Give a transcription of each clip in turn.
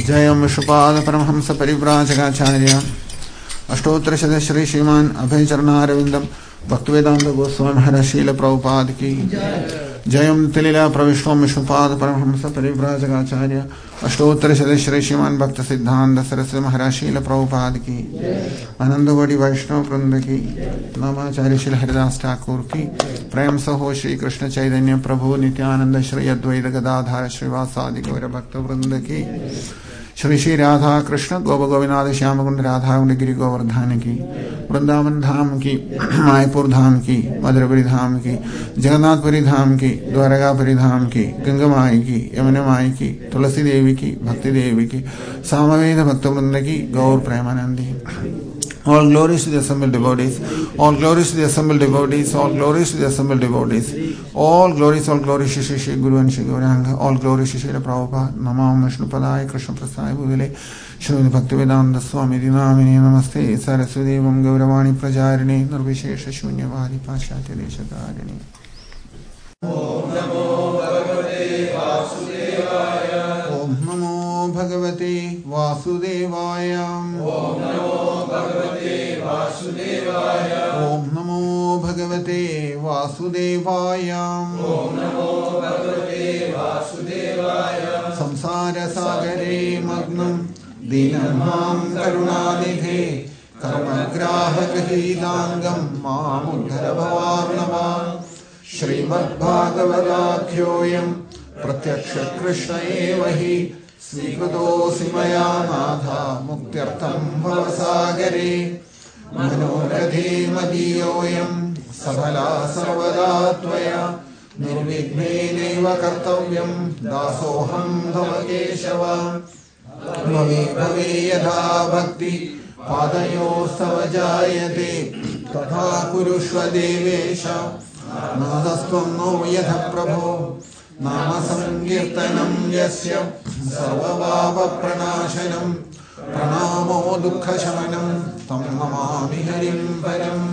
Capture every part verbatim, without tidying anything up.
जयं विश्वपाद परमहंस परिव्राजकाचार्य अष्टोत्तरशत श्री श्रीमान अभयचरणारविंदम भक्तिवेदांत गोस्वामी महाराज शील प्रभुपाद की जयं तिलीला प्रविष्टोम विश्वपाद परमहंस परिव्राजकाचार्य अष्टोत्तरशत श्री श्रीमान भक्त सिद्धांत सरस्वती महाराज शील प्रभुपाद की आनंदवड़ी वैष्णव वृंद की नामाचार्य श्री हरिदास ठाकुर की प्रेम सहो श्री कृष्ण चैतन्य प्रभु नित्यानंद श्री अद्वैत गदाधार श्रीवासादि गौर भक्त वृंद की श्री श्री राधा कृष्ण गोप गोविंद श्याम कुंड राधा कुंड गिरि गोवर्धन की वृंदावन धाम की मायपुर धाम की मधुरपुरी धाम की जगन्नाथपुरी धाम की द्वारकापुरी धाम की गंगा माई की यमुना माई की तुलसी देवी की भक्ति देवी की सामवेद भक्त वृंद की गौर Premanandi. All glories to the assembled devotees, all glories to the assembled devotees, all glories to the assembled devotees, all glories, all glories to Shri Shri Guru and Shri Gauranga, all glories to Shri Prabhupada, Namah Vishnu Padaya, Krishna Prasaya Bhudale, Shri Bhaktivedanta Swami Dinamini Namaste, Saraswati Vam Gauravani Prajarini, Nirvishesha Shunyavadi Paschatya Deshakarini. Om Namo Bhagavate Vasudevaya. Om Namo Bhagavate Vasudevaya. Om Namo Bhagavate Vasudevaya. Om Namo Bhagavate Vasudevaya. Om Namo Bhagavate Vasudevaya. Samsara Sagare Magnam Dinamam Karunanidhe Karmagrahakahidangam Mamudhara Bhavarnava Srimad Bhagavadakyoyam Pratyaksha Krishna Evahi Svikrutosi Maya Natha Muktyartham Bhavasagare Manoradhe Madiyoyam Sabhala Sarvada Tvaya Nirvighneneva Kartavyam Dasoham Dhavakeshava Bhave Bhave Yadha Bhakti Padayo Savajayate Tatha Kurushva Devesha Nadastvam no Yadha Prabho Nama Sankirtanam Yasya Sarvabhava Pranashanam Pranamo Dukkha Shamanam Tam Namami Harim Param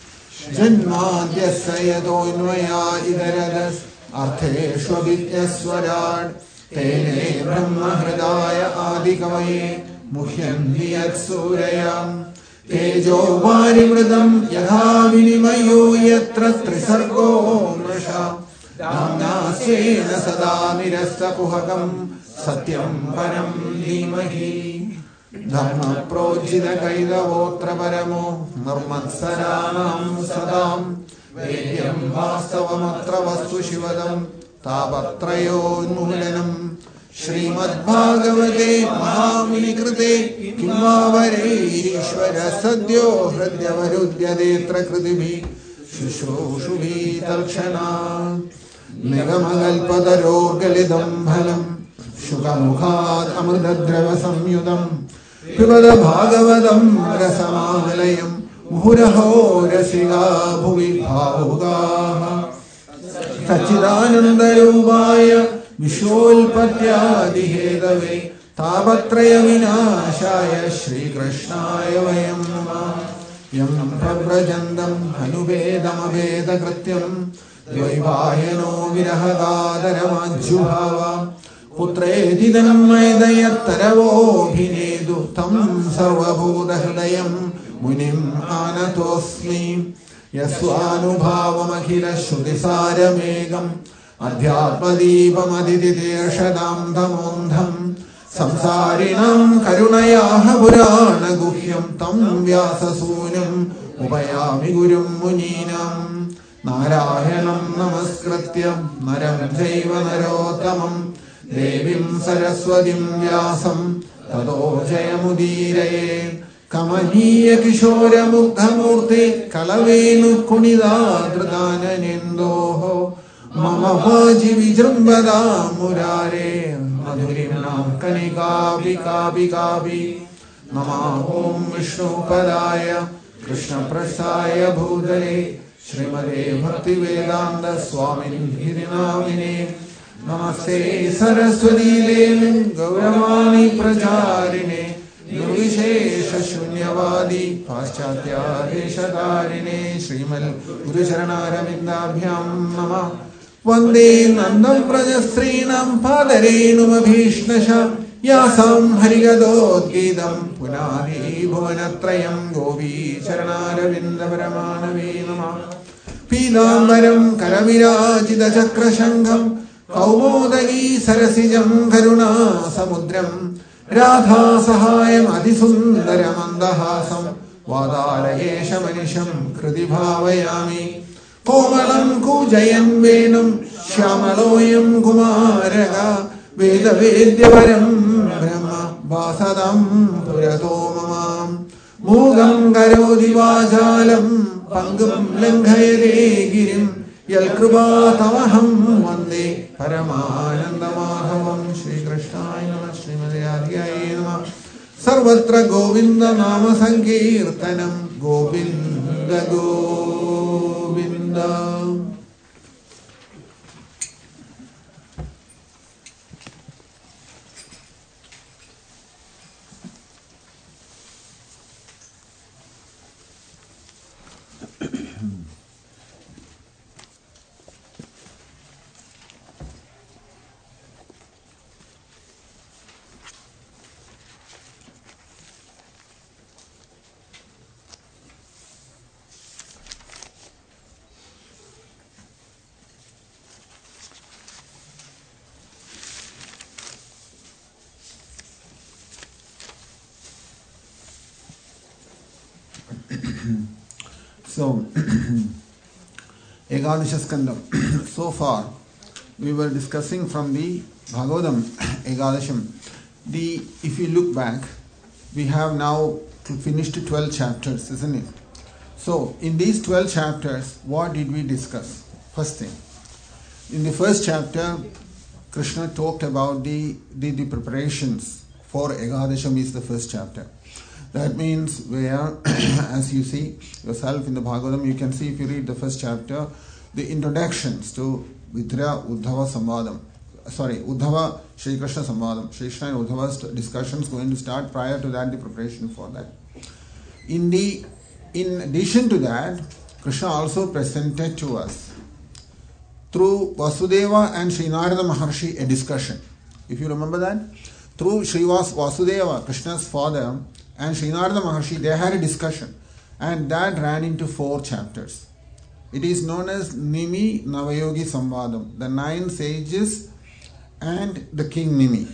Janmadyasya Yadoinvaya Idaradas Artheshwa Vidyaswarad Tene Brahma Hridaya Adikavaye Muhyanti Yat Surayam Tejo Varimridam Yadha Vinimayo Yatra Trisargo Mrisha Dhamnasena Sada Nirasta Kuhakam Satyam Param Dhimahi Dhamma Projita Kaidavotra Paramo Narmatsaranam Sadam Vedyam Vastavamatra Vastu Shivadam Tapatrayo Nulanam Srimad Bhagavate Mahamuni Krite Kimavare Ishvara Sadyo Hridyavarudya Detra Kritibhi Shushrushubhi Talkshana Megamagalpadaro Galidam Bhalam Shukamukhad Amrudadrava Samyudam Pivada Bhagavatam Rasamalayam Muhuraho Rasiga Bhuvi Bhavugaha Sachidananda Rubaya Vishulpatyadihedave Tapatraya Vinashaya Shri Krishnaya Vayam Namah Yam Prabrajandam Hanubedam Aveda Krityam Dvaivayano Virahadaramajubhava Putredidanam Maidayattaravo Bhinedu Tam Sarvabhuda Hridayam Munim Anatosmi Yaswanubhavam Akhila Shrudisaramegam Adhyatmadipam Adititirshadam Tamondham Samsarinam Karunayaha Purana Guhyam Tam Vyasasunyam Upayami Gurum Muninam Narayanam Namaskrityam Naram Jaiva Narotamam Devim Saraswatim Vyasam Tato Jayamudiraye Kamaniya Kishora Mukhamurti Kalavenu Kunida Dradana Nindoho Mama Bhaji Vijrambada Murare Madhurimnam Kanika Vika Vika Vi Nama Om Vishnu Padaya Krishna Prasaya Bhudale Srimade Bhaktivedanta Swamini Hirinamine Namaste Saraswati Devim Gauravani Prajarine Nirvishesha Shunyavadi Paschatya Deshadarine Srimal Guru Charanaravindaabhyam Namah Vande Nandam Prajastrinam Padarenu Abhishnasha Yasam Harigadodgidam Punani Bhuvanatrayam Gopi Charanaravinda Paramanave Namah Pidambaram Karavirajita Chakra Shankam Kaumodagi Sarasijam Karuna Samudram Radha Sahayam Adisundaram Andahasam Vadalayesha Manisham Kridibhavayami Komalam Kujayan Venam Shyamaloyam Kumaraga Veda Vedyaparam Brahma Vasadam Purato Mamam Mugam Karodi Vajalam Pangam Langhayade Girim Yalkruba Tavaham Vande Paramananda Madhavam Shri Krishnaya Namah Srimati Adhyaya Namah Sarvatra Govinda Nama Sankirtanam Govinda Govinda. So, Ekadasha Skandam. So far, we were discussing from the Bhagavatam Ekadasham. The if you look back, we have now finished twelve chapters, isn't it? So, in these twelve chapters, what did we discuss? First thing, in the first chapter, Krishna talked about the the, the preparations for Ekadasham is the first chapter. That means where, as you see yourself in the Bhagavatam, you can see if you read the first chapter, the introductions to Vidra Uddhava Samvadam. Sorry, Uddhava Shri Krishna Samvadam. Shri Krishna and Uddhava's discussions going to start. Prior to that, the preparation for that. In the in addition to that, Krishna also presented to us through Vasudeva and Sri Narada Maharshi a discussion. If you remember that, through Srivas Vasudeva, Krishna's father, and Sri Narada Maharshi, they had a discussion, and that ran into four chapters. It is known as Nimi Navayogi Samvadam, the nine sages and the King Nimi.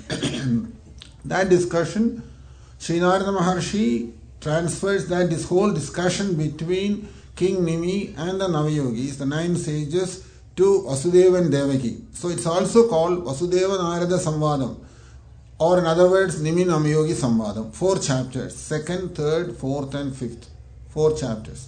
That discussion, Sri Narada Maharshi transfers that this whole discussion between King Nimi and the Navayogis, the nine sages, to Vasudeva and Devaki. So it's also called Vasudeva Narada Samvadam. Or in other words, Nimi Namayogi Samvadam. Four chapters. Second, third, fourth and fifth. Four chapters.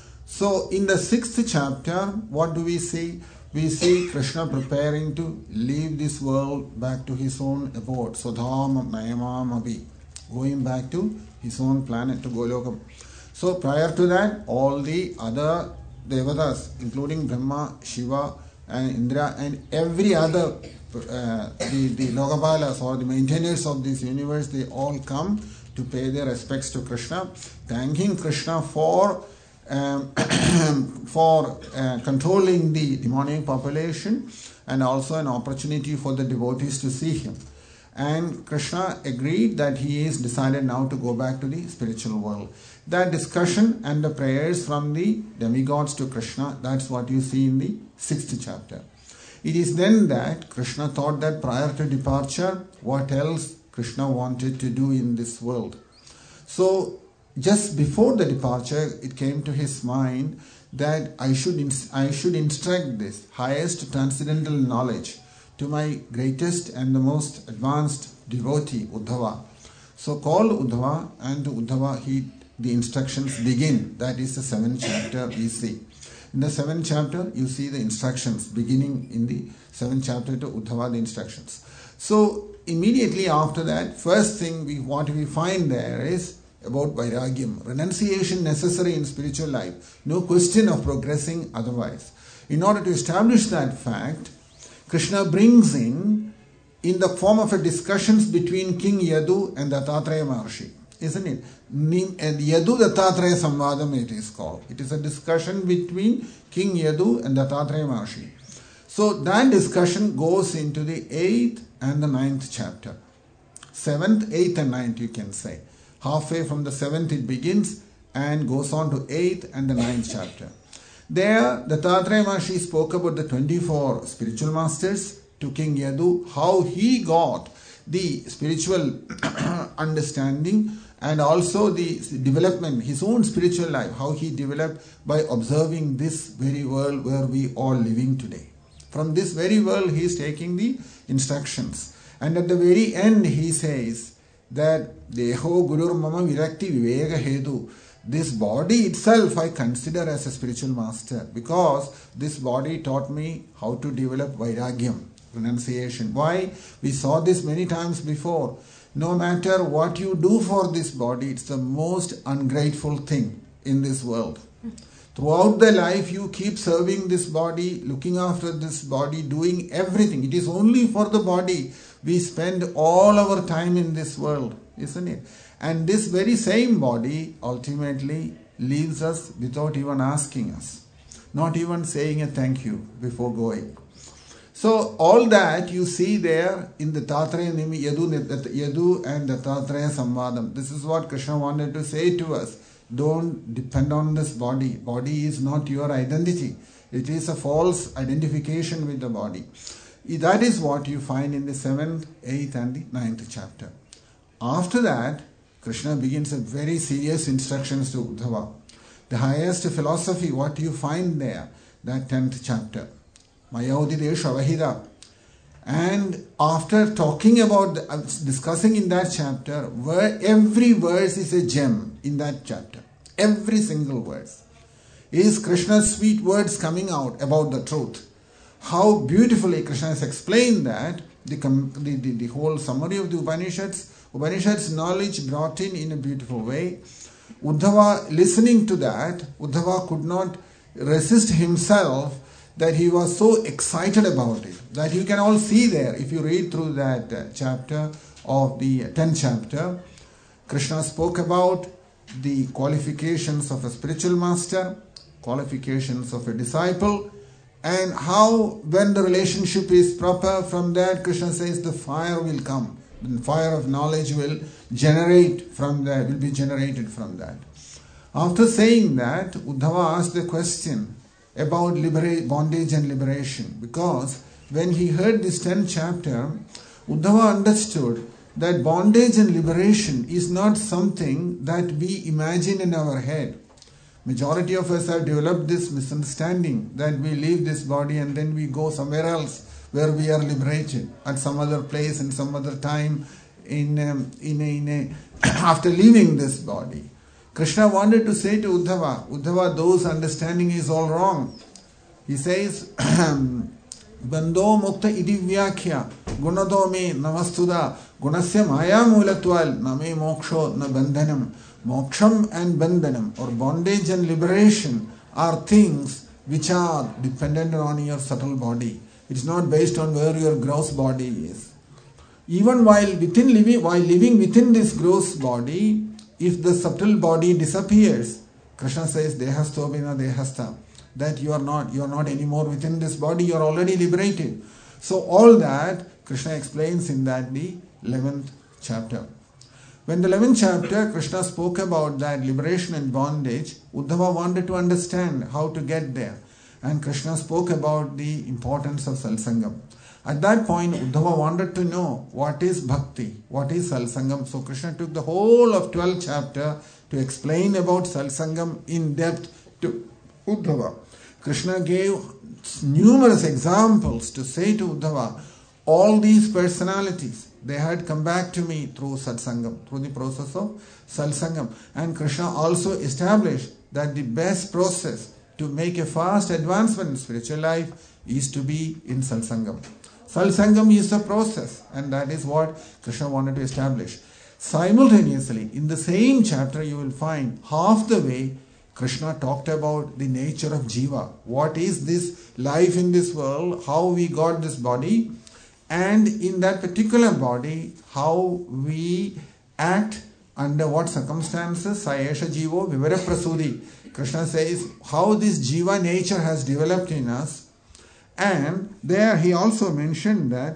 So in the sixth chapter, what do we see? We see Krishna preparing to leave this world back to his own abode. Sodham Nayamam Abhi. Going back to his own planet, to Golokam. So prior to that, all the other Devatas, including Brahma, Shiva and Indra and every other Uh, the, the Lokapalas or the maintainers of this universe, they all come to pay their respects to Krishna, thanking Krishna for um, for uh, controlling the demonic population and also an opportunity for the devotees to see him. And Krishna agreed that he is decided now to go back to the spiritual world. That discussion and the prayers from the demigods to Krishna, that's what you see in the sixth chapter. It is then that Krishna thought that prior to departure, what else Krishna wanted to do in this world. So, just before the departure, it came to his mind that I should, ins- I should instruct this highest transcendental knowledge to my greatest and the most advanced devotee, Uddhava. So, call Uddhava, and to Uddhava, he, the instructions begin. That is the seventh chapter we see. In the seventh chapter, you see the instructions beginning in the seventh chapter to Uddhava, the instructions. So, immediately after that, first thing we what we find there is about Vairagyam, renunciation necessary in spiritual life. No question of progressing otherwise. In order to establish that fact, Krishna brings in, in the form of a discussions between King Yadu and Dattatreya Maharshi. Isn't it? And Yadu Dattatreya Samvadam it is called. It is a discussion between King Yadu and Dattatreya Maharshi. So that discussion goes into the eighth and the ninth chapter. seventh, eighth and ninth, you can say. Halfway from the seventh it begins and goes on to eighth and the ninth chapter. There, the Dattatreya Maharishi spoke about the twenty-four spiritual masters to King Yadu, how he got the spiritual understanding and also the development, his own spiritual life, how he developed by observing this very world where we are living today. From this very world, he is taking the instructions. And at the very end, he says that Deho Gurur Mama Virakti Viveka Hedu. This body itself I consider as a spiritual master because this body taught me how to develop Vairagyam, renunciation. Why? We saw this many times before. No matter what you do for this body, it's the most ungrateful thing in this world. Throughout the life, you keep serving this body, looking after this body, doing everything. It is only for the body we spend all our time in this world, isn't it? And this very same body ultimately leaves us without even asking us, not even saying a thank you before going. So all that you see there in the Dattatreya Yadu, Yadu and the Dattatreya Samvadam. This is what Krishna wanted to say to us. Don't depend on this body. Body is not your identity. It is a false identification with the body. That is what you find in the seventh, eighth and the ninth chapter. After that, Krishna begins a very serious instructions to Uddhava. The highest philosophy, what you find there, that tenth chapter. Mayaudidesh Avahida. And after talking about, the, uh, discussing in that chapter, where every verse is a gem in that chapter. Every single verse is Krishna's sweet words coming out about the truth. How beautifully Krishna has explained that, the, the, the, the whole summary of the Upanishads, Upanishads knowledge brought in in a beautiful way. Uddhava, listening to that, Uddhava could not resist himself, that he was so excited about it, that you can all see there, if you read through that uh, chapter of the tenth chapter, Krishna spoke about the qualifications of a spiritual master, qualifications of a disciple, and how when the relationship is proper, from that Krishna says the fire will come. The fire of knowledge will generate from that, will be generated from that. After saying that, Uddhava asked the question about libera- bondage and liberation, because when he heard this tenth chapter, Uddhava understood that bondage and liberation is not something that we imagine in our head. Majority of us have developed this misunderstanding that we leave this body and then we go somewhere else where we are liberated at some other place and some other time in, um, in, a, in a, after leaving this body. Krishna wanted to say to Uddhava, Uddhava, those understanding is all wrong. He says, Bando mukta idi vyakhya gunado me namastuda gunasya maya mulatwal name moksho na bandhanam. Moksham and bandhanam, or bondage and liberation, are things which are dependent on your subtle body. It's not based on where your gross body is. Even while within living, while living within this gross body, if the subtle body disappears, Krishna says, Dehastobina Dehasta, that you are not, you are not anymore within this body, you are already liberated. So all that Krishna explains in that the eleventh chapter. When the eleventh chapter, Krishna spoke about that liberation and bondage, Uddhava wanted to understand how to get there. And Krishna spoke about the importance of Salsangam. At that point, Uddhava wanted to know what is bhakti, what is Salsangam. So Krishna took the whole of twelfth chapter to explain about Salsangam in depth to Uddhava. Krishna gave numerous examples to say to Uddhava, all these personalities, they had come back to me through Satsangam, through the process of Salsangam. And Krishna also established that the best process to make a fast advancement in spiritual life is to be in Salsangam. Salsangam is the process, and that is what Krishna wanted to establish. Simultaneously, in the same chapter, you will find half the way Krishna talked about the nature of Jiva. What is this life in this world? How we got this body? And in that particular body, how we act, under what circumstances. Sayesha Jivo Vivara Prasudi. Krishna says how this Jiva nature has developed in us. And there he also mentioned that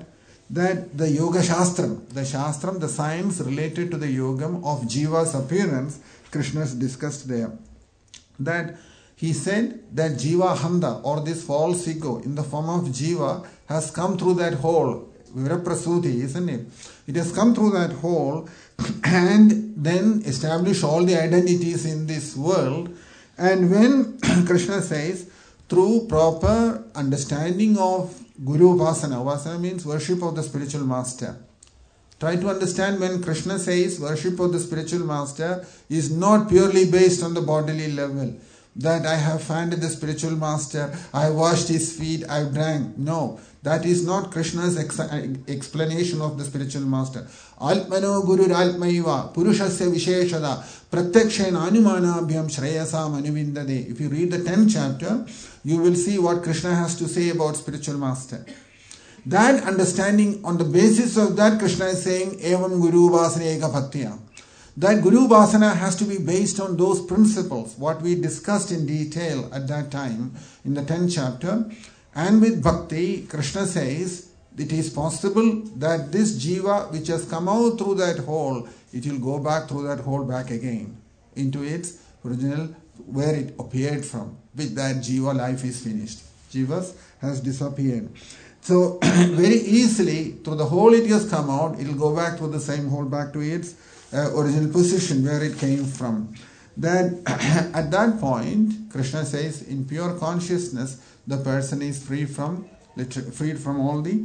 that the Yoga Shastram, the Shastram, the science related to the Yogam of Jiva's appearance, Krishna has discussed there. That he said that Jiva Handa, or this false ego in the form of Jiva, has come through that hole. Viraprasuti, isn't it? It has come through that hole and then established all the identities in this world. And when Krishna says, through proper understanding of Guru Upasana, Upasana means worship of the spiritual master. Try to understand when Krishna says worship of the spiritual master is not purely based on the bodily level. That I have found the spiritual master, I washed his feet, I drank. No, that is not Krishna's ex explanation of the spiritual master. Altmano Guru Altmaiva, Purushasya Visheshada, Pratyakshena Anumanabhyam Shreyasam Anuvindade. If you read the tenth chapter, you will see what Krishna has to say about spiritual master. That understanding, on the basis of that, Krishna is saying, Evam Guru Vasana Eka Bhaktiya. That Guru Upasana has to be based on those principles, what we discussed in detail at that time in the tenth chapter. And with Bhakti, Krishna says, it is possible that this Jiva which has come out through that hole, it will go back through that hole back again into its original, where it appeared from. With that Jiva, life is finished. Jivas has disappeared. So very easily, through the hole it has come out, it will go back to the same hole, back to its uh, original position where it came from. Then at that point, Krishna says, in pure consciousness, the person is free from, freed from all the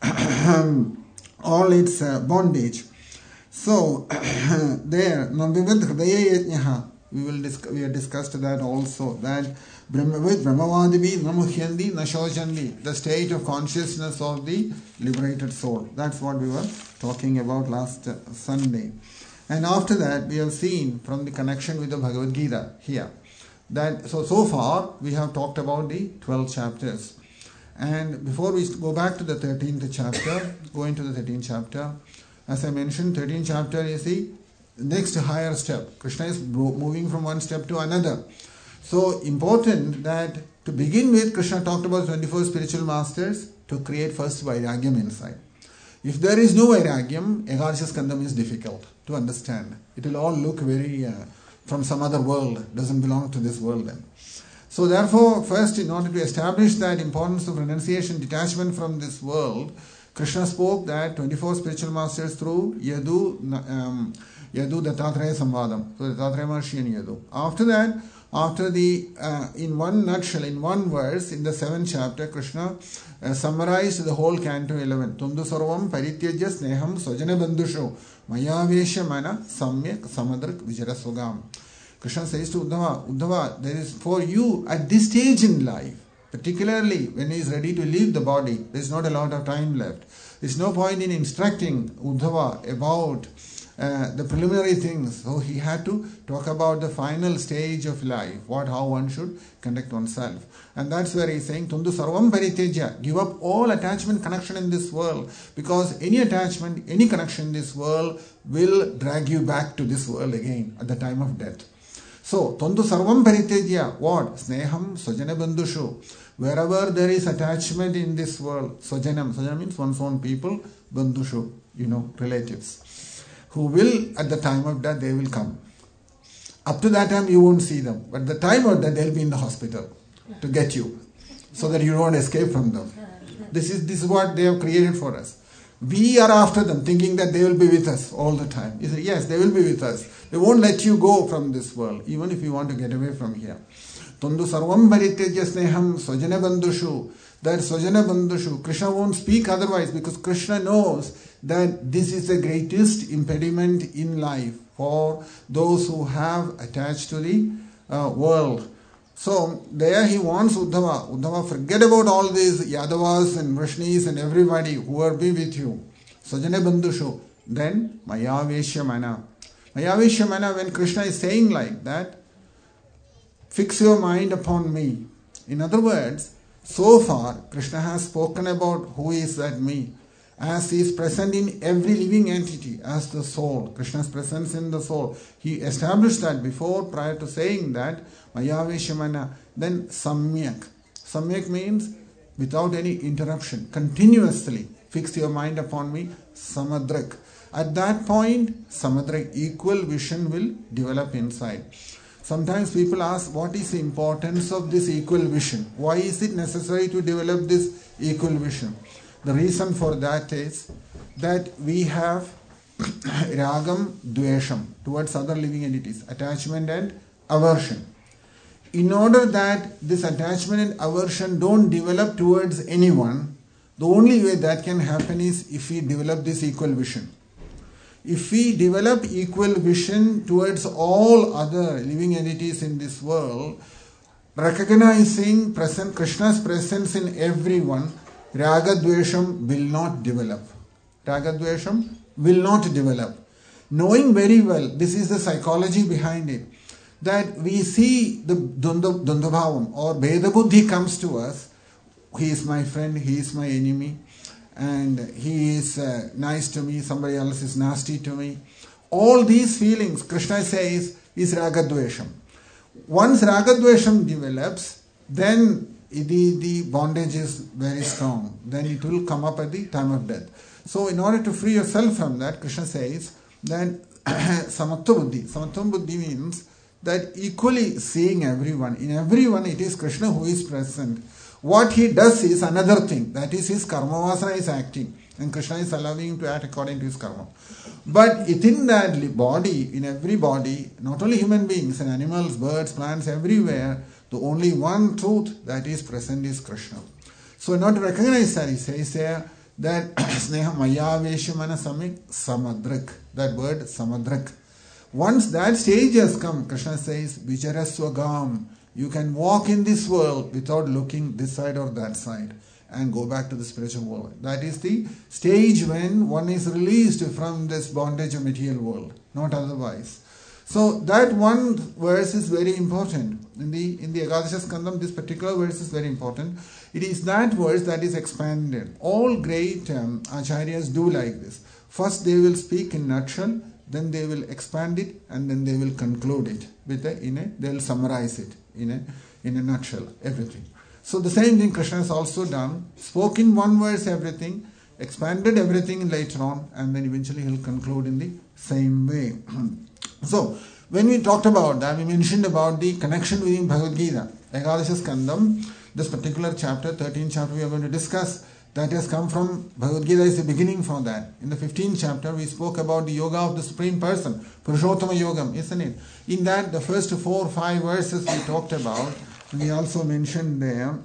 all its uh, bondage. So there, we will discuss, we have discussed that also, that with Brahmavadivi Namuhyandi Nashojandi, the state of consciousness of the liberated soul. That's what we were talking about last uh, Sunday. And after that, we have seen from the connection with the Bhagavad Gita here, that so, so far we have talked about the twelve chapters. And before we go back to the thirteenth chapter, go into the thirteenth chapter, as I mentioned, thirteenth chapter is the next higher step. Krishna is moving from one step to another. So important that to begin with, Krishna talked about twenty-four spiritual masters to create first Vairagyam inside. If there is no Vairagyam, Ekadasha Skandam is difficult to understand. It will all look very uh, from some other world, doesn't belong to this world then. So therefore, first, in order to establish that importance of renunciation, detachment from this world, Krishna spoke that twenty-four spiritual masters through Yadu, um, Yadu Dattatreya Samvadam, so Dattatreya Maharshi and Yadu. After that, after the, uh, in one nutshell, in one verse, in the seventh chapter, Krishna uh, summarized the whole canto eleven. Tundu sarvam parityajya sneham swajana bandhusho mayavesha mana samyak samadrak vijarasugam. Krishna says to Uddhava, Uddhava, there is for you at this stage in life, particularly when he is ready to leave the body, there is not a lot of time left. There is no point in instructing Uddhava about uh, the preliminary things. So he had to talk about the final stage of life, what, how one should conduct oneself. And that's where he is saying, Tundu sarvam paritejya, give up all attachment, connection in this world, because any attachment, any connection in this world will drag you back to this world again at the time of death. So, Tundu sarvam paritejya, what? Sneham swajana bandhushu. Wherever there is attachment in this world, swajanam, swajanam means one's own people, bandhushu, you know, relatives, who will, at the time of death, they will come. Up to that time, you won't see them. But at the time of death, they'll be in the hospital to get you, so that you don't escape from them. This is, this is what they have created for us. We are after them, thinking that they will be with us all the time. You say, yes, they will be with us. They won't let you go from this world, even if you want to get away from here. Tundu sarvam paritejya sneham swajana bandhushu. That swajana bandhushu, Krishna won't speak otherwise, because Krishna knows that this is the greatest impediment in life for those who have attached to the uh, world. So there he wants Uddhava, Uddhava, forget about all these Yadavas and Vrishnis and everybody who will be with you. Swajana bandhushu. Then Mayavesha mana. Mayavesha mana, when Krishna is saying like that, fix your mind upon me. In other words, so far Krishna has spoken about who is that me, as he is present in every living entity as the soul. Krishna's presence in the soul. He established that before, prior to saying that, Mayavesha mana. Then Samyak. Samyak means without any interruption, continuously. fix your mind upon me, samadrik. At that point, samadrik, equal vision will develop inside. Sometimes people ask, what is the importance of this equal vision? Why is it necessary to develop this equal vision? The reason for that is that we have ragam, dvesham towards other living entities, attachment and aversion. In order that this attachment and aversion don't develop towards anyone, the only way that can happen is if we develop this equal vision. If we develop equal vision towards all other living entities in this world, recognizing present Krishna's presence in everyone, Raga Dvesham will not develop. Raga Dvesham will not develop. Knowing very well, this is the psychology behind it, that we see the Dundabhavam or Veda Buddhi comes to us. He is my friend, he is my enemy, and he is uh, nice to me, somebody else is nasty to me. All these feelings, Krishna says, is Ragadvesham. Once Ragadvesham develops, then the, the bondage is very strong. Then it will come up at the time of death. So in order to free yourself from that, Krishna says that Samatva Buddhi. Samatva Buddhi means that equally seeing everyone. In everyone it is Krishna who is present. What he does is another thing. That is his karma vasana is acting. And Krishna is allowing him to act according to his karma. But within that body, in every body, not only human beings and animals, birds, plants, everywhere, the only one truth that is present is Krishna. So in order to recognize that, he says there that Sneha Maya Veshamana Samik Samadrik. That word Samadrik. Once that stage has come, Krishna says, Vicharaswagam. You can walk in this world without looking this side or that side and go back to the spiritual world. That is the stage when one is released from this bondage of material world, not otherwise. So that one verse is very important. In the in the Ekadasha Skandam, this particular verse is very important. It is that verse that is expanded. All great um, acharyas do like this. First they will speak in nutshell, then they will expand it, and then they will conclude it with a, in a, they will summarize it in a, in a nutshell, everything. So the same thing Krishna has also done, spoke in one verse everything, expanded everything later on, and then eventually he will conclude in the same way. So, when we talked about that, we mentioned about the connection within Bhagavad Gita, Ekadasha Skandam, this particular chapter, thirteenth chapter we are going to discuss, that has come from Bhagavad Gita is the beginning for that. In the fifteenth chapter, we spoke about the yoga of the Supreme Person, Purushottama Yogam, isn't it? In that, the first four or five verses we talked about, we also mentioned there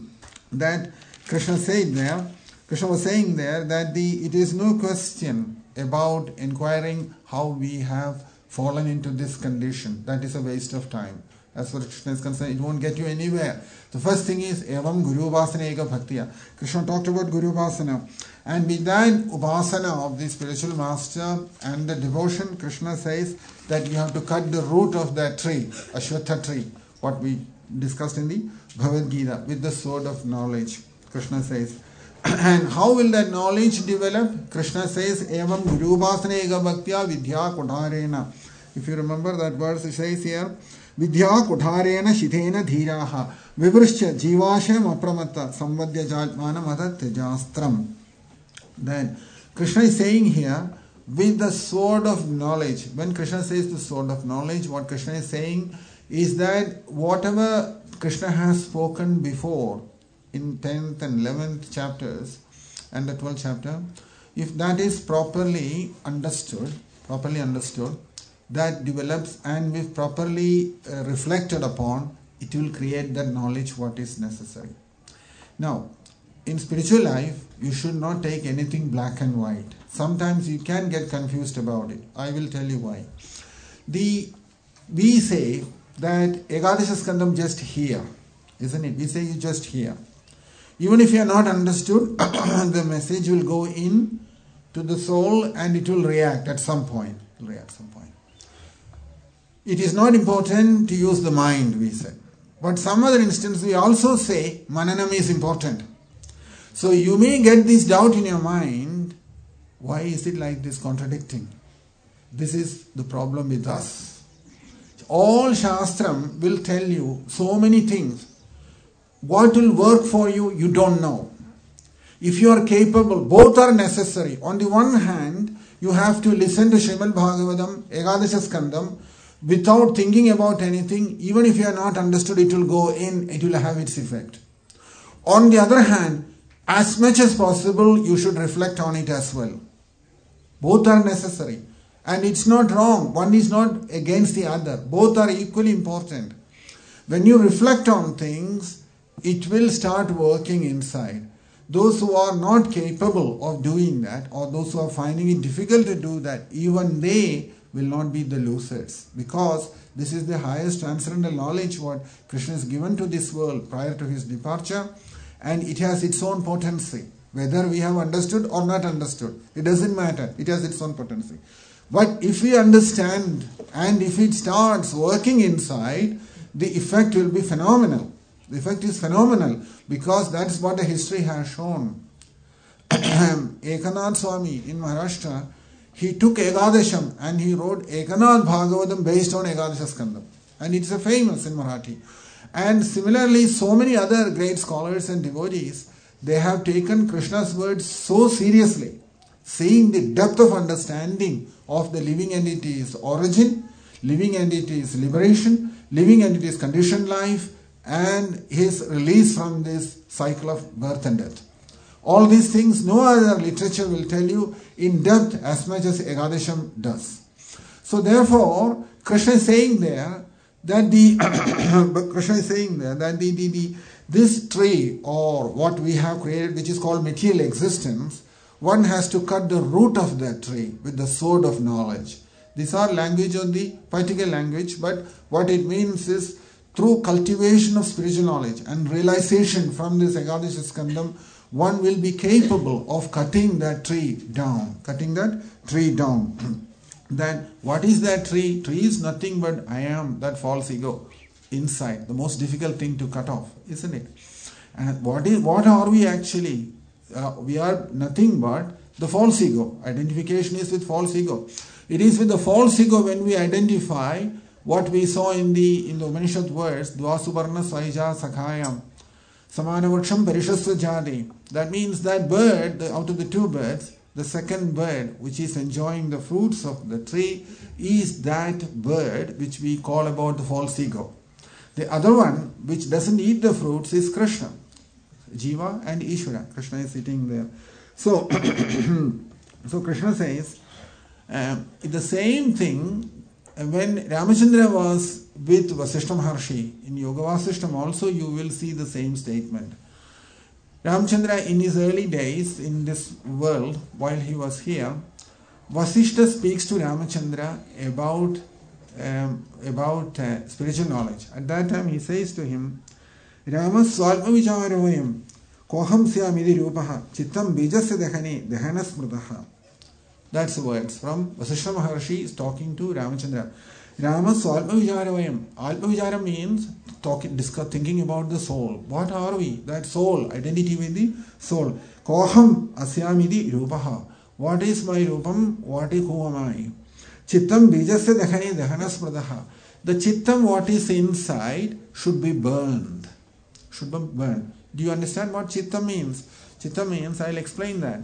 that Krishna said there, Krishna was saying there that the it is no question about inquiring how we have fallen into this condition. That is a waste of time. As far as Krishna is concerned, it won't get you anywhere. The first thing is Evam Guru Upasana Eka Bhaktiya. Krishna talked about Guru Upasana. And with that Upasana of the spiritual master and the devotion, Krishna says that you have to cut the root of that tree, Ashwatha tree, what we discussed in the Bhagavad Gita, with the sword of knowledge. Krishna says. And how will that knowledge develop? Krishna says, Evam Guru Upasana Eka Bhaktiya Vidya Kudharena. If you remember that verse, it says here, Vidya Kudharena Shithena Dhiraha Vivrishya Jivashem Apramatta Samvadya Jatmana Matat Tejastram. Then Krishna is saying here, with the sword of knowledge. When Krishna says the sword of knowledge, what Krishna is saying is that whatever Krishna has spoken before in tenth and eleventh chapters and the twelfth chapter, if that is properly understood, properly understood, that develops and if properly uh, reflected upon, it will create that knowledge what is necessary. Now, in spiritual life, you should not take anything black and white. Sometimes you can get confused about it. I will tell you why. The we say that Ekadasha Skandam just here, isn't it? We say you just here. Even if you are not understood, the message will go in to the soul and it will react at some point. It will react at some point. It is not important to use the mind, we said. But some other instance, we also say mananam is important. So you may get this doubt in your mind, why is it like this contradicting? This is the problem with us. All Shastram will tell you so many things. What will work for you, you don't know. If you are capable, both are necessary. On the one hand, you have to listen to Srimad Bhagavatam, Ekadasha Skandam, without thinking about anything. Even if you are not understood, it will go in, it will have its effect. On the other hand, as much as possible, you should reflect on it as well. Both are necessary. And it's not wrong. One is not against the other. Both are equally important. When you reflect on things, it will start working inside. Those who are not capable of doing that, or those who are finding it difficult to do that, even they will not be the losers. Because this is the highest transcendental knowledge what Krishna has given to this world prior to his departure. And it has its own potency. Whether we have understood or not understood, it doesn't matter. It has its own potency. But if we understand and if it starts working inside, the effect will be phenomenal. The effect is phenomenal because that's what the history has shown. Ekanath Swami in Maharashtra, he took Ekadasham and he wrote Ekanath Bhagavatam based on Ekadasha Skandam. And it's a famous in Marathi. And similarly, so many other great scholars and devotees, they have taken Krishna's words so seriously, seeing the depth of understanding of the living entity's origin, living entity's liberation, living entity's conditioned life, and his release from this cycle of birth and death. All these things, no other literature will tell you in depth as much as Ekadasham does. So therefore, Krishna is saying there that the Krishna is saying there that the, the, the this tree or what we have created, which is called material existence, one has to cut the root of that tree with the sword of knowledge. These are language of the particular language, but what it means is through cultivation of spiritual knowledge and realization from this Ekadasha Skandam, one will be capable of cutting that tree down. Cutting that tree down. Then what is that tree? Tree is nothing but I am, that false ego inside. The most difficult thing to cut off, isn't it? And what is what are we actually? Uh, we are nothing but the false ego. Identification is with false ego. It is with the false ego when we identify what we saw in the in the Upanishad words, Dvasuparna Swaija Sakhayam, Samanavaksham Parishasva Jadi. That means that bird, the, out of the two birds, the second bird which is enjoying the fruits of the tree is that bird which we call about the false ego. The other one which doesn't eat the fruits is Krishna. Jiva and Ishvara. Krishna is sitting there. So, so Krishna says, um, the same thing when Ramachandra was with Vasishtha Maharshi, in Yoga Vasishtam also you will see the same statement. Ramachandra in his early days in this world, while he was here, Vasishtha speaks to Ramachandra about, um, about uh, spiritual knowledge. At that time he says to him, Rama Swalpa Vicharavayam Koham Syamidi Rupaha Chittam Bijasya Dehane Dehana Smrutaha. That's the words from Vasishtha Maharshi is talking to Ramachandra. Rama Swalpa Vicharavayam. Alpa Vichara means talking, discuss, thinking about the soul. What are we? That soul, identity with the soul. Koham Asyamidi Rupaha. What is my Rupam? What is who am I? Chittam Bijasya Dehane Dehana Smrutaha. The Chittam, what is inside, should be burned. Should be burned. Do you understand what Chitta means? Chitta means, I'll explain that.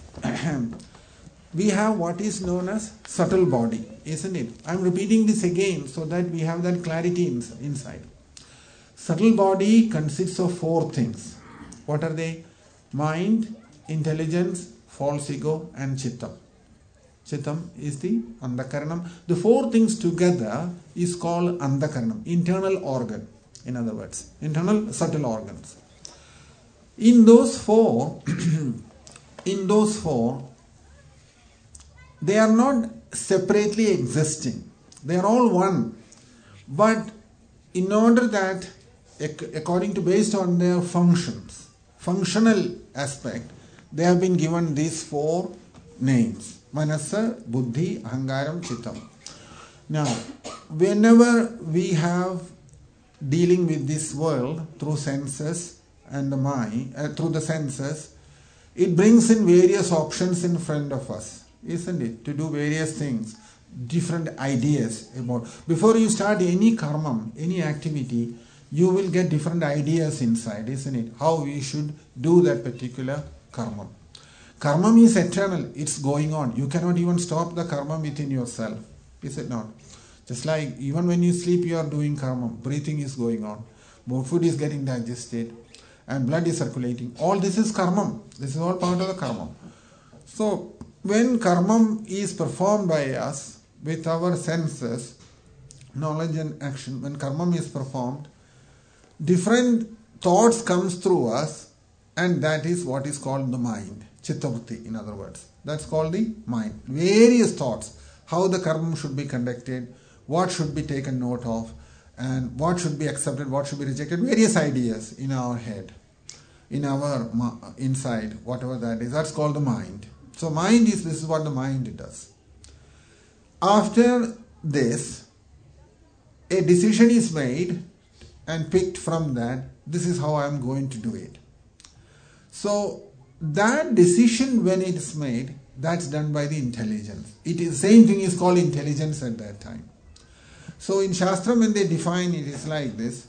We have what is known as subtle body, isn't it? I'm repeating this again so that we have that clarity inside. Subtle body consists of four things. What are they? Mind, intelligence, false ego and Chitta. Chittam is the Andhakaranam. The four things together is called Andhakaranam, internal organ. In other words, internal subtle organs. In those four, in those four, they are not separately existing. They are all one. But in order that, according to, based on their functions, functional aspect, they have been given these four names. Manasa, Buddhi, Ahangaram, Chittam. Now, whenever we have dealing with this world through senses and the mind, uh, through the senses, it brings in various options in front of us, isn't it? To do various things, different ideas about. Before you start any karma, any activity, you will get different ideas inside, isn't it? How we should do that particular karma. Karma is eternal, it's going on. You cannot even stop the karma within yourself. Is it not? Just like even when you sleep, you are doing karma. Breathing is going on. More food is getting digested and blood is circulating. All this is karma. This is all part of the karma. So when karma is performed by us with our senses, knowledge and action, when karma is performed, different thoughts comes through us, and that is what is called the mind. Chittavutti, in other words. That's called the mind. Various thoughts. How the karma should be conducted, what should be taken note of, and what should be accepted, what should be rejected. Various ideas in our head, in our inside, whatever that is. That's called the mind. So mind is, this is what the mind does. After this, a decision is made and picked from that. This is how I am going to do it. So that decision, when it is made, that's done by the intelligence. It is same thing is called intelligence at that time. So in Shastra, when they define it, it's like this.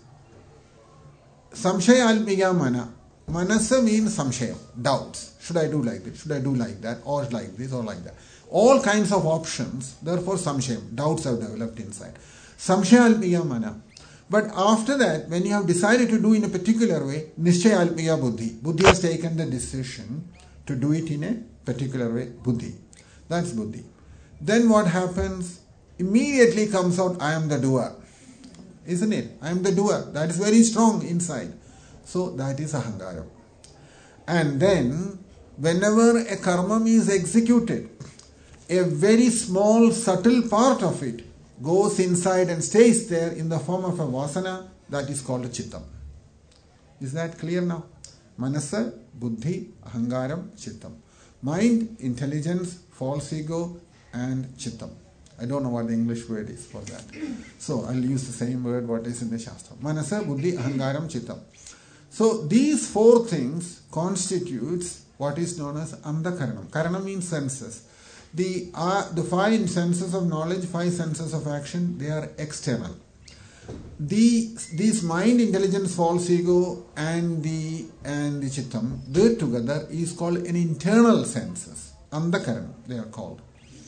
Samshaya alpiga mana. Manasa means samshaya, doubts. Should I do like this? Should I do like that? Or like this or like that? All kinds of options. Therefore samshaya, doubts have developed inside. Samshaya alpiga mana. But after that, when you have decided to do in a particular way, Nishchaya alpiya buddhi. Buddhi has taken the decision to do it in a particular way, buddhi. That's buddhi. Then what happens? Immediately comes out, I am the doer. Isn't it? I am the doer. That is very strong inside. So that is ahangaram. And then, whenever a karma is executed, a very small, subtle part of it goes inside and stays there in the form of a vasana, that is called a chittam. Is that clear now? Manasa, buddhi, ahangaram, chittam. Mind, intelligence, false ego, and chittam. I don't know what the English word is for that. So I'll use the same word what is in the Shastra. Manasa, buddhi, ahangaram, chittam. So these four things constitutes what is known as andhakaranam. Karanam means senses. The, uh, the five senses of knowledge, five senses of action, they are external. The, these mind, intelligence, false ego and the, and the chittam, they together is called an internal senses. Andhakaranam, they are called.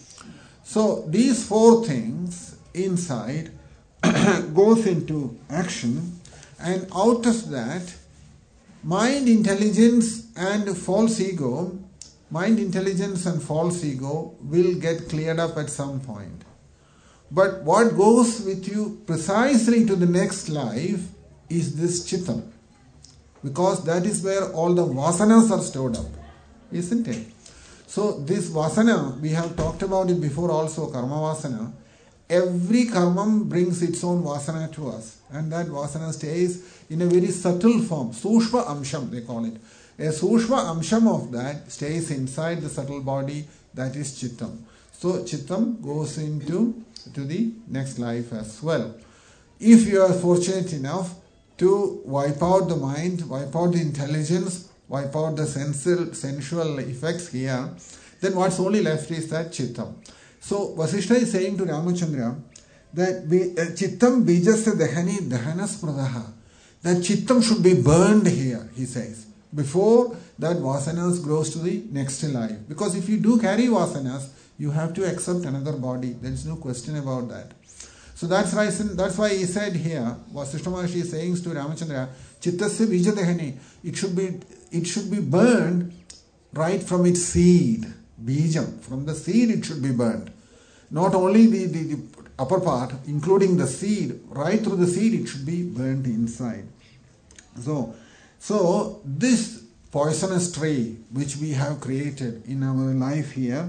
So these four things inside goes into action, and out of that, mind, intelligence and false ego, mind, intelligence and false ego will get cleared up at some point. But what goes with you precisely to the next life is this chittam. Because that is where all the vasanas are stored up. Isn't it? So this vasana, we have talked about it before also, karma vasana. Every karma brings its own vasana to us. And that vasana stays in a very subtle form. Sushma amsham, they call it. A sushma amsham of that stays inside the subtle body, that is chittam. So chittam goes into to the next life as well. If you are fortunate enough to wipe out the mind, wipe out the intelligence, wipe out the sensual, sensual effects here, then what's only left is that chittam. So Vasishtha is saying to Ramachandra that chittam bijasya dahani dahanas pradaha. That chittam should be burned here, he says, before that vasanas grows to the next life. Because if you do carry vasanas, you have to accept another body. There is no question about that. So that's why, that's why he said here, Vasishtha Maharshi is saying to Ramachandra, chittasya bija dahani, it should be it should be burned right from its seed, bijam. From the seed it should be burned. Not only the, the, the upper part, including the seed, right through the seed it should be burned inside. So, so this poisonous tree which we have created in our life here,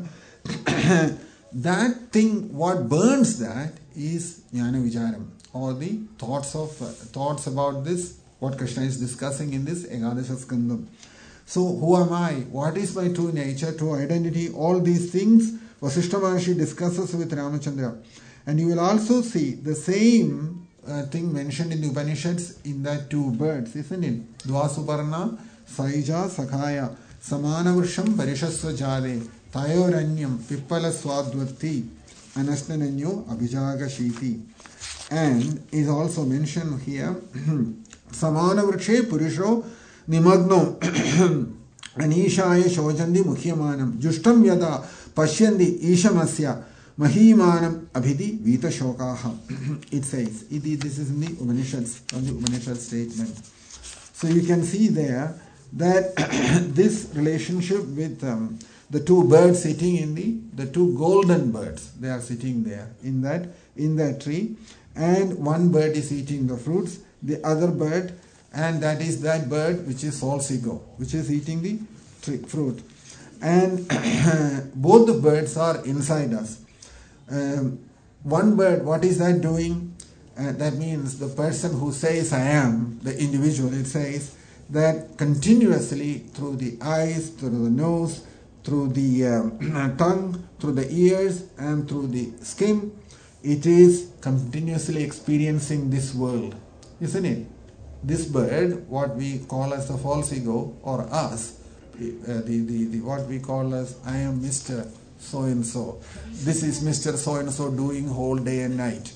that thing, what burns that is jnana vicharam, or the thoughts of uh, thoughts about this, what Krishna is discussing in this Ekadasha Skandam. So who am I? What is my true nature, true identity? All these things Vasishtha Maharshi discusses with Ramachandra. And you will also see the same uh, thing mentioned in the Upanishads in that two birds, isn't it? Dvasuparna, Saija, Sakhaya, Samana Vrsham, Parishasva Jade, Tayoranyam, Pippala Swadvati, Anasnananyo, Abhijaga Shiti. And is also mentioned here, Samana Vrikshe Purisho Nimagno Anishaya Shojandi Mukhiyamanam Jushtam Yada Pashyandi Ishamasya Mahimanam Abhidi Vita Shokaha. It says, it, this is in the Upanishads, from the Upanishad statement. So you can see there that this relationship with um, the two birds sitting in the, the two golden birds, they are sitting there in that, in that tree, and one bird is eating the fruits, the other bird, and that is that bird which is Solsigo, which is eating the tree, fruit. And both the birds are inside us. Um, one bird, what is that doing? Uh, that means the person who says I am, the individual, it says that continuously through the eyes, through the nose, through the um, tongue, through the ears and through the skin, it is continuously experiencing this world, isn't it? This bird, what we call as the false ego, or us, uh, the, the, the what we call as I am Mister So-and-so. This is Mister So-and-so doing whole day and night.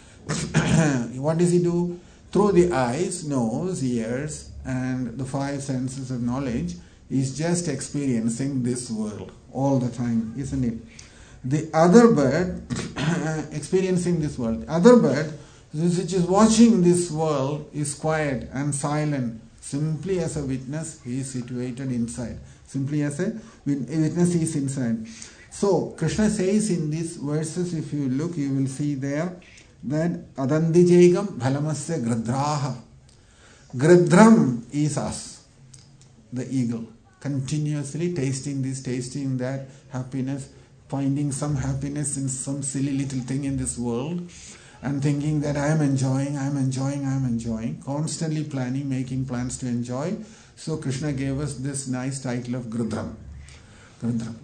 What does he do? Through the eyes, nose, ears and the five senses of knowledge, is just experiencing this world all the time, isn't it? The other bird experiencing this world. The other bird which is watching this world is quiet and silent. Simply as a witness, he is situated inside. Simply as a witness, he is inside. So, Krishna says in these verses, if you look, you will see there that Adandijegam Bhalamasya Gradraha. Gradram is us, the eagle, continuously tasting this, tasting that happiness, finding some happiness in some silly little thing in this world, and thinking that I am enjoying, I am enjoying, I am enjoying, constantly planning, making plans to enjoy. So Krishna gave us this nice title of Grudram. Grudram.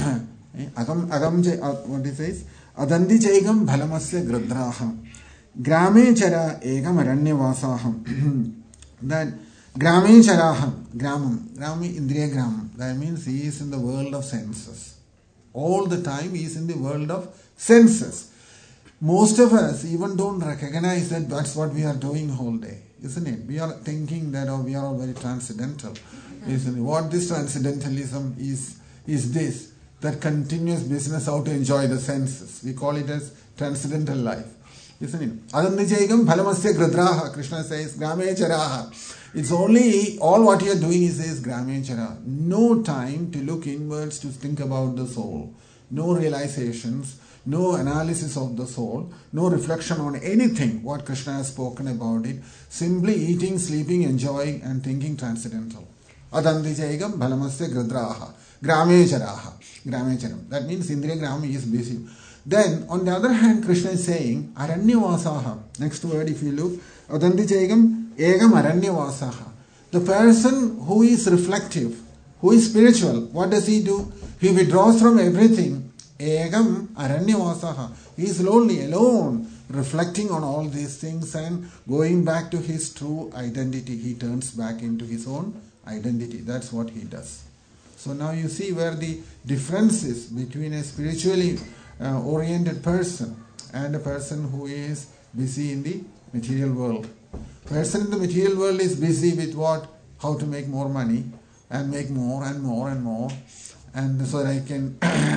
Agam, agam, what it says? Adandi Jaigam Bhalamasya Grudraha. Grame Chara Egam Aranyavasaham. That Grame Charaham, Gramam, Grami Indriya Gramam. That means he is in the world of senses. All the time he is in the world of senses. Most of us even don't recognize that that's what we are doing whole day, isn't it? We are thinking that oh, we are all very transcendental. Isn't it? What this transcendentalism is, is this, that continuous business how to enjoy the senses. We call it as transcendental life, isn't it? Adandijegam Bhalamasya Gradraha, Krishna says, Grame Charaha. It's only, all what you are doing is, is Grame Chara. No time to look inwards to think about the soul. No realizations. No analysis of the soul, no reflection on anything, what Krishna has spoken about it, simply eating, sleeping, enjoying and thinking transcendental. Adandijegam Bhalamasya Gradraha, Grame Charaha, Grame Charam. That means Indriya Grami is busy. Then, on the other hand, Krishna is saying, Aranyavasaha. Next word, if you look, Adandijegam Egam Aranyavasaha. The person who is reflective, who is spiritual, what does he do? He withdraws from everything. Egam Aranyavasaha. He is lonely, alone, reflecting on all these things and going back to his true identity. He turns back into his own identity. That's what he does. So now you see where the difference is between a spiritually uh, oriented person and a person who is busy in the material world. Person in the material world is busy with what? How to make more money and make more and more and more. And so that I can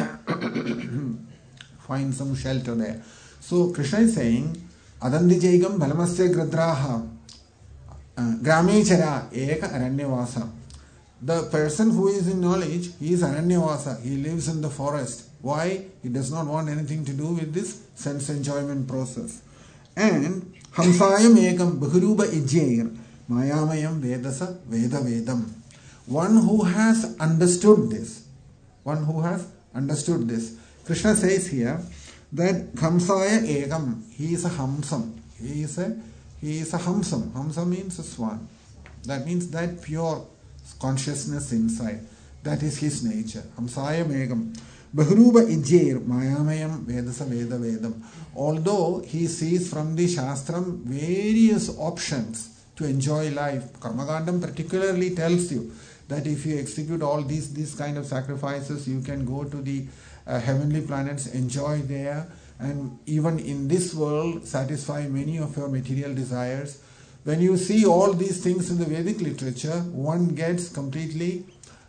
find some shelter there. So Krishna is saying, Adandijegam Bhalamasya Gradraha Grame Chara Eka Aranyavasa. The person who is in knowledge, he is Aranyavasa. He lives in the forest. Why? He does not want anything to do with this sense enjoyment process. And Hamsayam Ekam Bahuruba Ijjair Mayamayam Vedasa Veda Vedam. One who has understood this. One who has understood this. Krishna says here that Hamsaya Egam, he is a Hamsam. He is a he is a Hamsam. Hamsam means a swan. That means that pure consciousness inside. That is his nature. Hamsaya Egam. Bahuruba Ijjair Mayamayam Vedasa Veda Vedam. Although he sees from the Shastram various options to enjoy life, Karmagandam particularly tells you that if you execute all these, these kind of sacrifices, you can go to the uh, heavenly planets, enjoy there, and even in this world, satisfy many of your material desires. When you see all these things in the Vedic literature, one gets completely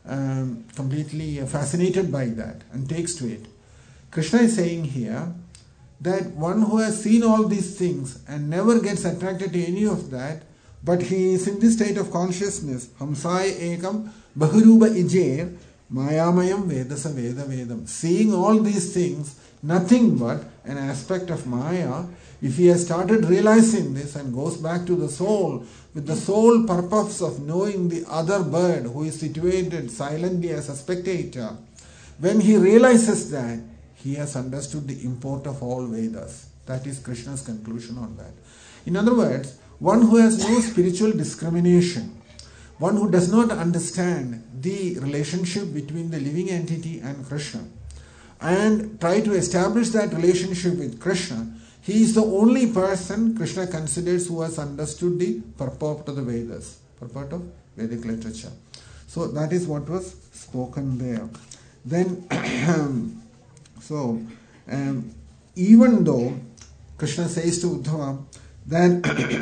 um, completely fascinated by that and takes to it. Krishna is saying here that one who has seen all these things and never gets attracted to any of that, but he is in this state of consciousness, Hamsaya Ekam Bahuruba Ijer Mayamayam Vedasa Veda Vedam, seeing all these things, nothing but an aspect of Maya. If he has started realizing this and goes back to the soul with the sole purpose of knowing the other bird who is situated silently as a spectator, when he realizes that, he has understood the import of all Vedas. That is Krishna's conclusion on that. In other words, one who has no spiritual discrimination, one who does not understand the relationship between the living entity and Krishna, and try to establish that relationship with Krishna, he is the only person Krishna considers who has understood the purport of the Vedas, purport of Vedic literature. So that is what was spoken there. Then, so um, even though Krishna says to Uddhava that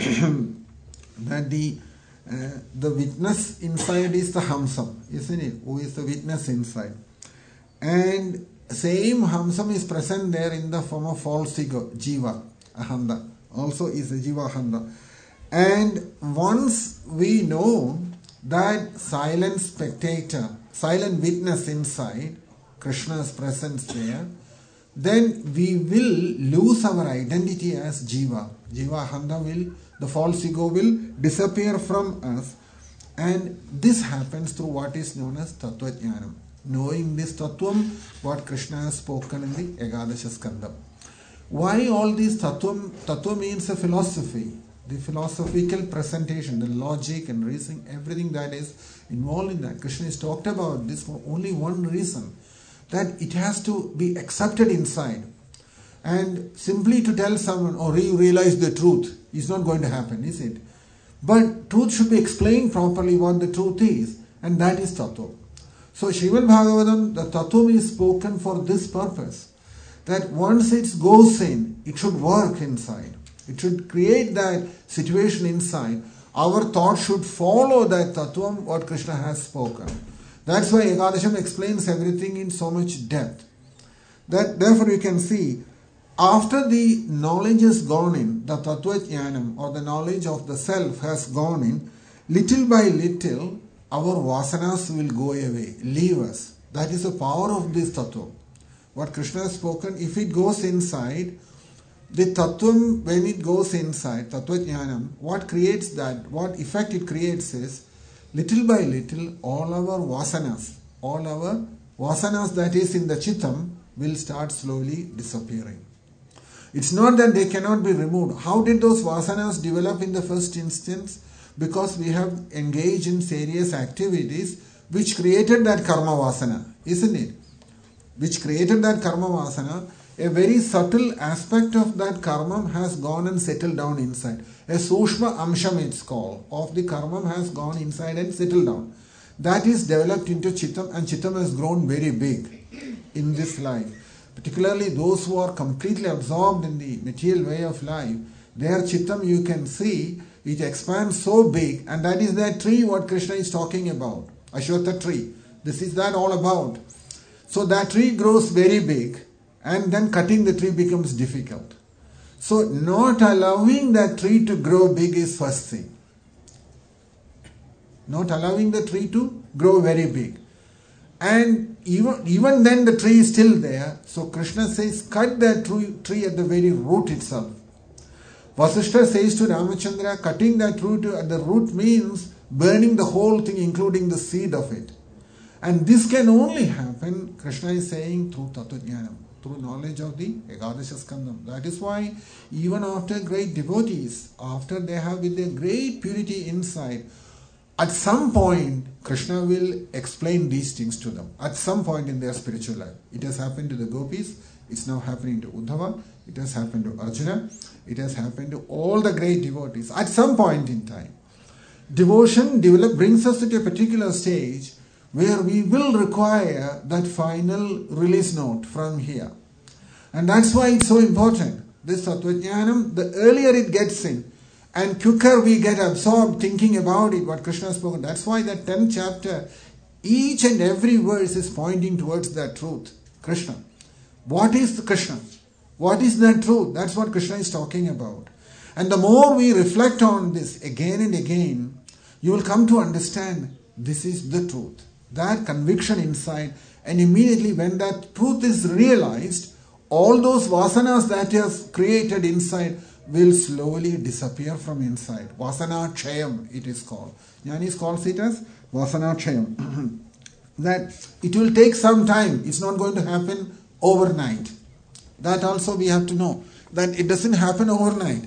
that the uh, the witness inside is the Hamsam, isn't it? Who is the witness inside? And same Hamsam is present there in the form of false ego, Jiva, Ahanda. Also is a Jiva Ahanda. And once we know that silent spectator, silent witness inside, Krishna's presence there, then we will lose our identity as Jiva. Jiva Ahanda will, the false ego will disappear from us. And this happens through what is known as Tattva Jnanam. Knowing this Tattvam, what Krishna has spoken in the Ekadasha Skandam. Why all these Tattvam? Tattva means a philosophy. The philosophical presentation, the logic and reasoning, everything that is involved in that. Krishna has talked about this for only one reason. That it has to be accepted inside. And simply to tell someone, or you realize the truth, is not going to happen, is it? But truth should be explained properly what the truth is. And that is Tattva. So Srimad Bhagavatam, the Tattva is spoken for this purpose. That once it goes in, it should work inside. It should create that situation inside. Our thought should follow that Tattva, what Krishna has spoken. That's why Ekadasham explains everything in so much depth. That therefore you can see, after the knowledge has gone in, the Tattva Jnanam or the knowledge of the self has gone in, little by little our vasanas will go away, leave us. That is the power of this Tattva. What Krishna has spoken, if it goes inside, the Tattvam, when it goes inside, Tattva Jnanam, what creates that, what effect it creates is, little by little, all our vasanas, all our vasanas that is in the Chittam will start slowly disappearing. It's not that they cannot be removed. How did those vasanas develop in the first instance? Because we have engaged in serious activities which created that karma vasana, isn't it? Which created that karma vasana. A very subtle aspect of that karma has gone and settled down inside. A sushma amsham it's called, of the karma has gone inside and settled down. That is developed into Chittam, and Chittam has grown very big in this life. Particularly those who are completely absorbed in the material way of life, their Chittam you can see, it expands so big, and that is that tree what Krishna is talking about, Ashwatha tree. This is that all about. So that tree grows very big, and then cutting the tree becomes difficult. So not allowing that tree to grow big is first thing. Not allowing the tree to grow very big. And even, even then the tree is still there. So Krishna says, cut that tree, tree at the very root itself. Vasishtha says to Ramachandra, cutting that root at the root means burning the whole thing, including the seed of it. And this can only happen, Krishna is saying, through Tattva Jnanam, through knowledge of the Ekadasha Skandam. That is why even after great devotees, after they have with their great purity inside, at some point Krishna will explain these things to them. At some point in their spiritual life. It has happened to the gopis, it's now happening to Uddhava, it has happened to Arjuna, it has happened to all the great devotees. At some point in time, devotion develop, brings us to a particular stage where we will require that final release note from here. And that's why it's so important. This Tattva Jnanam, the earlier it gets in, and quicker we get absorbed thinking about it, what Krishna has spoken. That's why that tenth chapter Each and every verse is pointing towards that truth, Krishna. What is the Krishna? What is that truth? That's what Krishna is talking about. And the more we reflect on this again and again, you will come to understand this is the truth. That conviction inside, and immediately when that truth is realized, all those vasanas that he has created inside will slowly disappear from inside. Vasana Chayam it is called. Jnanis calls it as Vasana Chayam. That it will take some time. It's not going to happen overnight. That also we have to know. That it doesn't happen overnight.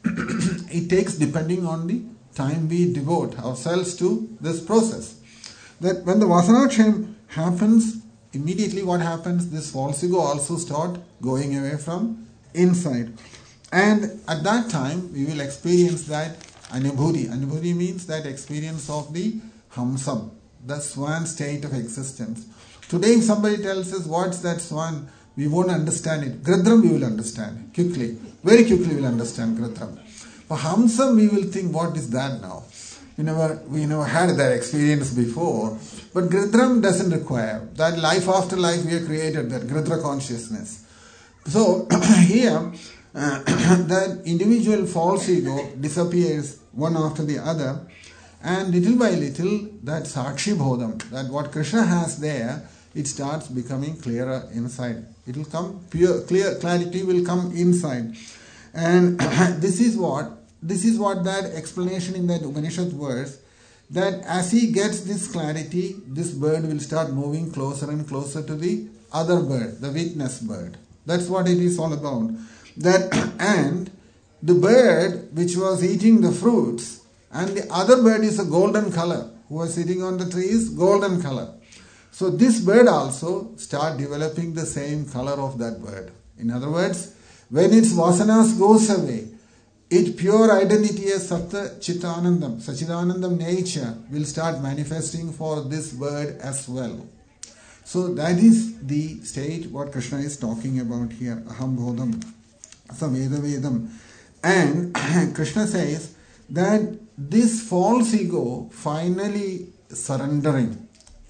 It takes depending on the time we devote ourselves to this process. That when the Vasana Chayam happens, immediately what happens? This false ego also start going away from inside. And at that time, we will experience that Anubhuti. Anubhuti means that experience of the Hamsam, the swan state of existence. Today, if somebody tells us what's that swan, we won't understand it. Gridram we will understand quickly. Very quickly we will understand Gridram. For Hamsam, we will think, what is that now? We never, we never had that experience before. But Gridram doesn't require. That life after life we have created, that Gridra consciousness. So, here, uh, that individual false ego disappears one after the other. And little by little, that Sakshi Bodham, that what Krishna has there, it starts becoming clearer inside. It will come, pure, clear, clarity will come inside. And this is what, this is what that explanation in that Upanishad verse, that as he gets this clarity, this bird will start moving closer and closer to the other bird, the witness bird. That's what it is all about. That, and the bird which was eating the fruits, and the other bird is a golden color, who was sitting on the tree is golden color. So this bird also start developing the same color of that bird. In other words, when its vasanas goes away, its pure identity as Satta Chitanandam, Sachidanandam nature will start manifesting for this bird as well. So that is the state what Krishna is talking about here. Aham Bodham, Saveda Vedam. And Krishna says that this false ego finally surrendering,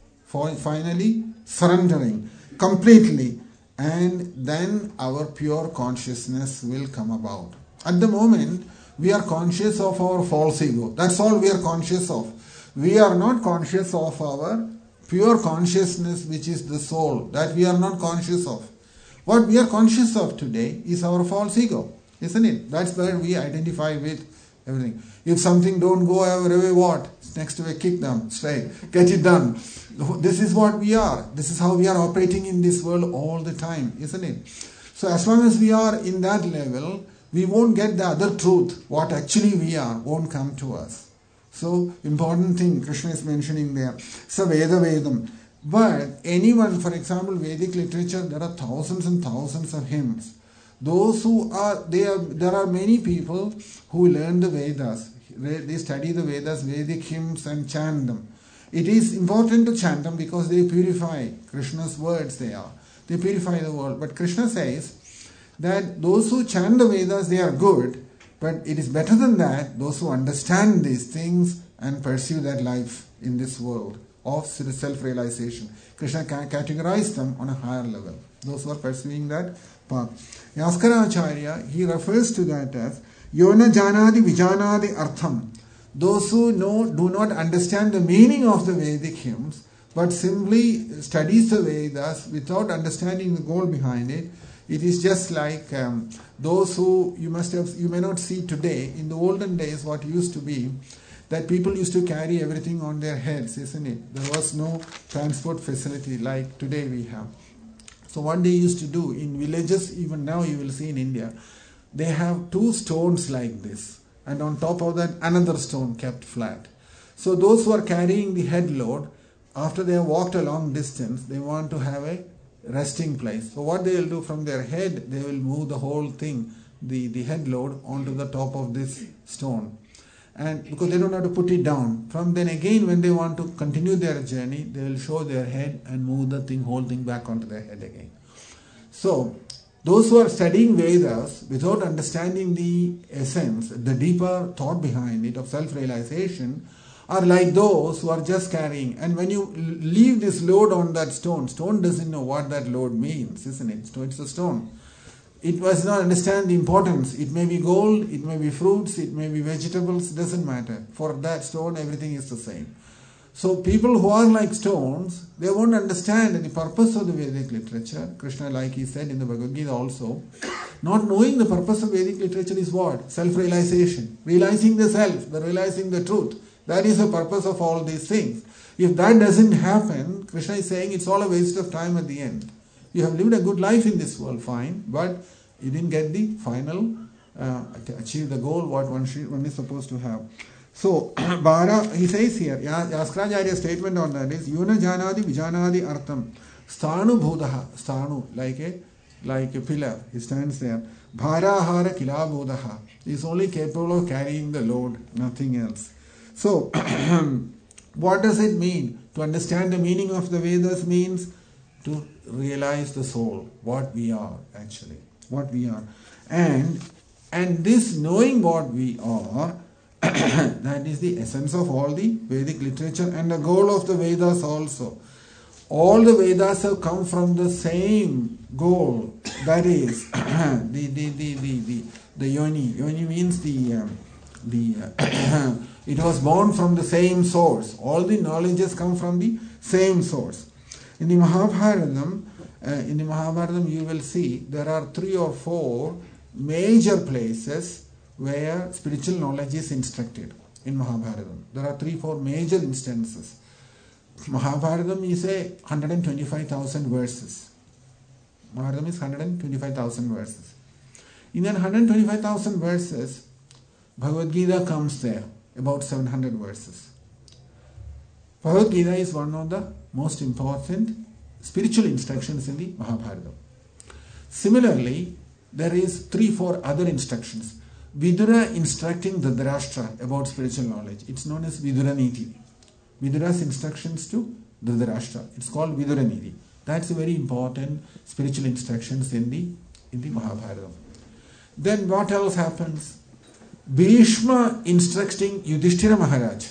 finally surrendering completely, and then our pure consciousness will come about. At the moment, we are conscious of our false ego. That's all we are conscious of. We are not conscious of our pure consciousness, which is the soul. That we are not conscious of. What we are conscious of today is our false ego, isn't it? That's where we identify with everything. If something don't go our way, what? Next way, kick them straight. Get it done. This is what we are. This is how we are operating in this world all the time, isn't it? So as long as we are in that level, we won't get the other truth. What actually we are won't come to us. So important thing Krishna is mentioning there. Sa Veda Vedam. But anyone, for example, Vedic literature, there are thousands and thousands of hymns. Those who are, they are, there are many people who learn the Vedas. They study the Vedas, Vedic hymns and chant them. It is important to chant them because they purify Krishna's words they are. They purify the world. But Krishna says that those who chant the Vedas, they are good. But it is better than that, those who understand these things and pursue that life in this world of self-realization. Krishna can categorize them on a higher level. Those who are pursuing that path. Yaskaracharya, he refers to that as Yona Janadi Vijanadi Artham. Those who know, do not understand the meaning of the Vedic hymns, but simply studies the Vedas without understanding the goal behind it. It is just like um, those who you must have, you may not see today. In the olden days, what used to be that people used to carry everything on their heads, isn't it? There was no transport facility like today we have. So what they used to do in villages, even now you will see in India, they have two stones like this, and on top of that another stone kept flat. So those who are carrying the head load, after they have walked a long distance, they want to have a resting place. So what they will do, from their head, they will move the whole thing, the, the head load, onto the top of this stone. And because they don't have to put it down. From then again, when they want to continue their journey, they will show their head and move the thing, whole thing back onto their head again. So those who are studying Vedas without understanding the essence, the deeper thought behind it of self-realization, are like those who are just carrying. And when you leave this load on that stone, stone doesn't know what that load means, isn't it? So it's a stone. It does not understand the importance. It may be gold, it may be fruits, it may be vegetables, doesn't matter. For that stone, everything is the same. So people who are like stones, they won't understand the purpose of the Vedic literature. Krishna, like he said in the Bhagavad Gita also, not knowing the purpose of Vedic literature is what? Self-realization. Realizing the self, the realizing the truth. That is the purpose of all these things. If that doesn't happen, Krishna is saying it's all a waste of time at the end. You have lived a good life in this world, fine, but you didn't get the final, uh, to achieve the goal what one, should, one is supposed to have. So, Bhara, he says here, Yaskracharya's statement on that is, Yuna janadi vijanadi artham, sthanu bhudaha, sthanu, like a, like a pillar, he stands there. Bhara hara kila bhudaha, he is only capable of carrying the load, nothing else. So, what does it mean? To understand the meaning of the Vedas means to realize the soul, what we are actually, what we are. And, and this knowing what we are, that is the essence of all the Vedic literature and the goal of the Vedas also. All the Vedas have come from the same goal, that is the, the, the, the, the, the yoni. Yoni means the, um, the uh, it was born from the same source. All the knowledges come from the same source. In the Mahabharatam, uh, in the Mahabharatam you will see there are three or four major places where spiritual knowledge is instructed in Mahabharatam. There are three, four major instances. Mahabharatam is a one hundred twenty-five thousand verses. Mahabharatam is one hundred twenty-five thousand verses. In that one hundred twenty-five thousand verses, Bhagavad Gita comes there, about seven hundred verses. Bhagavad Gita is one of the most important spiritual instructions in the Mahabharatam. Similarly, there is three, four other instructions. Vidura instructing Dhritarashtra about spiritual knowledge. It's known as Vidura Niti. Vidura's instructions to Dhritarashtra. It's called Vidura Niti. That's a very important spiritual instructions in the in the Mahabharatam. Then what else happens? Bhishma instructing Yudhishthira Maharaj.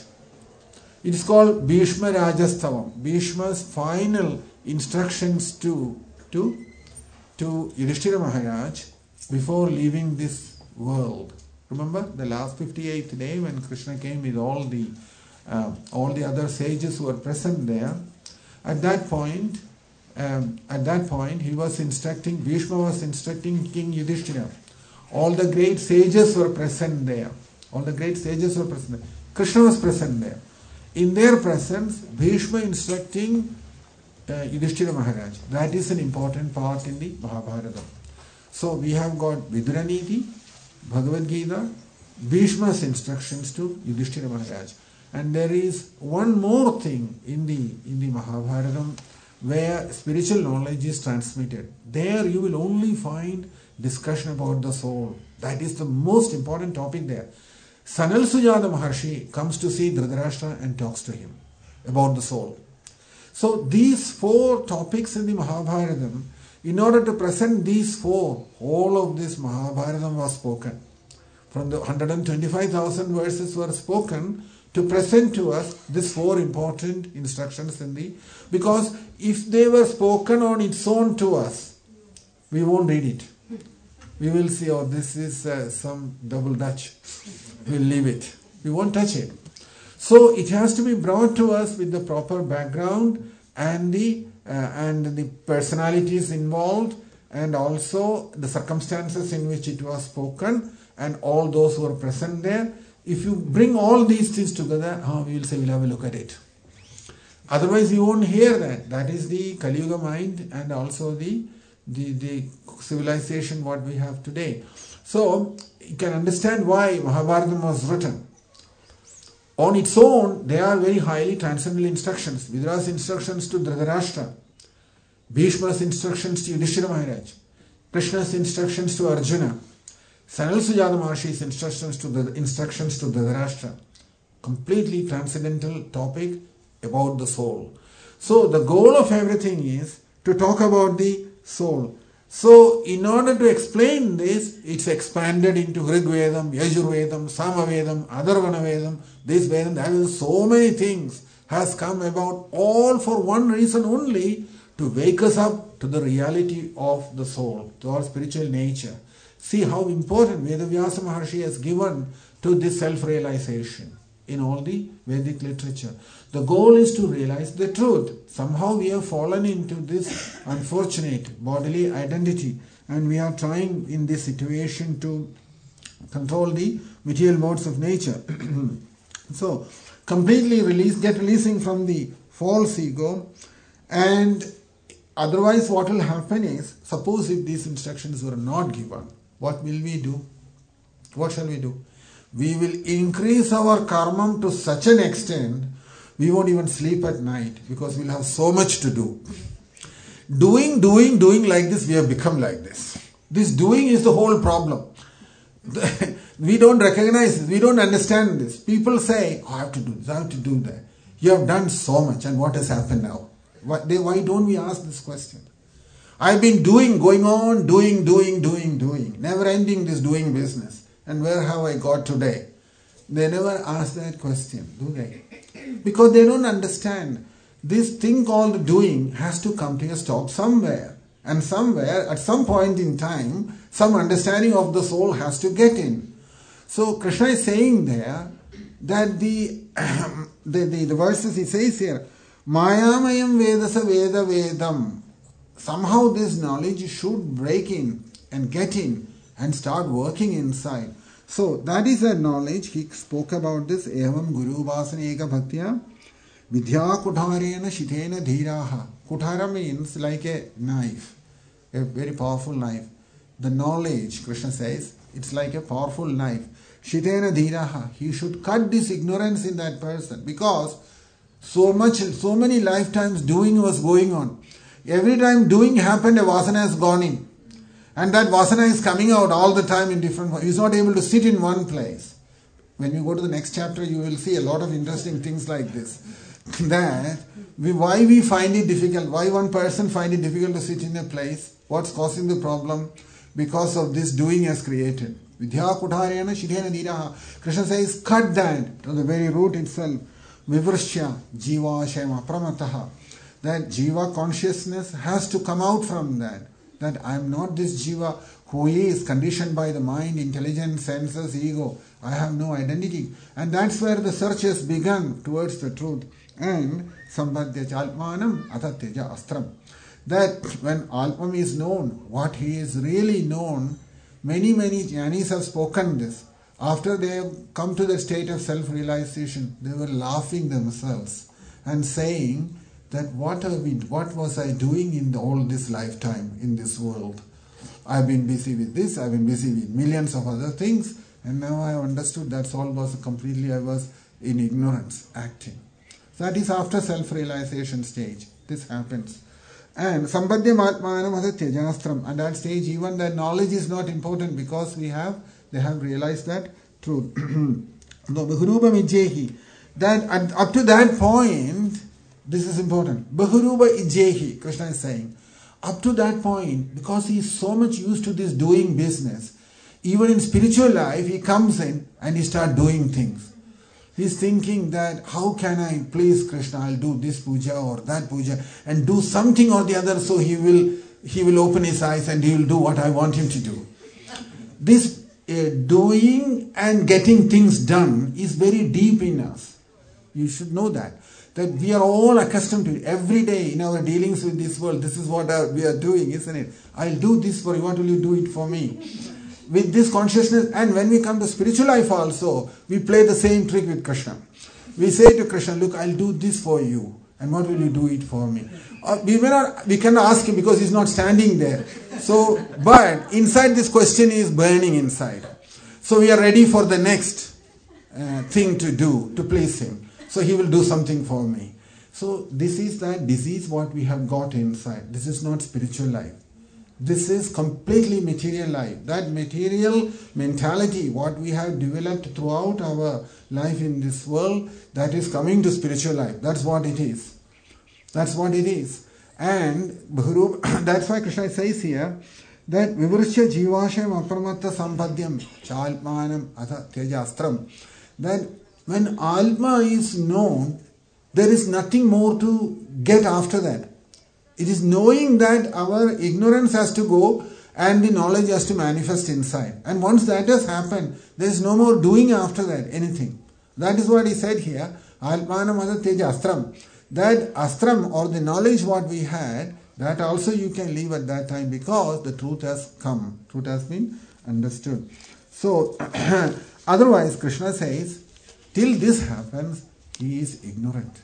It is called Bhishma Rajastavam. Bhishma's final instructions to to to Yudhishthira Maharaj before leaving this world. Remember the last fifty-eighth day when Krishna came with all the uh, all the other sages who were present there. At that point, um, at that point, he was instructing. Bhishma was instructing King Yudhishthira. All the great sages were present there. All the great sages were present there. Krishna was present there. In their presence, Bhishma instructing uh, Yudhishthira Maharaj. That is an important part in the Mahabharata. So we have got Vidura Niti, Bhagavad Gita, Bhishma's instructions to Yudhishthira Maharaj. And there is one more thing in the in the Mahabharatam where spiritual knowledge is transmitted. There you will only find discussion about the soul. That is the most important topic there. Sanal Sujata Maharshi comes to see Dhritarashtra and talks to him about the soul. So these four topics in the Mahabharatam, in order to present these four, all of this Mahabharatam was spoken. From the one hundred twenty-five thousand verses were spoken to present to us these four important instructions in the, because if they were spoken on its own to us, we won't read it. We will see, oh, this is uh, some double Dutch. We'll leave it. We won't touch it. So it has to be brought to us with the proper background and the uh, and the personalities involved and also the circumstances in which it was spoken and all those who are present there. If you bring all these things together, oh, we will say we'll have a look at it. Otherwise you won't hear that. That is the Kali Yuga mind and also the, the, the civilization what we have today. So you can understand why Mahabharata was written. On its own, they are very highly transcendental instructions. Vidura's instructions to Dhritarashtra, Bhishma's instructions to Yudhishthira Maharaj, Krishna's instructions to Arjuna, Sanal Sujata Maharshi's instructions to the instructions to Dhritarashtra. Completely transcendental topic about the soul. So the goal of everything is to talk about the soul. So, in order to explain this, it's expanded into Rig Vedam, Yajurvedam, Samavedam, Atharvana Vedam, this Vedam, that is, so many things has come about, all for one reason only, to wake us up to the reality of the soul, to our spiritual nature. See how important Vedavyasa Maharshi has given to this self-realization in all the Vedic literature. The goal is to realize the truth. Somehow we have fallen into this unfortunate bodily identity, and we are trying in this situation to control the material modes of nature. So, completely release, get releasing from the false ego, and otherwise what will happen is, suppose if these instructions were not given, what will we do? What shall we do? We will increase our karma to such an extent, we won't even sleep at night because we'll have so much to do. Doing, doing, doing like this, we have become like this. This doing is the whole problem. We don't recognize this, we don't understand this. People say, oh, I have to do this, I have to do that. You have done so much, and what has happened now? Why, they, why don't we ask this question? I've been doing, going on, doing, doing, doing, doing, never ending this doing business. And where have I got today? They never ask that question, do they? Because they don't understand. This thing called doing has to come to a stop somewhere. And somewhere, at some point in time, some understanding of the soul has to get in. So Krishna is saying there that the, the, the, the verses he says here, Mayamayam Vedasa Veda Vedam. Somehow this knowledge should break in and get in and start working inside. So that is a knowledge. He spoke about this. Evam Guru Vasana Eka Bhaktya Vidya Kutharena Shitena Dhiraha. Kuthara means like a knife, a very powerful knife. The knowledge, Krishna says, it's like a powerful knife. Shitena Dhiraha. He should cut this ignorance in that person, because so much, so many lifetimes doing was going on. Every time doing happened, a vasana has gone in. And that vasana is coming out all the time in different ways. He is not able to sit in one place. When you go to the next chapter, you will see a lot of interesting things like this. That, we, why we find it difficult, why one person find it difficult to sit in a place, what's causing the problem? Because of this doing has created. Vidya Kutharena Shidhena Dhiraha. Krishna says, cut that to the very root itself. Vivrshya Jiva Shema Pramataha. That Jiva consciousness has to come out from that. That I am not this Jiva who is conditioned by the mind, intelligence, senses, ego. I have no identity. And that's where the search has begun towards the truth. And Sambhadya Chalmanam Atatteja Astram. That when Alpam is known, what he is really known, many, many Jnanis have spoken this. After they have come to the state of self-realization, they were laughing themselves and saying that what, have been, what was I doing in all this lifetime in this world? I've been busy with this, I've been busy with millions of other things, and now I understood that's all was completely, I was in ignorance, acting. So that is after self-realization stage. This happens. And Sambhadya Matmanam Tejastram. At that stage, even that knowledge is not important, because we have, they have realized that truth. That up to that point, this is important. Bahuruba Ijehi, Krishna is saying. Up to that point, because he is so much used to this doing business, even in spiritual life, he comes in and he starts doing things. He's thinking that, how can I please Krishna? I'll do this puja or that puja and do something or the other, so he will, he will open his eyes and he will do what I want him to do. This uh, doing and getting things done is very deep in us. You should know that. That we are all accustomed to it. Every day in our dealings with this world, this is what we are doing, isn't it? I'll do this for you, what will you do it for me? With this consciousness, and when we come to spiritual life also, we play the same trick with Krishna. We say to Krishna, look, I'll do this for you, and what will you do it for me? Uh, we may not, we cannot ask him because he's not standing there. So, but inside this question is burning inside. So we are ready for the next uh, thing to do, to please him. So he will do something for me. So this is that disease what we have got inside. This is not spiritual life. This is completely material life. That material mentality, what we have developed throughout our life in this world, that is coming to spiritual life. That's what it is. That's what it is. And that's why Krishna says here that Vivrishya Jivashem Apramatta Sampadyam Chalpanam Atha Tejastram. That when Alma is known, there is nothing more to get after that. It is knowing that our ignorance has to go and the knowledge has to manifest inside. And once that has happened, there is no more doing after that, anything. That is what he said here. Alpanam Atha Tejastram. That astram or the knowledge what we had, that also you can leave at that time because the truth has come. Truth has been understood. So, otherwise Krishna says, till this happens, he is ignorant.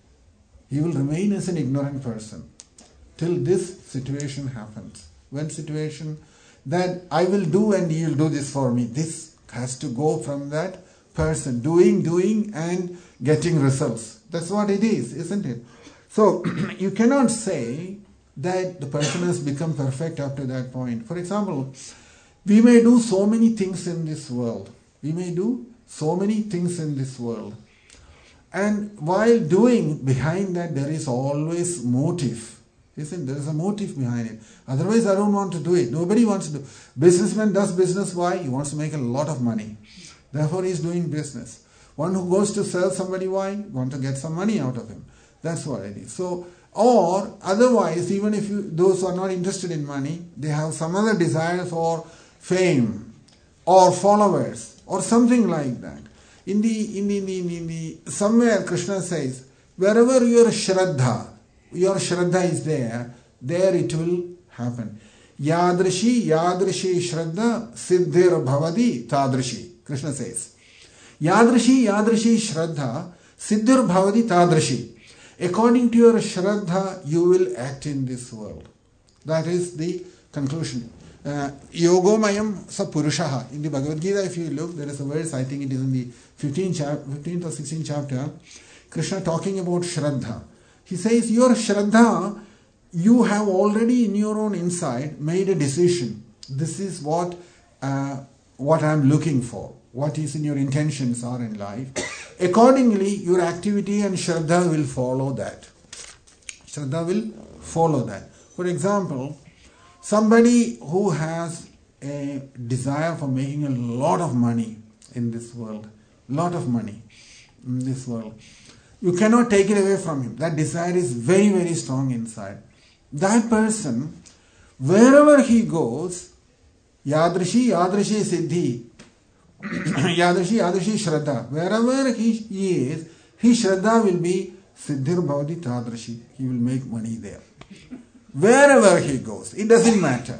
He will remain as an ignorant person till this situation happens. When situation that I will do and he will do this for me. This has to go from that person. Doing, doing and getting results. That's what it is, isn't it? So, you cannot say that the person has become perfect up to that point. For example, we may do so many things in this world. We may do so many things in this world. And while doing, behind that there is always motive. Isn't there? There is a motive behind it. Otherwise, I don't want to do it. Nobody wants to do. Businessman does business. Why? He wants to make a lot of money. Therefore, he is doing business. One who goes to serve somebody, why? Want to get some money out of him. That's what it is. So, or otherwise, even if you, those who are not interested in money, they have some other desire for fame or followers or something like that. In the, in the, in the, in the somewhere Krishna says, wherever your Shraddha, your Shraddha is there, there it will happen. Yadrishi, Yadrishi Shraddha, Siddhir Bhavadi, Tadrishi. Krishna says. Yadrishi, Yadrishi Shraddha, Siddhir Bhavadi, Tadrishi. According to your Shraddha, you will act in this world. That is the conclusion. Uh, Yogomayam sa Purushaha. In the Bhagavad Gita, if you look, there is a verse, I think it is in the fifteenth, chap- fifteenth or sixteenth chapter, Krishna talking about Shraddha. He says, your Shraddha, you have already in your own inside made a decision. This is what, uh, what I am looking for. What is in your intentions are in life. Accordingly, your activity and Shraddha will follow that. Shraddha will follow that. For example, somebody who has a desire for making a lot of money in this world, lot of money in this world, you cannot take it away from him. That desire is very, very strong inside. That person, wherever he goes, Yadrishi, Yadrishi Siddhi, Yadrishi, Yadrishi Shraddha, wherever he is, his Shraddha will be Siddhir Bhavati Tadrishi. He will make money there. Wherever he goes, it doesn't matter.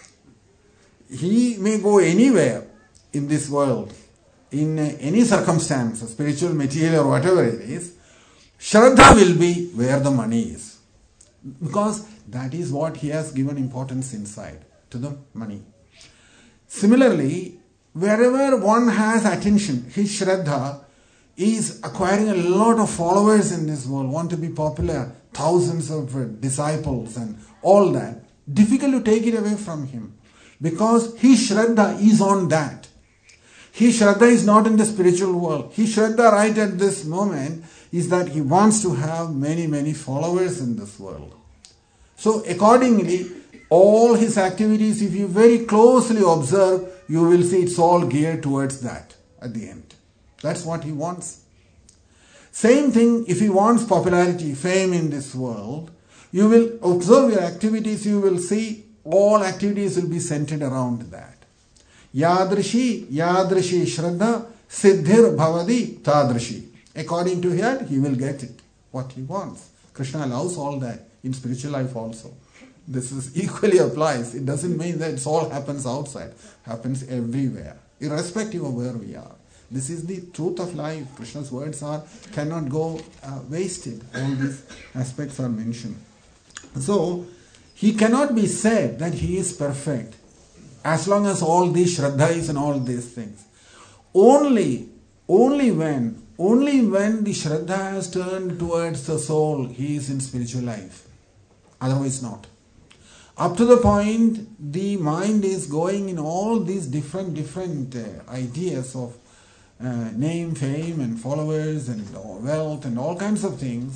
He may go anywhere in this world, in any circumstance, spiritual, material or whatever it is, Shraddha will be where the money is. Because that is what he has given importance inside, to the money. Similarly, wherever one has attention, his Shraddha is acquiring a lot of followers in this world, want to be popular, thousands of disciples and all that. Difficult to take it away from him. Because his Shraddha is on that. His Shraddha is not in the spiritual world. His Shraddha right at this moment is that he wants to have many, many followers in this world. So accordingly, all his activities, if you very closely observe, you will see it's all geared towards that at the end. That's what he wants. Same thing, if he wants popularity, fame in this world, you will observe your activities, you will see all activities will be centered around that. Yadrishi, Yadrishi Shraddha, Siddhir Bhavadi, Tadrishi. According to him, he will get it, what he wants. Krishna allows all that in spiritual life also. This is equally applies. It doesn't mean that it all happens outside. Happens everywhere, irrespective of where we are. This is the truth of life. Krishna's words are cannot go uh, wasted. All these aspects are mentioned. So, he cannot be said that he is perfect as long as all these Shraddhas and all these things. Only, only when, only when the Shraddha has turned towards the soul, he is in spiritual life. Otherwise not. Up to the point, the mind is going in all these different, different uh, ideas of uh, name, fame and followers and wealth and all kinds of things.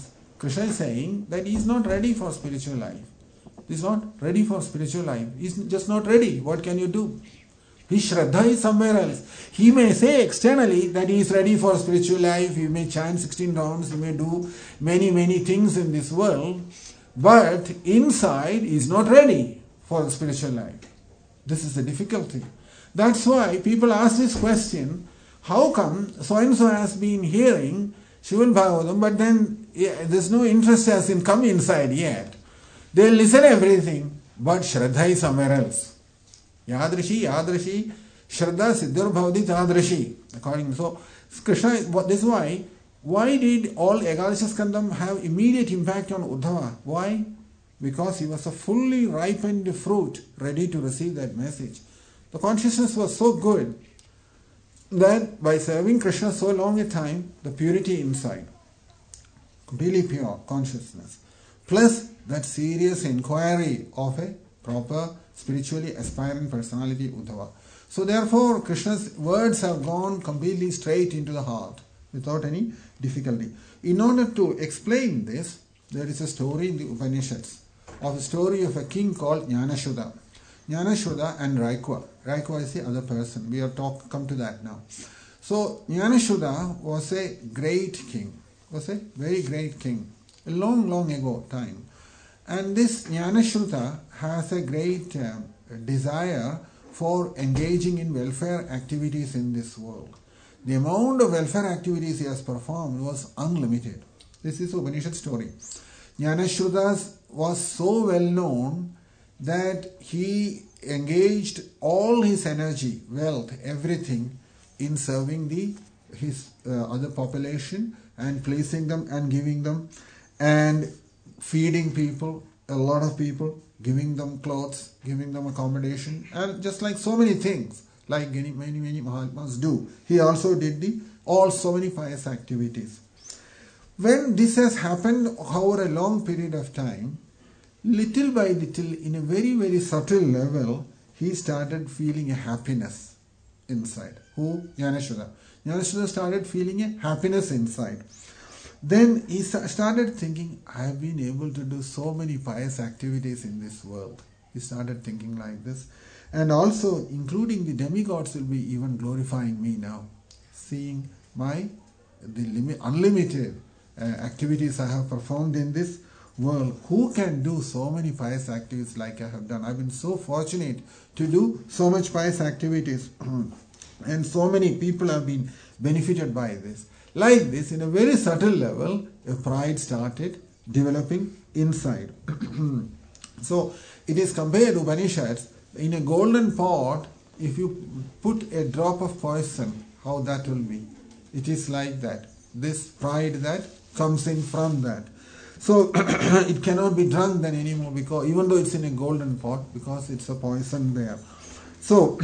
Krishna is saying that he is not ready for spiritual life. He is not ready for spiritual life. He is just not ready. What can you do? His Shraddha is somewhere else. He may say externally that he is ready for spiritual life. He may chant sixteen rounds. He may do many, many things in this world. But inside he is not ready for spiritual life. This is the difficulty. That's why people ask this question, how come so-and-so has been hearing Srimad Bhagavatam, but then yeah, there's no interest has in come inside yet. They'll listen everything, but Shraddha is somewhere else. Yadrishi, Yadrishi, Shraddha Siddhar Bhavati Tadrishi. According to so, Krishna, this is why, why did all Ekadasha Skandam have immediate impact on Uddhava? Why? Because he was a fully ripened fruit, ready to receive that message. The consciousness was so good that by serving Krishna so long a time, the purity inside, completely pure consciousness, plus that serious inquiry of a proper spiritually aspiring personality, Uddhava. So therefore, Krishna's words have gone completely straight into the heart without any difficulty. In order to explain this, there is a story in the Upanishads of a story of a king called Jnanashuddha. Jnanashuddha and Raikwa. Raikwa is the other person. We have talk, come to that now. So Jnanashuddha was a great king, was a very great king, a long, long ago time. And this Jnanashuddha has a great uh, desire for engaging in welfare activities in this world. The amount of welfare activities he has performed was unlimited. This is Upanishad story. Jnanashuddha was so well known that he engaged all his energy, wealth, everything in serving the his uh, other population and pleasing them and giving them and feeding people, a lot of people, giving them clothes, giving them accommodation, and just like so many things, like many, many, many Mahatmas do. He also did the all so many pious activities. When this has happened over a long period of time, little by little, in a very, very subtle level, he started feeling a happiness inside. Who? Jnanashuddha. Jnanashuddha started feeling a happiness inside. Then he started thinking, I have been able to do so many pious activities in this world. He started thinking like this. And also, including the demigods will be even glorifying me now. Seeing my the limit, unlimited uh, activities I have performed in this world. Who can do so many pious activities like I have done? I've been so fortunate to do so much pious activities. And so many people have been benefited by this. Like this, in a very subtle level, a pride started developing inside. So, it is compared to Upanishads, in a golden pot, if you put a drop of poison, how that will be. It is like that. This pride that comes in from that. So, it cannot be drunk then anymore, because even though it's in a golden pot, because it's a poison there. So,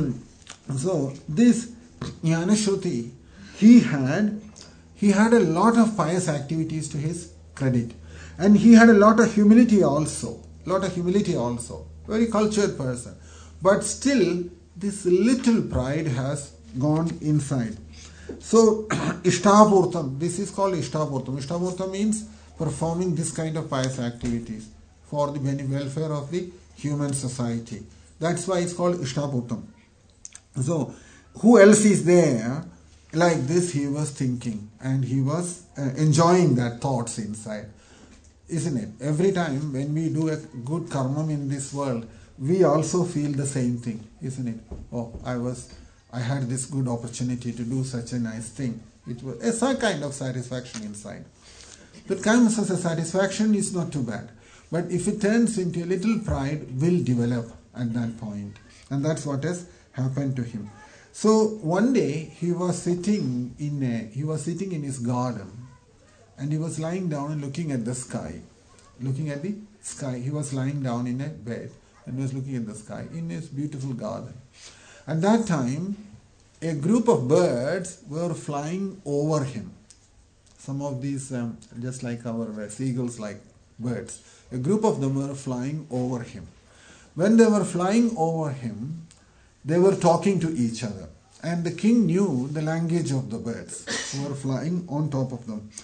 so this Jnanashuddha, he had, he had a lot of pious activities to his credit. And he had a lot of humility also. Lot of humility also. Very cultured person. But still, this little pride has gone inside. So, Ishtapurtam, this is called Ishtapurtam. Ishtapurtam means performing this kind of pious activities for the welfare of the human society. That's why it's called Ishtapurtam. So, who else is there? Like this he was thinking, and he was uh, enjoying that thoughts inside. Isn't it? Every time when we do a good karma in this world, we also feel the same thing, isn't it? Oh, I was, I had this good opportunity to do such a nice thing. It was a some kind of satisfaction inside. That kind of satisfaction is not too bad. But if it turns into a little pride, will develop at that point. And that's what has happened to him. So one day he was sitting in a, he was sitting in his garden, and he was lying down and looking at the sky. Looking at the sky. He was lying down in a bed and was looking at the sky in his beautiful garden. At that time, a group of birds were flying over him. Some of these, um, just like our uh, seagulls like birds. A group of them were flying over him. When they were flying over him, they were talking to each other. And the king knew the language of the birds who were flying on top of them.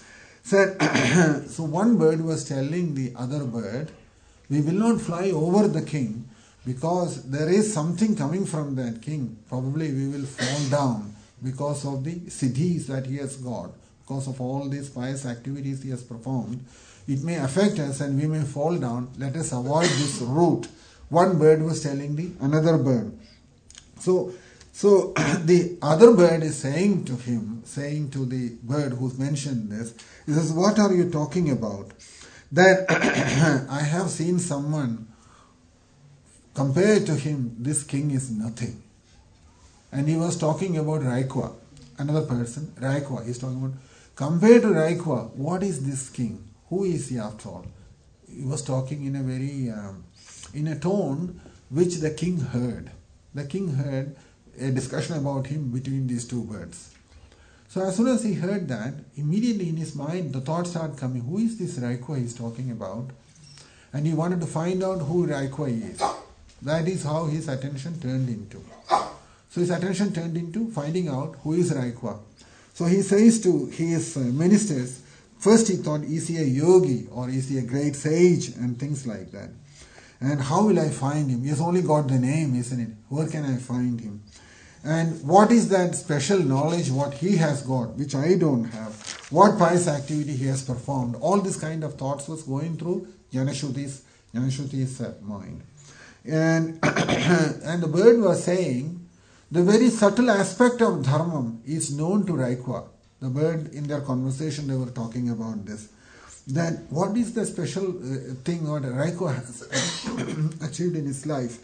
Said, so one bird was telling the other bird, we will not fly over the king because there is something coming from that king. Probably we will fall down because of the siddhis that he has got, because of all these pious activities he has performed. It may affect us and we may fall down. Let us avoid this route. One bird was telling the another bird. So, so the other bird is saying to him, saying to the bird who's mentioned this, he says, what are you talking about? That I have seen someone, compared to him, this king is nothing. And he was talking about Raikwa, another person, Raikwa. He's talking about, compared to Raikwa, what is this king? Who is he after all? He was talking in a very, um, in a tone which the king heard. The king heard a discussion about him between these two birds. So as soon as he heard that, immediately in his mind, the thoughts started coming, who is this Raikwa he's talking about? And he wanted to find out who Raikwa is. That is how his attention turned into. So his attention turned into finding out who is Raikwa. So he says to his ministers, first he thought, is he a yogi or is he a great sage and things like that. And how will I find him? He has only got the name, isn't it? Where can I find him? And what is that special knowledge what he has got, which I don't have? What pious activity he has performed? All this kind of thoughts was going through Janashuti's, Janashuti's mind. And, and the bird was saying, the very subtle aspect of dharmam is known to Raikwa. The bird, in their conversation, they were talking about this. That what is the special uh, thing what Raikwa has achieved in his life?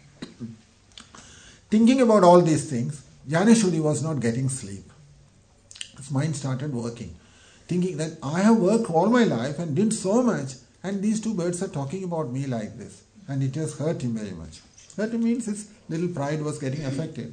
Thinking about all these things, Janeshwari was not getting sleep. His mind started working. Thinking that I have worked all my life and did so much, and these two birds are talking about me like this. And it has hurt him very much. Hurt him means his little pride was getting affected.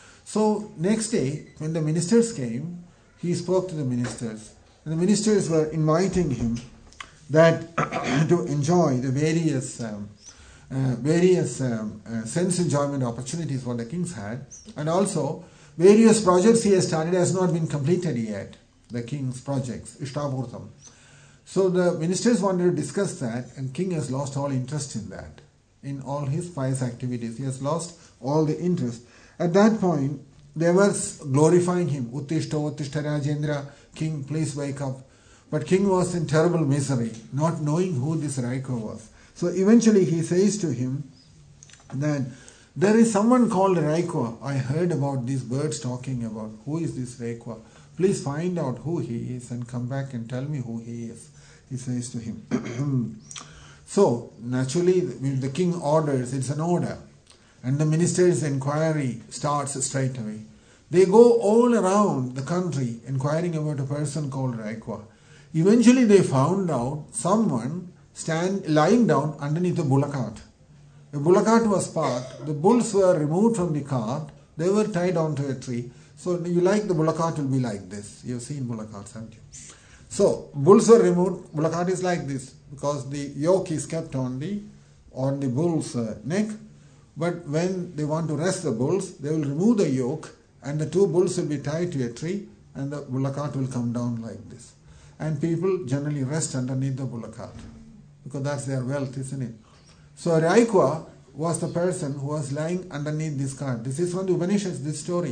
So next day, when the ministers came, he spoke to the ministers. And the ministers were inviting him that to enjoy the various um, uh, various um, uh, sense enjoyment opportunities what the kings had, and also various projects he has started has not been completed yet. The king's projects, Ishtabhurtam. So the ministers wanted to discuss that, and king has lost all interest in that, in all his pious activities. He has lost all the interest. At that point, they were glorifying him. Uttishta, Uttishta Rajendra, king, please wake up. But king was in terrible misery, not knowing who this Raikwa was. So eventually he says to him that there is someone called Raikwa. I heard about these birds talking about who is this Raikwa. Please find out who he is and come back and tell me who he is. He says to him. So naturally the king orders, it's an order. And the minister's inquiry starts straight away. They go all around the country inquiring about a person called Raikwa. Eventually they found out someone stand lying down underneath a bullock cart. The bullock cart was parked. The bulls were removed from the cart. They were tied onto a tree. So you like the bullock cart will be like this. You have seen bullock carts, haven't you? So bulls were removed. Bullock cart is like this because the yoke is kept on the on the bull's uh, neck. But when they want to rest the bulls, they will remove the yoke and the two bulls will be tied to a tree and the bullock cart will come down like this. And people generally rest underneath the bullock cart because that's their wealth, isn't it? So Raikwa was the person who was lying underneath this cart. This is from the Upanishads, this story.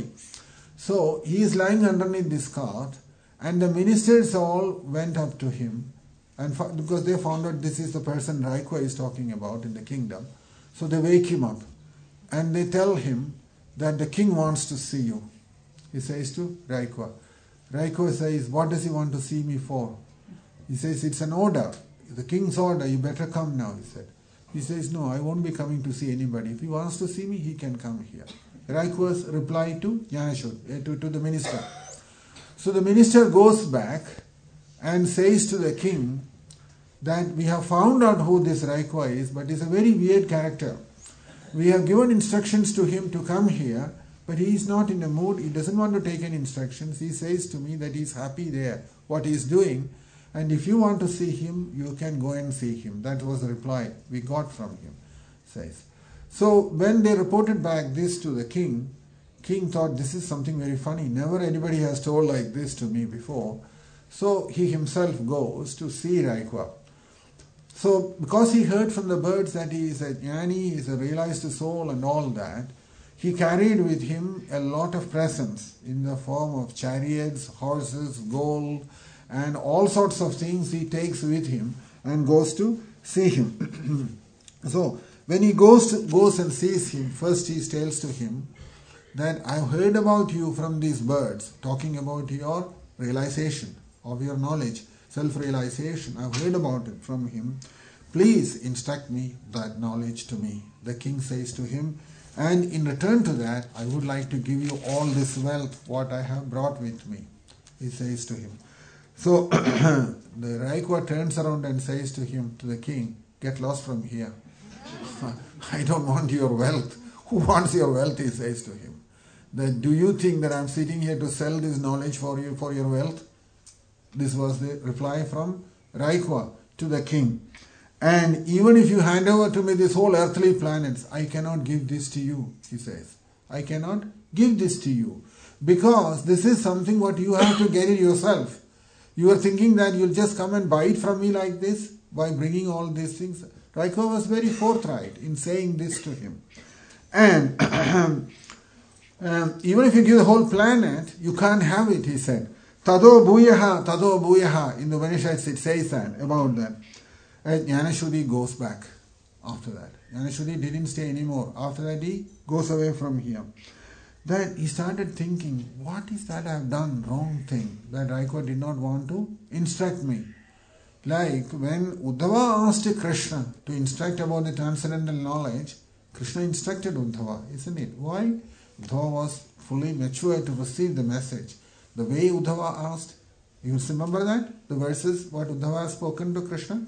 So he is lying underneath this cart and the ministers all went up to him and because they found out this is the person Raikwa is talking about in the kingdom. So they wake him up and they tell him that the king wants to see you. He says to Raikwa. Raikwa says, what does he want to see me for? He says, it's an order. The king's order, you better come now, he said. He says, no, I won't be coming to see anybody. If he wants to see me, he can come here. Raikwa's reply to Janeshwar, to, to the minister. So the minister goes back and says to the king that we have found out who this Raikwa is, but he's a very weird character. We have given instructions to him to come here, but he is not in a mood. He doesn't want to take any instructions. He says to me that he's happy there, what he's doing. And if you want to see him, you can go and see him. That was the reply we got from him, says. So when they reported back this to the king, king thought this is something very funny. Never anybody has told like this to me before. So he himself goes to see Raikwa. So because he heard from the birds that he is a jnani, he is a realized soul and all that, he carried with him a lot of presents in the form of chariots, horses, gold, and all sorts of things he takes with him and goes to see him. So when he goes to, goes and sees him, first he tells to him that I've heard about you from these birds, talking about your realization of your knowledge, self-realization. I've heard about it from him. Please instruct me that knowledge to me. The king says to him, and in return to that, I would like to give you all this wealth, what I have brought with me, he says to him. So the Raikwa turns around and says to him, to the king, get lost from here. I don't want your wealth. Who wants your wealth, he says to him. That, do you think that I'm sitting here to sell this knowledge for you, for your wealth? This was the reply from Raikwa to the king. And even if you hand over to me this whole earthly planets, I cannot give this to you, he says. I cannot give this to you. Because this is something what you have to get it yourself. You are thinking that you'll just come and buy it from me like this by bringing all these things. Raikwa was very forthright in saying this to him. And um, even if you give the whole planet, you can't have it, he said. Tado bhuyaha, tado bhuyaha. In the Upanishads it says that, about that. And Jnanashuddhi goes back after that. Jnanashuddhi didn't stay anymore. After that he goes away from here. Then he started thinking, what is that I have done wrong thing that Raikwa did not want to instruct me? Like when Uddhava asked Krishna to instruct about the transcendental knowledge, Krishna instructed Uddhava, isn't it? Why? Uddhava was fully mature to receive the message. The way Uddhava asked, you remember that? The verses, what Uddhava has spoken to Krishna?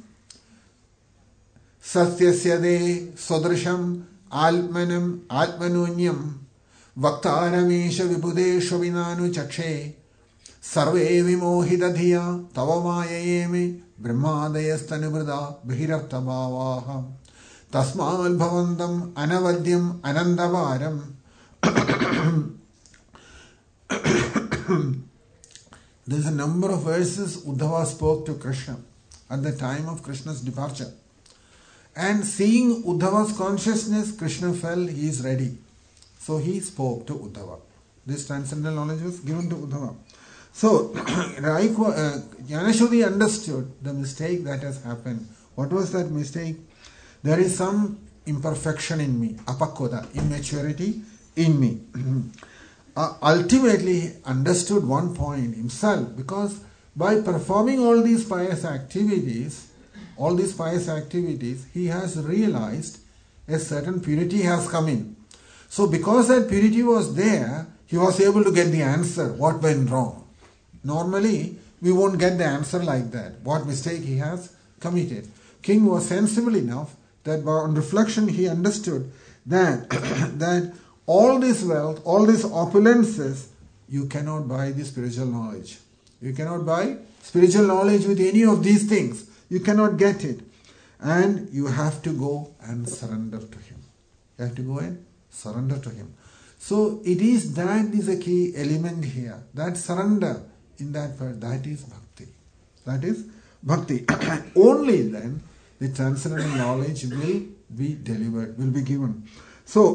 Satyasyade sodrisham almanam atmanunyam vaktaramesha vibudesha vinanu chakshe sarve vimohidadhiya tava mayayeme brahmadayastanibrida bhirartha bhavaha tasmal bhavandam anavadyam anandavaram. There's a number of verses Uddhava spoke to Krishna at the time of Krishna's departure. And seeing Uddhava's consciousness, Krishna felt he is ready. So he spoke to Uddhava. This transcendental knowledge was given to Uddhava. So Raikwa, uh, Jnanashuddhi understood the mistake that has happened. What was that mistake? There is some imperfection in me, apakvata, immaturity in me. uh, ultimately he understood one point himself, because by performing all these pious activities, all these pious activities, he has realized a certain purity has come in. So because that purity was there, he was able to get the answer, what went wrong. Normally, we won't get the answer like that, what mistake he has committed. King was sensible enough that on reflection he understood that, that all this wealth, all these opulences, you cannot buy the spiritual knowledge. You cannot buy spiritual knowledge with any of these things. You cannot get it. And you have to go and surrender to him. You have to go and surrender to him. So it is that is a key element here. That surrender in that part, that is bhakti. That is bhakti. Only then the transcendental knowledge will be delivered, will be given. So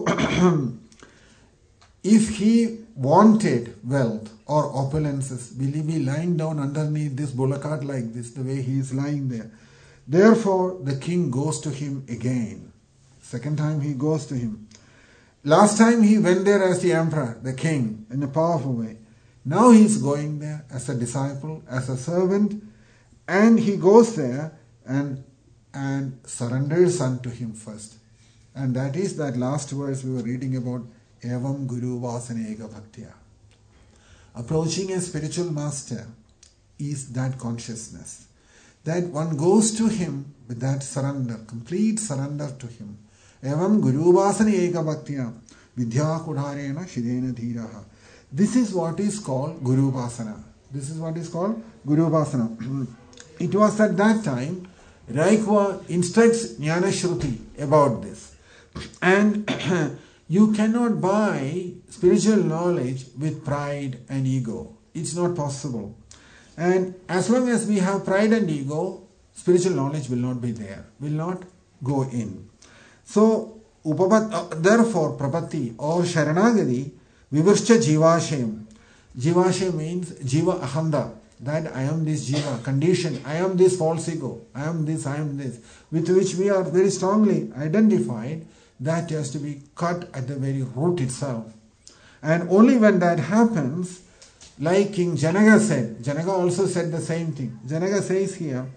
if he wanted wealth or opulences, will he be lying down underneath this bullock like this, the way he is lying there? Therefore, the king goes to him again. Second time he goes to him. Last time he went there as the emperor, the king, in a powerful way. Now he is going there as a disciple, as a servant, and he goes there and, and surrenders unto him first. And that is that last verse we were reading about, Evam Guru Vasanega Bhaktya. Approaching a spiritual master is that consciousness. That one goes to him with that surrender, complete surrender to him. Evam Guru Vasanega Bhaktya Vidya Kudharena Shidena Dhiraha. This is what is called Guru Vasana. This is what is called Guru Vasana. It was at that time Raikwa instructs Jnanashruti about this. And you cannot buy spiritual knowledge with pride and ego. It's not possible. And as long as we have pride and ego, spiritual knowledge will not be there, will not go in. So, upapat, uh, therefore, prapatti or sharanagati, vivarscha jivashayam. Jivashayam means jiva ahanda, that I am this jiva, condition, I am this false ego, I am this, I am this, with which we are very strongly identified, that has to be cut at the very root itself. And only when that happens, like King Janaka said, Janaka also said the same thing. Janaka says here,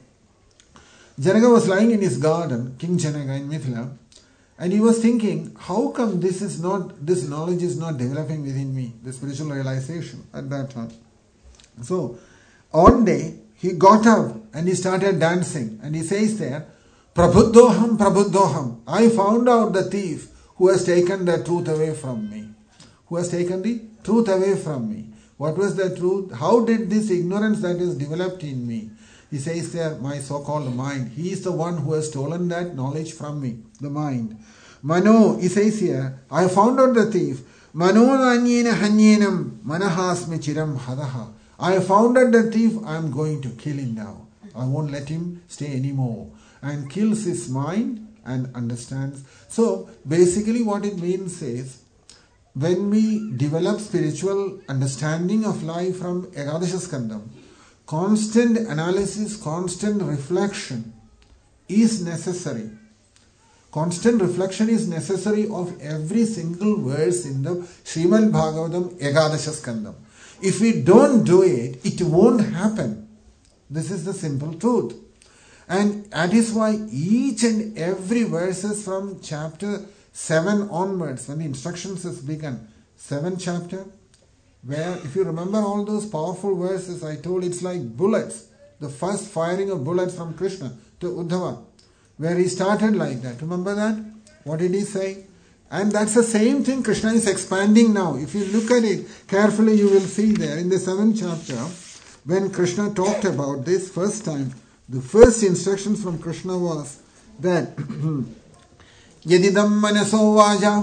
Janaka was lying in his garden, King Janaka in Mithila, and he was thinking, how come this is not, this knowledge is not developing within me, the spiritual realization at that time. So, one day, he got up and he started dancing, and he says there, Prabhuddhoham, Prabhuddhoham, I found out the thief who has taken the truth away from me. Who has taken the truth away from me. What was the truth? How did this ignorance that is developed in me? He says there, my so-called mind. He is the one who has stolen that knowledge from me, the mind. Mano, he says here, I found out the thief. Mano nanyena hanyenam manahasmi chiram hadaha. I found out the thief, I am going to kill him now. I won't let him stay anymore. And kills his mind and understands. So, basically what it means is, when we develop spiritual understanding of life from Ekadasha Skandam, constant analysis, constant reflection is necessary. Constant reflection is necessary of every single verse in the Srimad Bhagavatam Ekadasha Skandam. If we don't do it, it won't happen. This is the simple truth. And that is why each and every verses from chapter seven onwards, when the instructions is begun, seventh chapter, where if you remember all those powerful verses, I told it's like bullets, the first firing of bullets from Krishna to Uddhava, where he started like that. Remember that? What did he say? And that's the same thing Krishna is expanding now. If you look at it carefully, you will see there in the seventh chapter, when Krishna talked about this first time, the first instructions from Krishna was that Yadidam manaso vaja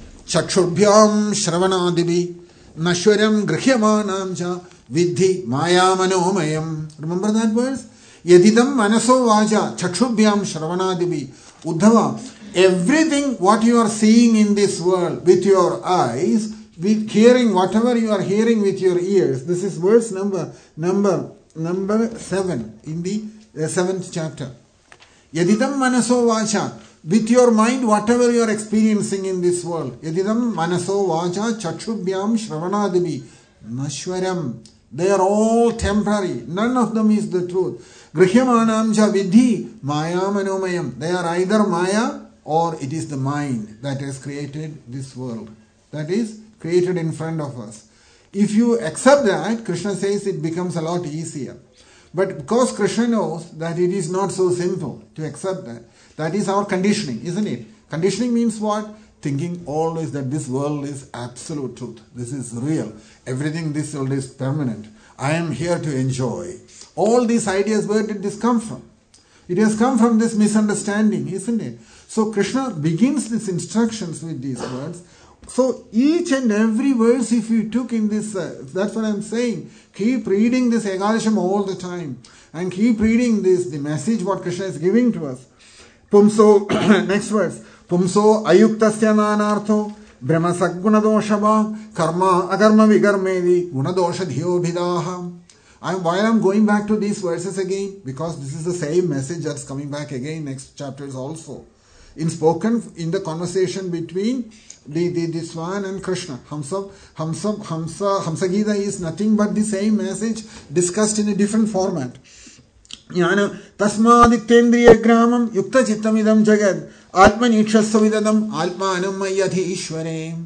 chakshubhyam shravanadibi nashwaram grihyamanam cha vidhi maya manomayam. Remember that verse? Yadidam manaso vaja chakshubhyam shravanadibi. Uddhava, everything what you are seeing in this world with your eyes, with hearing whatever you are hearing with your ears. This is verse number number number seven in the uh, seventh chapter. Yadidam manaso vacha. With your mind, whatever you are experiencing in this world. Yadidam manaso vacha chakshubhyam shravanadibi nashwaram. They are all temporary. None of them is the truth. Grihyamanam cha vidhi maya manomayam. They are either maya or it is the mind that has created this world. That is created in front of us. If you accept that, Krishna says it becomes a lot easier. But because Krishna knows that it is not so simple to accept that, that is our conditioning, isn't it? Conditioning means what? Thinking always that this world is absolute truth. This is real. Everything in this world is permanent. I am here to enjoy. All these ideas, where did this come from? It has come from this misunderstanding, isn't it? So Krishna begins these instructions with these words. So each and every verse, if you took in this, uh, that's what I'm saying. Keep reading this Ekadasham all the time. And keep reading this, the message what Krishna is giving to us. Pumso, next verse. Pumso ayuktasya nanartho brahmasag gunadoshava karma agarma vigarmedi gunadosha dhiyobhidaha. I'm, while I'm going back to these verses again, because this is the same message that's coming back again next chapters also. In spoken, in the conversation between the, the this one and Krishna. Hamsa, Hamsa, Hamsa, Hamsa Gita is nothing but the same message discussed in a different format. Jnana tasmadiktendriya gramam yukta chittamidam jagad atman ikshasvavidadam alpanam mayadhi ishvare.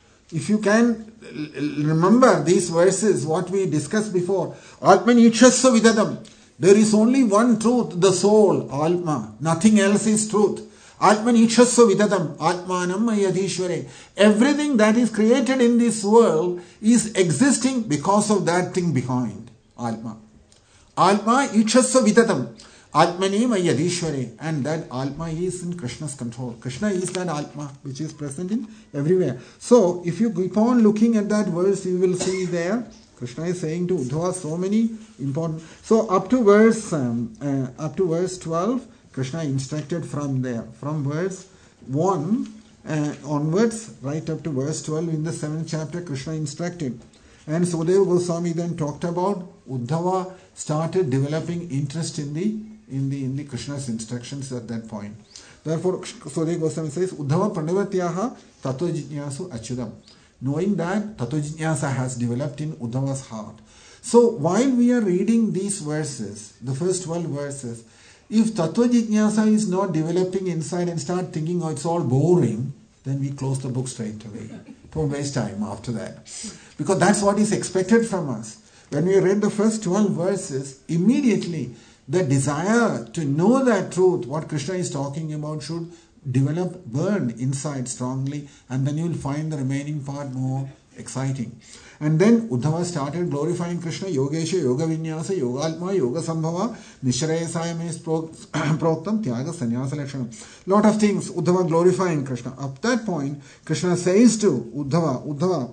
If you can remember these verses, what we discussed before, atman ikshasvavidadam, there is only one truth, the soul, Atma. Nothing else is truth. Atman ikshasva vidadam atmanam mayadhishvare. Everything that is created in this world is existing because of that thing behind. Atma. Atma ikshasva vidadam. Atmani Mayadishwari, and that Atma is in Krishna's control. Krishna is that Atma which is present in everywhere. So if you keep on looking at that verse, you will see there Krishna is saying to Uddhava so many important. So up to verse um, uh, up to verse twelve, Krishna instructed from there. From verse one uh, onwards, right up to verse twelve in the seventh chapter, Krishna instructed. And Sukadeva Goswami then talked about Uddhava started developing interest in the in the in the Krishna's instructions at that point. Therefore, Sukadeva Goswami says, Uddhava Pranavatiyaha Tattva Jijñāsu Achyudam. Knowing that Tattva Jijñāsa has developed in Uddhava's heart. So while we are reading these verses, the first twelve verses, if Tattva Jijñāsa is not developing inside and start thinking, oh, it's all boring, then we close the book straight away. Don't waste time after that. Because that's what is expected from us. When we read the first twelve verses, immediately the desire to know that truth, what Krishna is talking about, should develop, burn inside strongly, and then you will find the remaining part more exciting. And then Uddhava started glorifying Krishna, Yogesha, Yoga Vinyasa, Yogalma, Yoga Sambhava, Nishrayasayam is Proktam, Tyaga, Sannyasa Lakshanam. Lot of things, Uddhava glorifying Krishna. Up that point, Krishna says to Uddhava, Uddhava,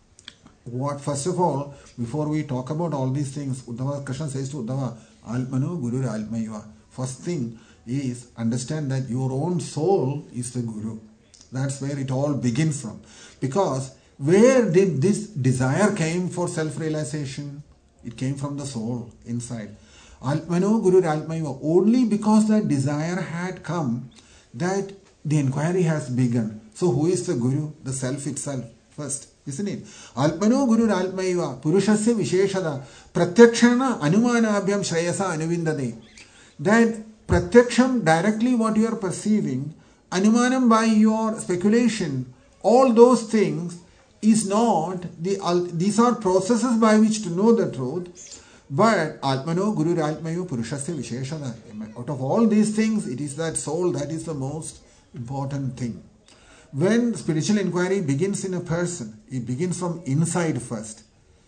what, first of all, before we talk about all these things, Uddhava, Krishna says to Uddhava, Almano Guru Almayva. First thing is understand that your own soul is the Guru. That's where it all begins from. Because where did this desire came for self-realization? It came from the soul inside. Almano Guru Almayva. Only because that desire had come that the inquiry has begun. So who is the Guru? The self itself first. Isn't it? Alpano Guru Alpmaiva Purushasya Visheshada Pratyakshana Anumanabhyam Shreyasa Anuvindade. That Pratyaksham, directly what you are perceiving, Anumanam by your speculation, all those things is not, the these are processes by which to know the truth, but Alpano Guru Alpmaiva Purushasya Visheshada. Out of all these things, it is that soul that is the most important thing. When spiritual inquiry begins in a person, it begins from inside first.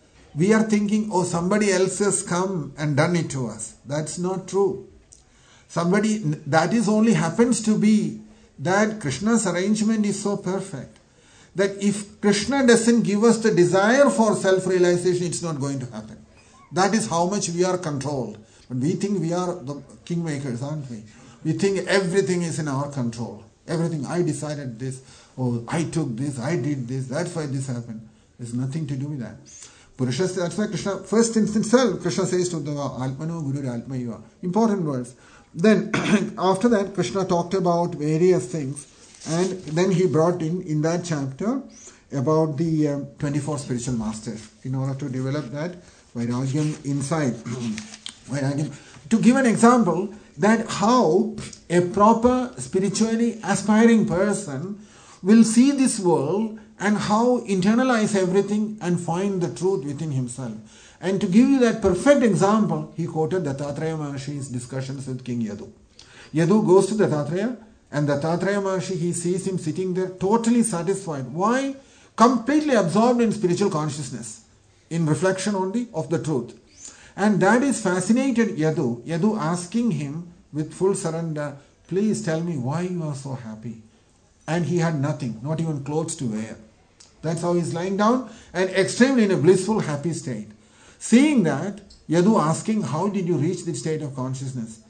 We are thinking, oh, somebody else has come and done it to us. That's not true. Somebody, that is only happens to be that Krishna's arrangement is so perfect that if Krishna doesn't give us the desire for self-realization, it's not going to happen. That is how much we are controlled. But we think we are the kingmakers, aren't we? We think everything is in our control. Everything, I decided this, or I took this, I did this, that's why this happened. There's nothing to do with that. Purusha, that's why Krishna, first instance, Krishna says to Uddhava, Alpano Guru Alpmaiva. Important words. Then, after that, Krishna talked about various things. And then he brought in, in that chapter, about the um, twenty-four spiritual masters. In order to develop that Vairagyam inside. Vairagyam. To give an example, that how a proper spiritually aspiring person will see this world and how internalize everything and find the truth within himself. And to give you that perfect example, he quoted Dattatreya Maharshi's discussions with King Yadu. Yadu goes to Dattatreya, and Dattatreya Maharshi, he sees him sitting there totally satisfied. Why? Completely absorbed in spiritual consciousness, in reflection only of the truth. And that is fascinated Yadu. Yadu asking him with full surrender, please tell me why you are so happy. And he had nothing, not even clothes to wear. That's how he's lying down and extremely in a blissful, happy state. Seeing that, Yadu asking, how did you reach this state of consciousness?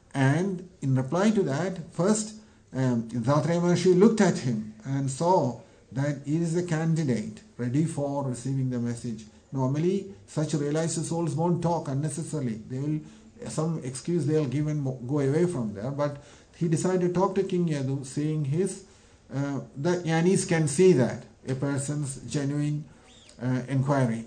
And in reply to that, first, um, Dattatreya Maharshi looked at him and saw that he is a candidate ready for receiving the message. Normally, such realized souls won't talk unnecessarily. They will, some excuse they'll give and go away from there. But he decided to talk to King Yadu, seeing his, uh, the Yanis can see that, a person's genuine uh, inquiry.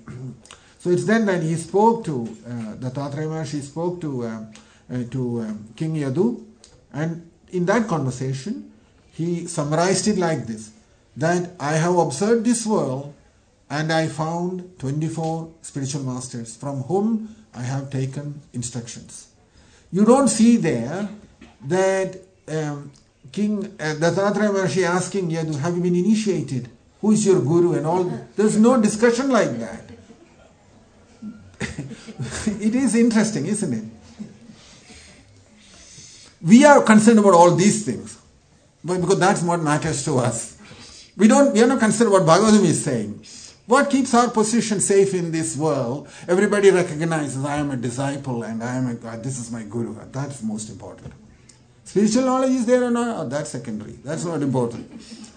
So it's then that he spoke to, uh, Dattatreya Maharshi spoke to, uh, uh, to um, King Yadu, and in that conversation, he summarized it like this, that I have observed this world and I found twenty-four spiritual masters from whom I have taken instructions. You don't see there that um, King uh, Dattatreya Maharshi asking Yadu, have you been initiated? Who is your guru and all? There's no discussion like that. It is interesting, isn't it? We are concerned about all these things, but because that's what matters to us. We don't. We are not concerned what Bhagavatam is saying. What keeps our position safe in this world? Everybody recognizes I am a disciple and I am a God. This is my Guru. That's most important. Spiritual knowledge is there or not? That's secondary. That's not important.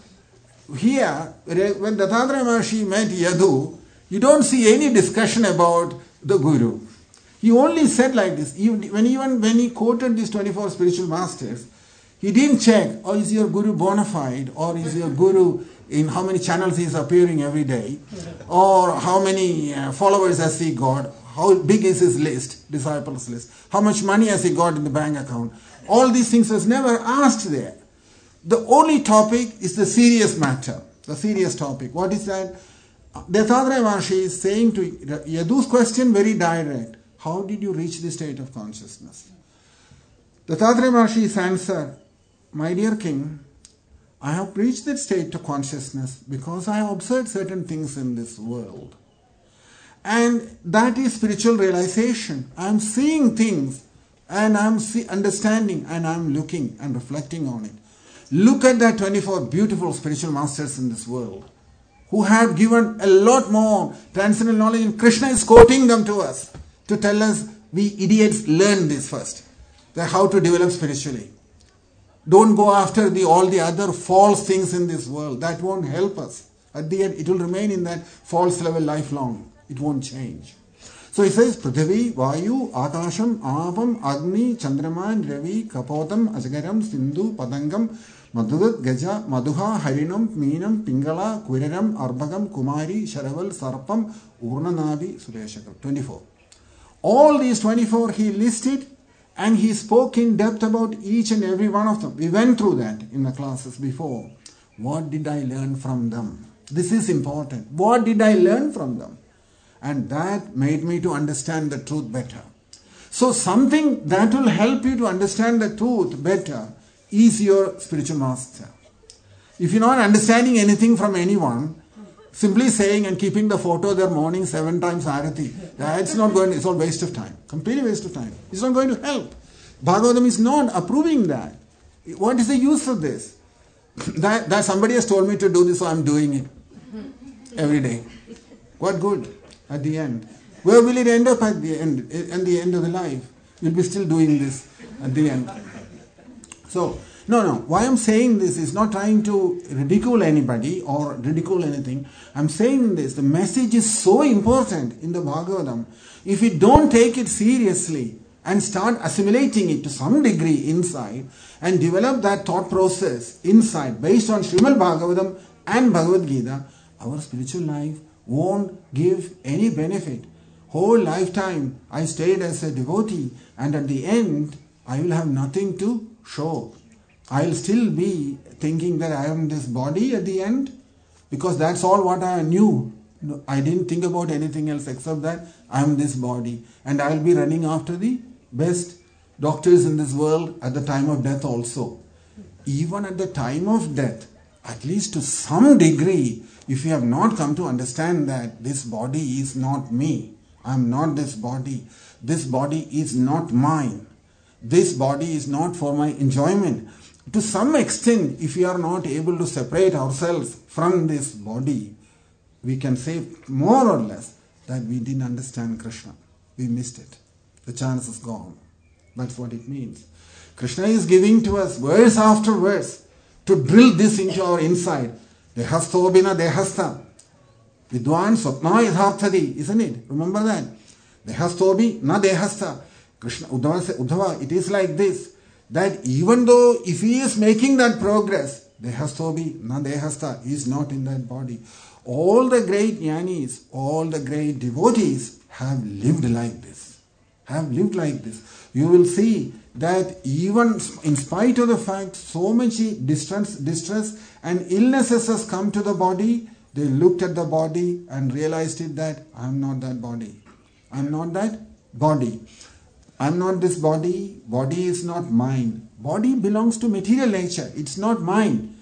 Here, when Dattatreya Maharshi met Yadu, you don't see any discussion about the Guru. He only said like this. When even when he quoted these twenty-four spiritual masters, he didn't check, oh, is your Guru bona fide, or is your Guru in how many channels he is appearing every day, or how many uh, followers has he got, how big is his list, disciples list, how much money has he got in the bank account. All these things was never asked there. The only topic is the serious matter, the serious topic. What is that? Dattatreya Maharshi is saying to Yadu's question very direct. How did you reach this state of consciousness? Dattatreya Maharshi's answer, my dear king, I have reached that state of consciousness because I have observed certain things in this world. And that is spiritual realization. I am seeing things and I am see, understanding and I am looking and reflecting on it. Look at that twenty-four beautiful spiritual masters in this world who have given a lot more transcendental knowledge, and Krishna is quoting them to us to tell us, we idiots learn this first, that how to develop spiritually. Don't go after the all the other false things in this world. That won't help us. At the end, it will remain in that false level lifelong. It won't change. So he says, Prithvi, Vayu, Akasham, Apam, Agni, Chandraman, Ravi, Kapotam, Ajagaram, Sindhu, Padangam, Madhugat, Gaja, Madhuha, Harinam, Meenam, Pingala, Kuiraram, Arbagam, Kumari, Sharaval, Sarpam, Urnanabi, Sureshakar. twenty-four. All these twenty-four he listed and he spoke in depth about each and every one of them. We went through that in the classes before. What did I learn from them? This is important. What did I learn from them? And that made me to understand the truth better. So something that will help you to understand the truth better is your spiritual master. If you're not understanding anything from anyone, simply saying and keeping the photo there morning seven times Arati, it's not going, it's all waste of time. Completely waste of time. It's not going to help. Bhagavatam is not approving that. What is the use of this? That, that somebody has told me to do this, so I'm doing it every day. What good at the end? Where will it end up at the end? At the end of the life, you'll be still doing this at the end. So, no, no. Why I'm saying this is not trying to ridicule anybody or ridicule anything. I'm saying this. The message is so important in the Bhagavatam. If we don't take it seriously and start assimilating it to some degree inside and develop that thought process inside based on Srimad Bhagavatam and Bhagavad Gita, our spiritual life won't give any benefit. Whole lifetime I stayed as a devotee and at the end I will have nothing to show. I'll still be thinking that I am this body at the end because that's all what I knew. I didn't think about anything else except that I am this body and I'll be running after the best doctors in this world at the time of death also. Even at the time of death, at least to some degree, if you have not come to understand that this body is not me, I am not this body, this body is not mine, this body is not for my enjoyment. To some extent, if we are not able to separate ourselves from this body, we can say more or less that we didn't understand Krishna. We missed it. The chance is gone. That's what it means. Krishna is giving to us verse after verse to drill this into our inside. Dehastobina dehasta. Vidwan swapna yatharthadi. Isn't it? Remember that. Dehastobi na dehasta. Krishna, Uddhava says, Uddhava, it is like this. That even though if he is making that progress, dehastobi na dehasta, he is not in that body. All the great jnanis, all the great devotees have lived like this. Have lived like this. You will see that even in spite of the fact so much distress, distress and illnesses has come to the body, they looked at the body and realized it that I am not that body. I am not that body. I am not this body. Body is not mine. Body belongs to material nature. It's not mine.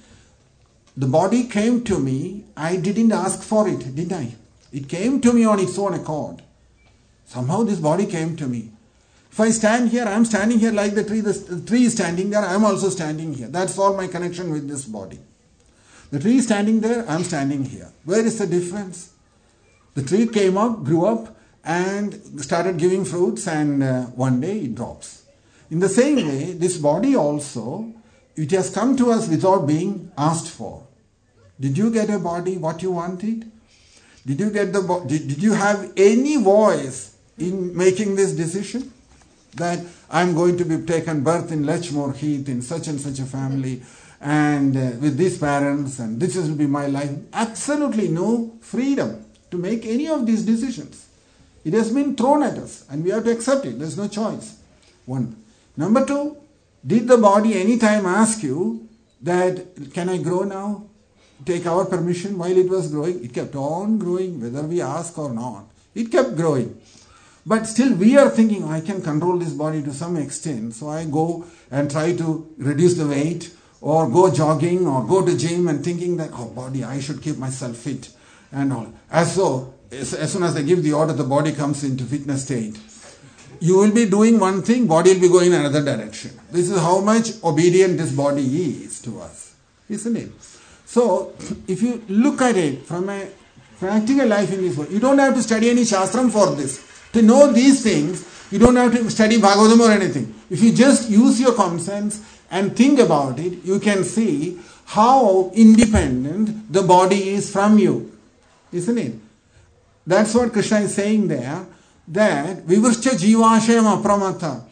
The body came to me. I didn't ask for it, did I? It came to me on its own accord. Somehow this body came to me. If I stand here, I am standing here like the tree. The tree is standing there, I am also standing here. That's all my connection with this body. The tree is standing there, I am standing here. Where is the difference? The tree came up, grew up, and started giving fruits, and uh, one day it drops. In the same way, this body also, it has come to us without being asked for. Did you get a body what you wanted? Did you get the bo- did, did you have any voice in making this decision? That I'm going to be taken birth in Lechmore Heath in such and such a family, and uh, with these parents, and this will be my life. Absolutely no freedom to make any of these decisions. It has been thrown at us, and we have to accept it. There's no choice. One. Number two, did the body anytime ask you that, can I grow now? Take our permission while it was growing? It kept on growing, whether we ask or not. It kept growing. But still we are thinking, I can control this body to some extent. So I go and try to reduce the weight, or go jogging, or go to gym, and thinking that, oh body, I should keep myself fit and all. As so, as, as soon as they give the order, the body comes into fitness state. You will be doing one thing, body will be going in another direction. This is how much obedient this body is to us, isn't it? So, if you look at it from a practical life in this world, you don't have to study any Shastram for this. To know these things, you don't have to study Bhagavatam or anything. If you just use your common sense and think about it, you can see how independent the body is from you. Isn't it? That's what Krishna is saying there, that Vivrshcha Jivashayam Apramata,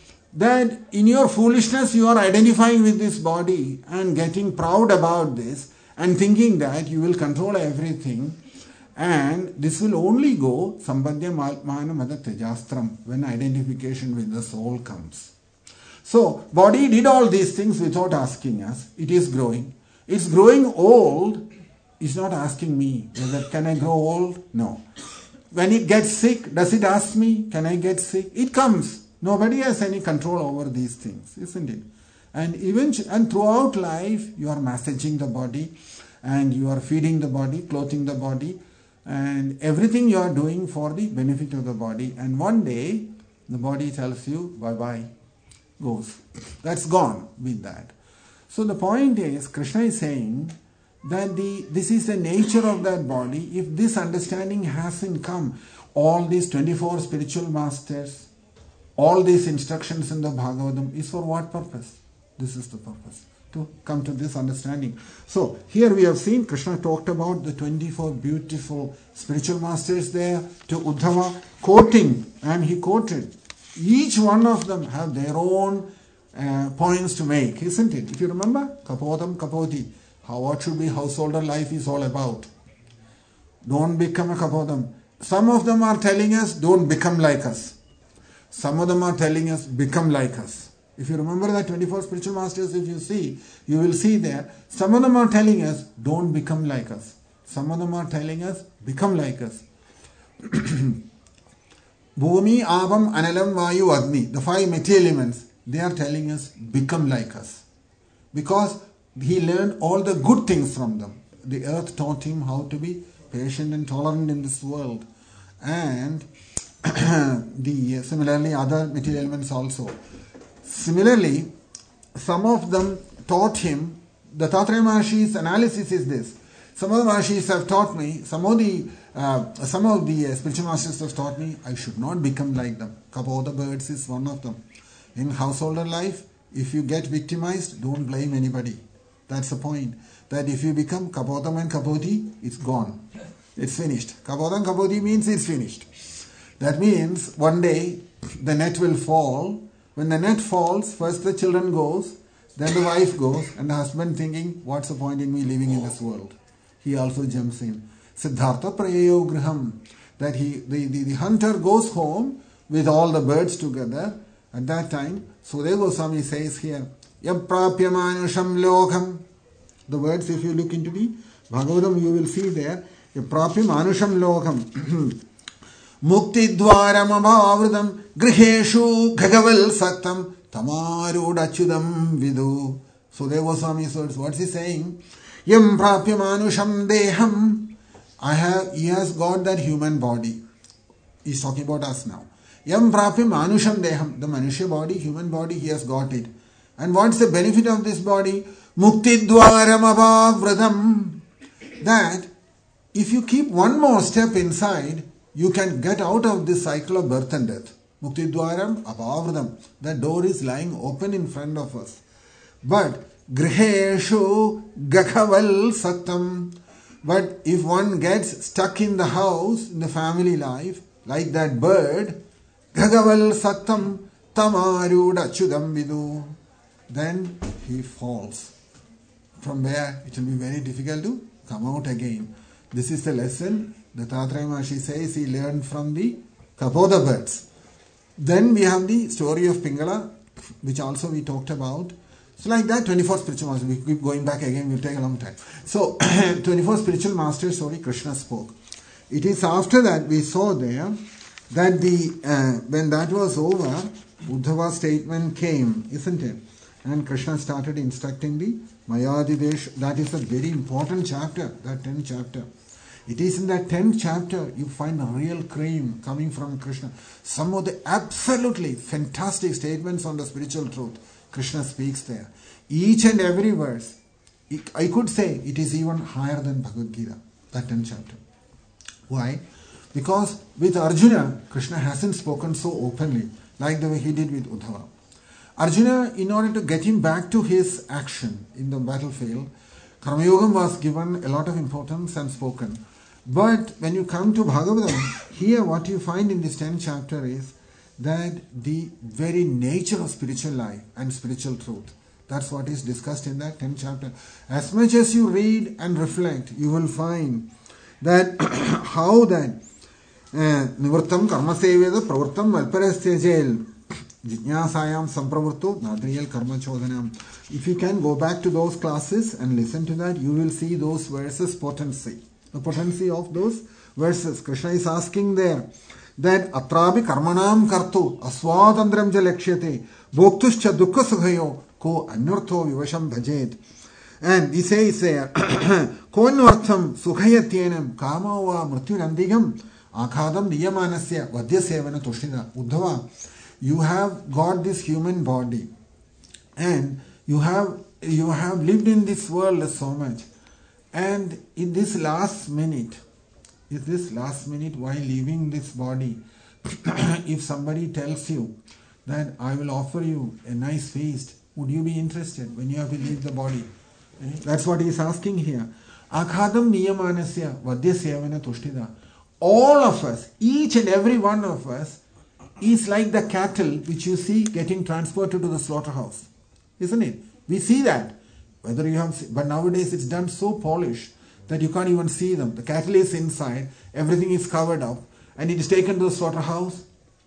that in your foolishness you are identifying with this body and getting proud about this and thinking that you will control everything. And this will only go Sambandhya Mana Mada Tejastram, when identification with the soul comes. So, body did all these things without asking us. It is growing. It's growing old. It's not asking me whether can I grow old? No. When it gets sick, does it ask me, can I get sick? It comes. Nobody has any control over these things, isn't it? And eventually, and throughout life, you are massaging the body, and you are feeding the body, clothing the body, and everything you are doing for the benefit of the body. And one day, the body tells you, bye-bye, goes. That's gone with that. So the point is, Krishna is saying that the this is the nature of that body. If this understanding hasn't come, all these twenty-four spiritual masters, all these instructions in the Bhagavatam is for what purpose? This is the purpose, to come to this understanding. So here we have seen Krishna talked about the twenty-four beautiful spiritual masters there to Uddhava, quoting, and he quoted. Each one of them have their own uh, points to make, isn't it? If you remember, Kapodam Kapoti, how what should be householder life is all about. Don't become a Kapodam. Some of them are telling us, don't become like us. Some of them are telling us, become like us. If you remember the twenty-four spiritual masters, if you see, you will see there, some of them are telling us, don't become like us. Some of them are telling us, become like us. Bhumi, Avam, Analam, Vayu, Agni, the five material elements, they are telling us, become like us. Because he learned all the good things from them. The earth taught him how to be patient and tolerant in this world. And the similarly other material elements also. Similarly, some of them taught him, the Tattreya Maharshi's analysis is this. Some of the Maharshis have taught me, some of the uh, some of the uh, spiritual masters have taught me, I should not become like them. Kapoda birds is one of them. In householder life, if you get victimized, don't blame anybody. That's the point. That if you become Kapodam and Kapoti, it's gone. It's finished. Kapodam Kapoti means it's finished. That means one day the net will fall. When the net falls, first the children goes, then the wife goes, and the husband thinking, what's the point in me living in this world? He also jumps in. Siddhartha prayayo griham. That he, the, the, the hunter goes home with all the birds together. At that time, Sudeva Goswami says here, Yaprapya manusham lokam. The words, if you look into the Bhagavatam, you will see there, Yaprapya manusham lokam. Mukti dwaram abhavridam griheshu ghagaval saktam tamarudachudam vidu. Sudeva Goswami words, what's he saying? Yam prapya manusham deham. I have, he has got that human body. He's talking about us now. Yam prapya manusham deham. The Manusha body, human body, he has got it. And what's the benefit of this body? Muktidwaram abhavradam. That if you keep one more step inside, you can get out of this cycle of birth and death. Muktidwaram abhavradam. The door is lying open in front of us. But griheshu gakaval saktam. But if one gets stuck in the house, in the family life, like that bird, gagaval saktam tamaruda chudam vidu, then he falls. From where it will be very difficult to come out again. This is the lesson that Dattatreya Maharishi says he learned from the Kapoda birds. Then we have the story of Pingala, which also we talked about. So like that, twenty-four spiritual masters, we keep going back again, it will take a long time. So, twenty-four spiritual masters story, Krishna spoke. It is after that we saw there that the uh, when that was over, Uddhava's statement came, isn't it? And Krishna started instructing the Mayadidesh. That is a very important chapter, that tenth chapter. It is in that tenth chapter you find the real cream coming from Krishna. Some of the absolutely fantastic statements on the spiritual truth. Krishna speaks there. Each and every verse, I could say it is even higher than Bhagavad Gita, that tenth chapter. Why? Because with Arjuna, Krishna hasn't spoken so openly, like the way he did with Uddhava. Arjuna, in order to get him back to his action in the battlefield, Karma Yogam was given a lot of importance and spoken. But when you come to Bhagavatam, here what you find in this tenth chapter is that the very nature of spiritual life and spiritual truth, that's what is discussed in that tenth chapter. As much as you read and reflect, you will find that how that nivrittam karma seveda pravrittam valparasya jail jijnasayam sampravritto nadriyal karma chodhanam. If you can go back to those classes and listen to that, you will see those verses potency. The potency of those verses. Krishna is asking there that atrabi karmanam kartu aswadandram ja lakshyate bhoktuscha dukkha sukhayo ko anartho vivasham bhajet. And he says there, ko anvartham sukhayatyenam kama va mrityunandigam akhadam niyamanasya vadyasevana tushtida. Uddhava, you have got this human body and you have you have lived in this world so much, and in this last minute, is this last minute while leaving this body, if somebody tells you that I will offer you a nice feast, would you be interested when you have to leave the body? That's what he is asking here. Akhadam niyamanasya vadyasevana tushtida. All of us, each and every one of us, is like the cattle which you see getting transported to the slaughterhouse. Isn't it? We see that. Whether you have, but nowadays it's done so polished that you can't even see them. The cattle is inside, everything is covered up, and it is taken to the slaughterhouse.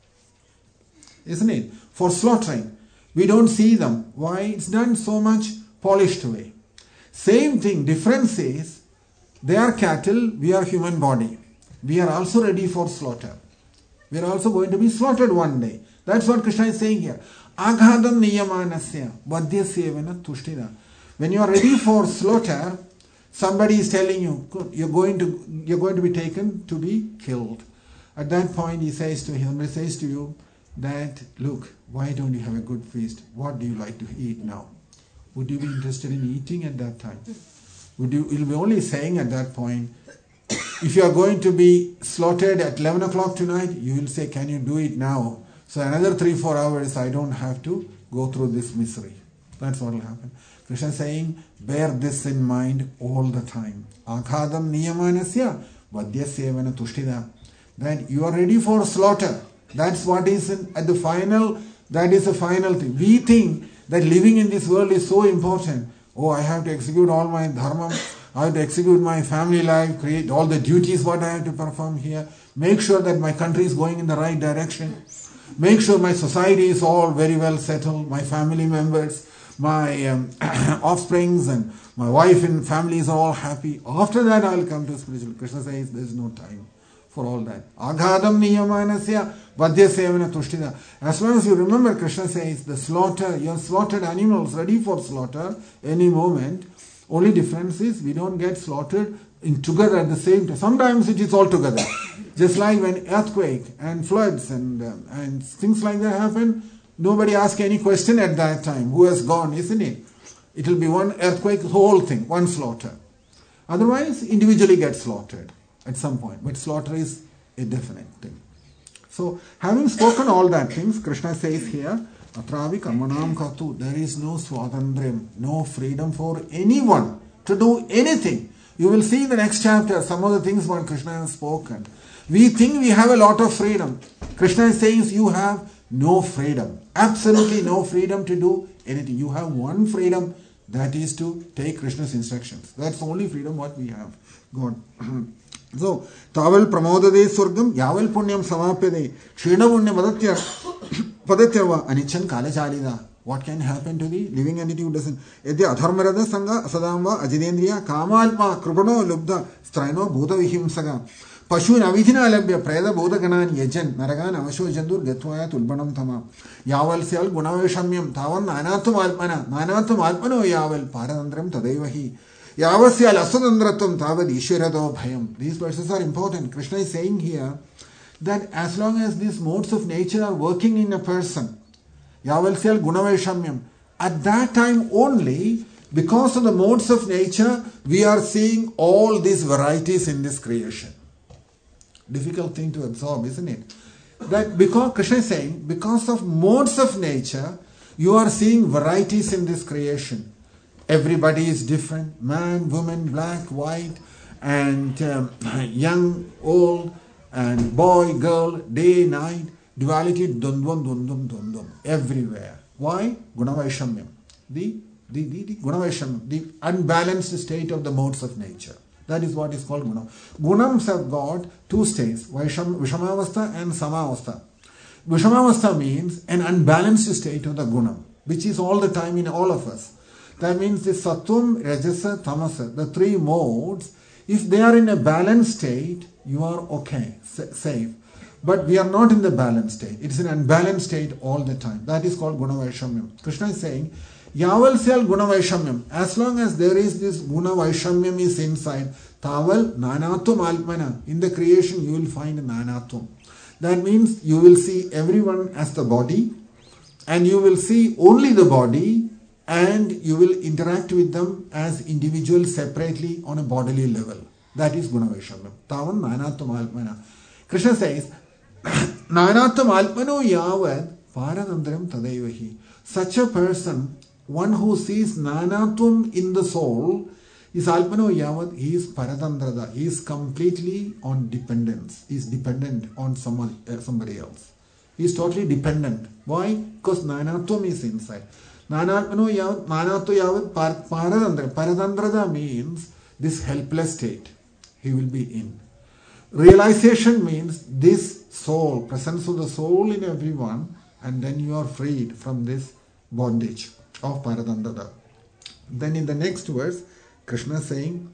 Isn't it? For slaughtering. We don't see them. Why? It's done so much polished way. Same thing, difference is, they are cattle, we are human body. We are also ready for slaughter. We are also going to be slaughtered one day. That's what Krishna is saying here. Aghadam niyamanasya vadyasevana tushtida. When you are ready for slaughter, somebody is telling you, you're going to you're going to be taken to be killed. At that point, he says to him, he says to you that, look, why don't you have a good feast? What do you like to eat now? Would you be interested in eating at that time? Would you? You'll be only saying at that point, if you are going to be slaughtered at eleven o'clock tonight, you will say, can you do it now? So another three, four hours, I don't have to go through this misery. That's what will happen. Krishna is saying, bear this in mind all the time. Akhadam niyamanasya vadyasevana tushtida. That you are ready for slaughter. That's what is in, at the final, that is the final thing. We think that living in this world is so important. Oh, I have to execute all my dharma. I have to execute my family life, create all the duties what I have to perform here. Make sure that my country is going in the right direction. Make sure my society is all very well settled. My family members, my um, offsprings and my wife and family is all happy. After that I will come to spiritual. Krishna says there is no time for all that. Aghadam niyamanasya vadyasevana tushtida. As long as you remember, Krishna says the slaughter, your slaughtered animals ready for slaughter any moment. Only difference is we don't get slaughtered in together at the same time. Sometimes it is all together. Just like when earthquake and floods and, uh, and things like that happen, nobody asks any question at that time. Who has gone, isn't it? It will be one earthquake, whole thing, one slaughter. Otherwise, individually get slaughtered at some point. But slaughter is a definite thing. So, having spoken all that things, Krishna says here, Atravi karmanam katu, there is no swadandriyam, no freedom for anyone to do anything. You will see in the next chapter some of the things what Krishna has spoken. We think we have a lot of freedom. Krishna is saying you have no freedom. Absolutely no freedom to do anything. You have one freedom, that is to take Krishna's instructions. That's the only freedom what we have. God. So, Taval pramodade surgam, yaval punyam samapyade, shena punyam padatyarva, anichan kalachalida. What can happen to the living entity who doesn't? Yadya adharmarada sanga, asadamva, ajidendriya, kamalpa, krupano, lubda, straino, bhuta vihimsaga. Pashu navidhina alabhya, preda bodhaganani yajan, naragan, avasho jandur, gatvaya, tulbanam tama. Yaval siyal gunaveshamyam, tavan, nanatum alpana, nanatum alpano yaval, paradandram tadevahi. Yavasyal asadandratum tavad ishwarado bhayam. These verses are important. Krishna is saying here that as long as these modes of nature are working in a person, Yavalsyal gunaveshamyam, at that time only, because of the modes of nature, we are seeing all these varieties in this creation. Difficult thing to absorb, isn't it? That because Krishna is saying, because of modes of nature, you are seeing varieties in this creation. Everybody is different. Man, woman, black, white, and um, young, old, and boy, girl, day, night. Duality, dundvam, dundvam, dundvam, everywhere. Why? Gunavaishamyam. The, the, the, the Gunavaishamyam, the unbalanced state of the modes of nature. That is what is called Guna. Gunams have got two states, Vaisham, Vishamavastha and Samavastha. Vishamavastha means an unbalanced state of the Gunam, which is all the time in all of us. That means the Sattvam, Rajasa, Tamasa, the three modes, if they are in a balanced state, you are okay, safe. But we are not in the balanced state. It's an unbalanced state all the time. That is called Gunavaishamyam. Krishna is saying, Yaval Syal Gunavaishamyam. As long as there is this Gunavaishamyam is inside, Taval Nanatum Alpana. In the creation you will find Nanatum. That means you will see everyone as the body, and you will see only the body, and you will interact with them as individuals separately on a bodily level. That is Gunavaishamyam. Tavan Nanatum Alpana. Krishna says, Nanatam alpano yavad paradandram tadaivahi. Such a person, one who sees nanatum in the soul, is alpano yavad, he is paradandrada. He is completely on dependence. He is dependent on someone, uh, somebody else. He is totally dependent. Why? Because nanatum is inside. Nanatmano yavad, nanato yavad paradandra. Paradandrada means this helpless state he will be in. Realization means this soul, presence of the soul in everyone, and then you are freed from this bondage of Paradandrada. Then in the next verse, Krishna is saying,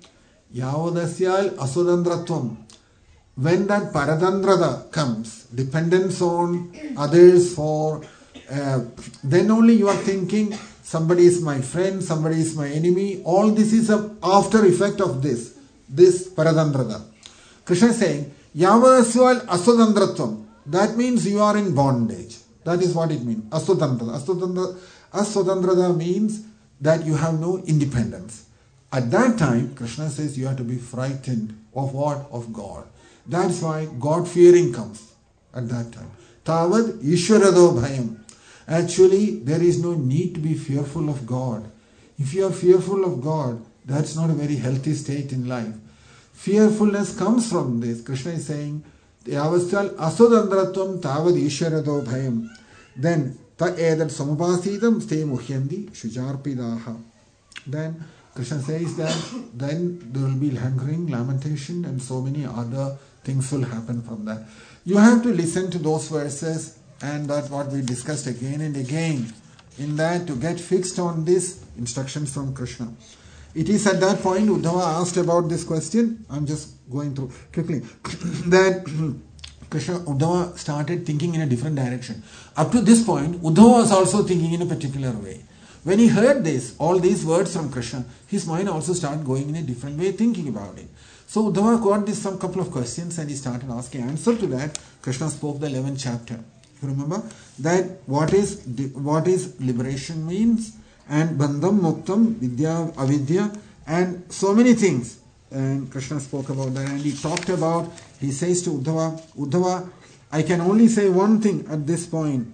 Yavadasyal asudandratvam. When that Paradandrada comes, dependence on others for, uh, then only you are thinking, somebody is my friend, somebody is my enemy. All this is an after effect of this, this Paradandrada. Krishna is saying, Yavaswal asudandratvam. That means you are in bondage. That is what it means. Asudandra. Asudandra. Asudandrada means that you have no independence. At that time, Krishna says you have to be frightened of what? Of God. That's why God-fearing comes at that time. Tavad Ishwarado Bhayam. Actually, there is no need to be fearful of God. If you are fearful of God, that's not a very healthy state in life. Fearfulness comes from this. Krishna is saying, Yavastal asudandratvam tavad ishwarado bhayam. Then, ta edat samupasitam ste muhyandi shujarpidaha. Then, Krishna says that then there will be hungering, lamentation, and so many other things will happen from that. You have to listen to those verses, and that's what we discussed again and again. In that, to get fixed on this instructions from Krishna. It is at that point Uddhava asked about this question. I'm just going through quickly. That Krishna, Uddhava started thinking in a different direction. Up to this point, Uddhava was also thinking in a particular way. When he heard this, all these words from Krishna, his mind also started going in a different way, thinking about it. So Uddhava got this some couple of questions and he started asking answer to that. Krishna spoke the eleventh chapter. You remember that what is what is liberation means, and bandham, muktam, vidya, avidya, and so many things. And Krishna spoke about that, and he talked about, he says to Uddhava, Uddhava, I can only say one thing at this point,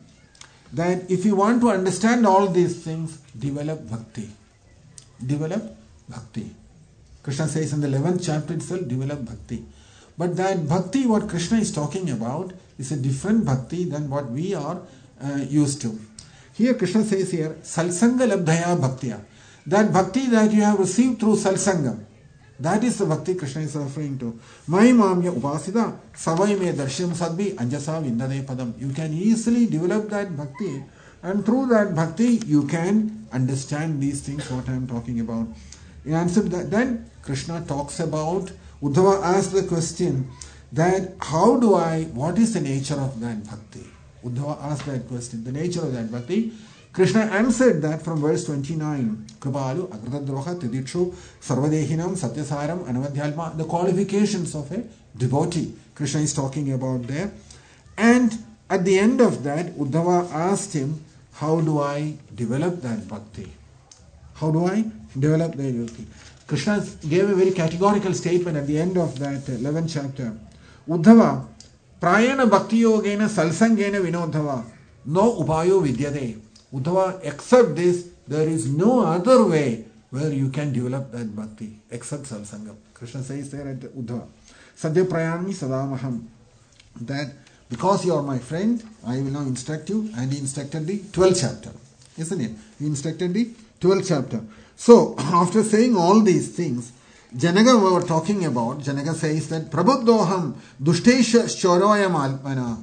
that if you want to understand all these things, develop bhakti. Develop bhakti. Krishna says in the eleventh chapter itself, develop bhakti. But that bhakti, what Krishna is talking about, is a different bhakti than what we are uh, used to. Here Krishna says here, salsanga labdhaya bhaktya. That bhakti that you have received through salsangam, that is the bhakti Krishna is referring to. Mai mamya upasida savai me darsham sadbi anjasa vindade padam. You can easily develop that bhakti, and through that bhakti you can understand these things what I am talking about. In answer to that, then Krishna talks about, Uddhava asked the question that how do I, what is the nature of that bhakti? Uddhava asked that question, the nature of that bhakti. Krishna answered that from verse twenty-nine. Kripalu, Agradadroha, Tidikshu, Sarvadehinam, Satyasaram, Anavadhyalma, the qualifications of a devotee. Krishna is talking about there. And at the end of that, Uddhava asked him, how do I develop that bhakti? How do I develop that bhakti? Krishna gave a very categorical statement at the end of that eleventh chapter. Uddhava, Prayana Bhakti Yogena Salsangena Vinodhava, no Upayo Vidyade. Uddhava, except this, there is no other way where you can develop that bhakti except salsangam. Krishna says there at Uddhava, Sadhya Prayami Sadamaham, that because you are my friend, I will now instruct you. And he instructed the twelfth chapter, isn't it? He instructed the twelfth chapter. So, after saying all these things, Janaka we were talking about, Janaka says that Prabhuddhoham Dushtesha Shoroyam Alpana.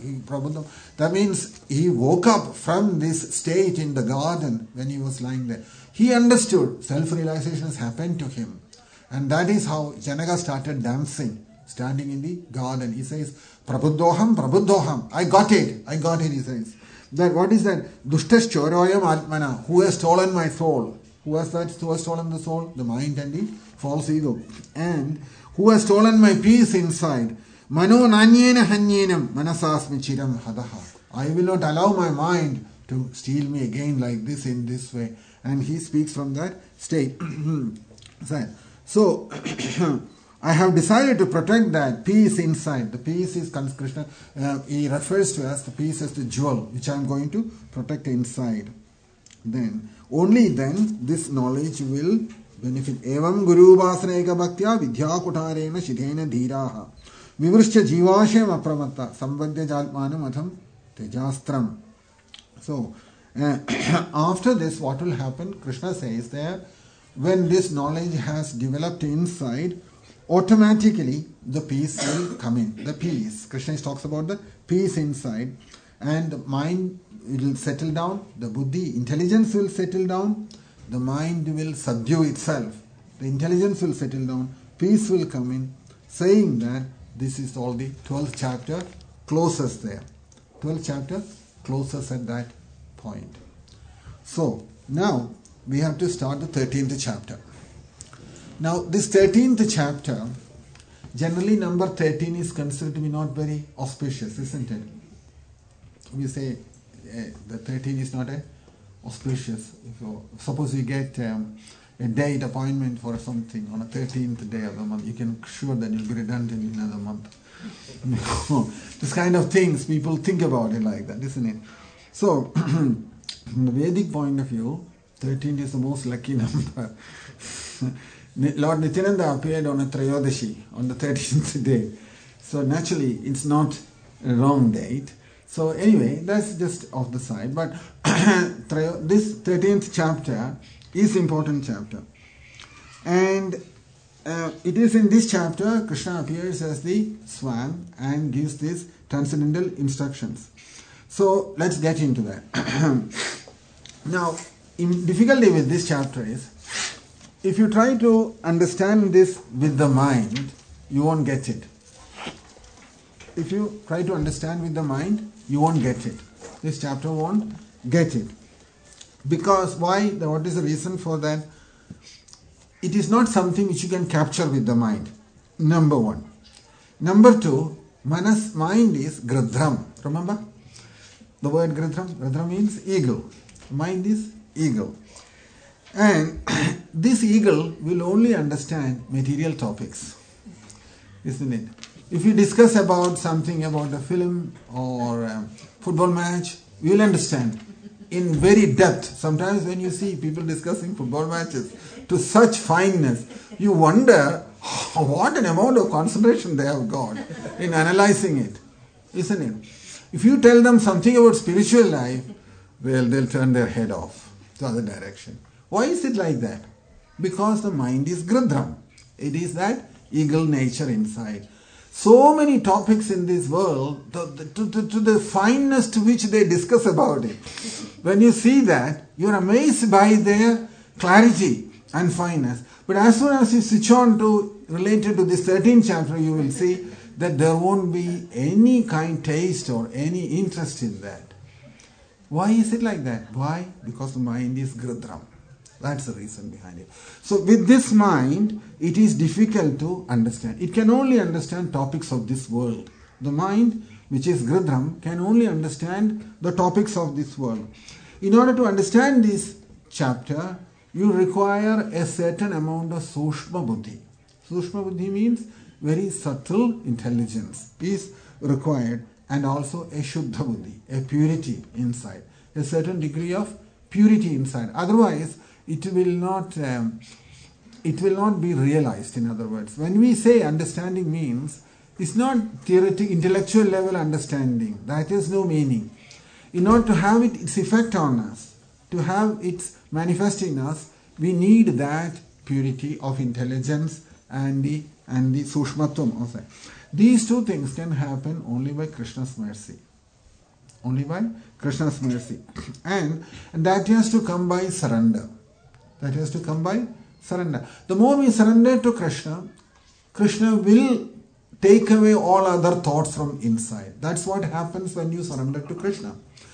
That means he woke up from this state in the garden when he was lying there. He understood self-realization has happened to him. And that is how Janaka started dancing, standing in the garden. He says, Prabhuddhoham, Prabhuddhoham. I got it, I got it, he says. That what is that? Dushtas Choroyam Atmana. Who has stolen my soul? Who has that? Who has stolen the soul? The mind and the false ego. And who has stolen my peace inside? Mano nanyena hanyenam manasasmi chiram hadaha. I will not allow my mind to steal me again like this in this way. And he speaks from that state. So, I have decided to protect that peace inside. The peace is Krishna. Uh, he refers to as the peace as the jewel, which I am going to protect inside. Then, only then, this knowledge will benefit. Evam guru vasanaika bhaktya vidya kutarena shidhena dhiraha. Vivrishcha jivashem apramatta sambandya jalmanam atham tejastram. So, uh, after this, what will happen? Krishna says there, when this knowledge has developed inside, automatically the peace will come in. The peace. Krishna talks about the peace inside, and the mind will settle down, the buddhi, intelligence will settle down, the mind will subdue itself, the intelligence will settle down, peace will come in, saying that this is all the twelfth chapter closes there. twelfth chapter closes at that point. So, now we have to start the thirteenth chapter. Now, this thirteenth chapter, generally number thirteen is considered to be not very auspicious, isn't it? We say uh, the thirteen is not a auspicious. If you, suppose you get um, a date appointment for something on a thirteenth day of the month, you can sure that you'll be redundant in another month. This kind of things, people think about it like that, isn't it? So, from the Vedic point of view, thirteen is the most lucky number. Lord Nityananda appeared on a Trayodashi, on the thirteenth day. So naturally, it's not a wrong date. So anyway, that's just off the side. But this thirteenth chapter is important chapter. And uh, it is in this chapter, Krishna appears as the swan and gives these transcendental instructions. So let's get into that. Now, in difficulty with this chapter is, if you try to understand this with the mind, you won't get it. If you try to understand with the mind, you won't get it. This chapter won't get it. Because why? What is the reason for that? It is not something which you can capture with the mind. Number one. Number two, manas, mind is gridram. Remember the word gridram? Gridram means eagle. Mind is eagle. And this eagle will only understand material topics, isn't it? If you discuss about something about a film or a football match, you will understand in very depth. Sometimes when you see people discussing football matches to such fineness, you wonder what an amount of concentration they have got in analyzing it, isn't it? If you tell them something about spiritual life, well, they'll turn their head off to the other direction. Why is it like that? Because the mind is gridram. It is that eagle nature inside. So many topics in this world, to, to, to, to the fineness to which they discuss about it. When you see that, you are amazed by their clarity and fineness. But as soon as you switch on to related to this thirteenth chapter, you will see that there won't be any kind taste or any interest in that. Why is it like that? Why? Because the mind is gridram. That's the reason behind it. So with this mind, it is difficult to understand. It can only understand topics of this world. The mind, which is gridram, can only understand the topics of this world. In order to understand this chapter, you require a certain amount of sushma buddhi. Sushma buddhi means very subtle intelligence is required, and also a shuddha buddhi, a purity inside, a certain degree of purity inside. Otherwise, it will not um, it will not be realized. In other words, when we say understanding means, it's not theoretical, intellectual level understanding. That is no meaning. In order to have it, its effect on us, to have its manifest in us, we need that purity of intelligence and the and the sushmatvam also. These two things can happen only by Krishna's mercy. Only by Krishna's mercy. And, and that has to come by surrender. That has to come by surrender. The more we surrender to Krishna, Krishna will take away all other thoughts from inside. That's what happens when you surrender to Krishna.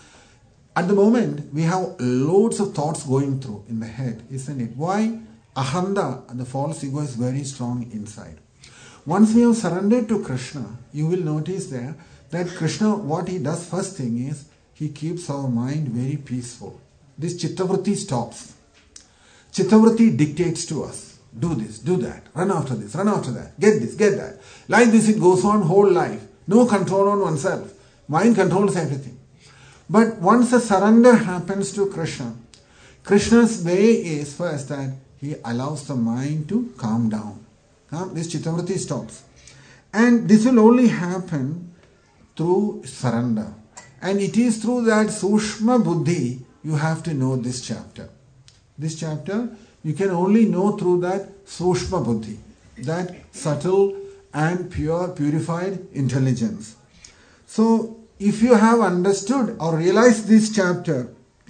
At the moment, we have loads of thoughts going through in the head, isn't it? Why? Ahanda, the false ego, is very strong inside. Once we have surrendered to Krishna, you will notice there that Krishna, what he does first thing is, he keeps our mind very peaceful. This chittavritti stops. Chittavritti dictates to us. Do this, do that, run after this, run after that, get this, get that. Like this it goes on whole life. No control on oneself. Mind controls everything. But once a surrender happens to Krishna, Krishna's way is first that he allows the mind to calm down. This chittavritti stops. And this will only happen through surrender. And it is through that sushma buddhi you have to know this chapter. This chapter you can only know through that sushma buddhi, that subtle and pure, purified intelligence. So, if you have understood or realized this chapter,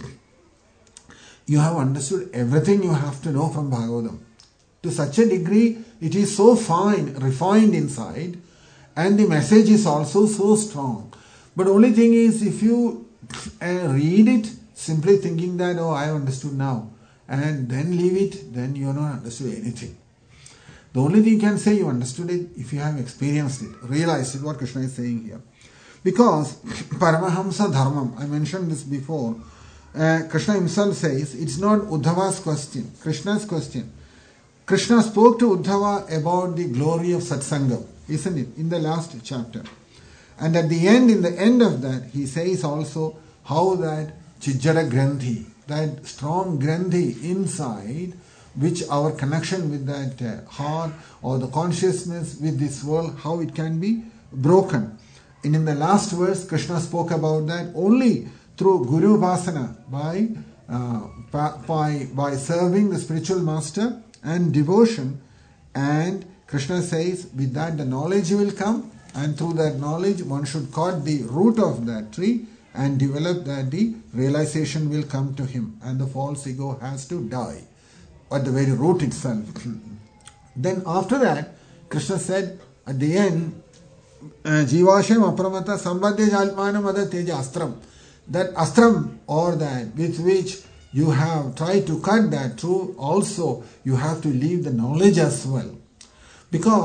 you have understood everything you have to know from Bhagavatam. To such a degree, it is so fine, refined inside, and the message is also so strong. But only thing is, if you uh, read it simply thinking that, oh, I have understood now, and then leave it, then you have not understood anything. The only thing you can say you understood it if you have experienced it, realized it, what Krishna is saying here. Because Paramahamsa Dharmam, I mentioned this before, uh, Krishna himself says, it's not Uddhava's question, Krishna's question. Krishna spoke to Uddhava about the glory of Satsangam, isn't it, in the last chapter. And at the end, in the end of that, he says also how that Chijjara Grandhi, that strong Grandhi inside, which our connection with that uh, heart or the consciousness with this world, how it can be broken. And in the last verse, Krishna spoke about that only through Guru Upasana, by, uh, by, by serving the spiritual master and devotion. And Krishna says, with that the knowledge will come, and through that knowledge one should cut the root of that tree and develop that the realization will come to him, and the false ego has to die at the very root itself. Then after that, Krishna said at the end, Jivashem apramata sambadya jalpanam ada teja astram. That astram, or that with which you have tried to cut that through, also you have to leave the knowledge as well. Because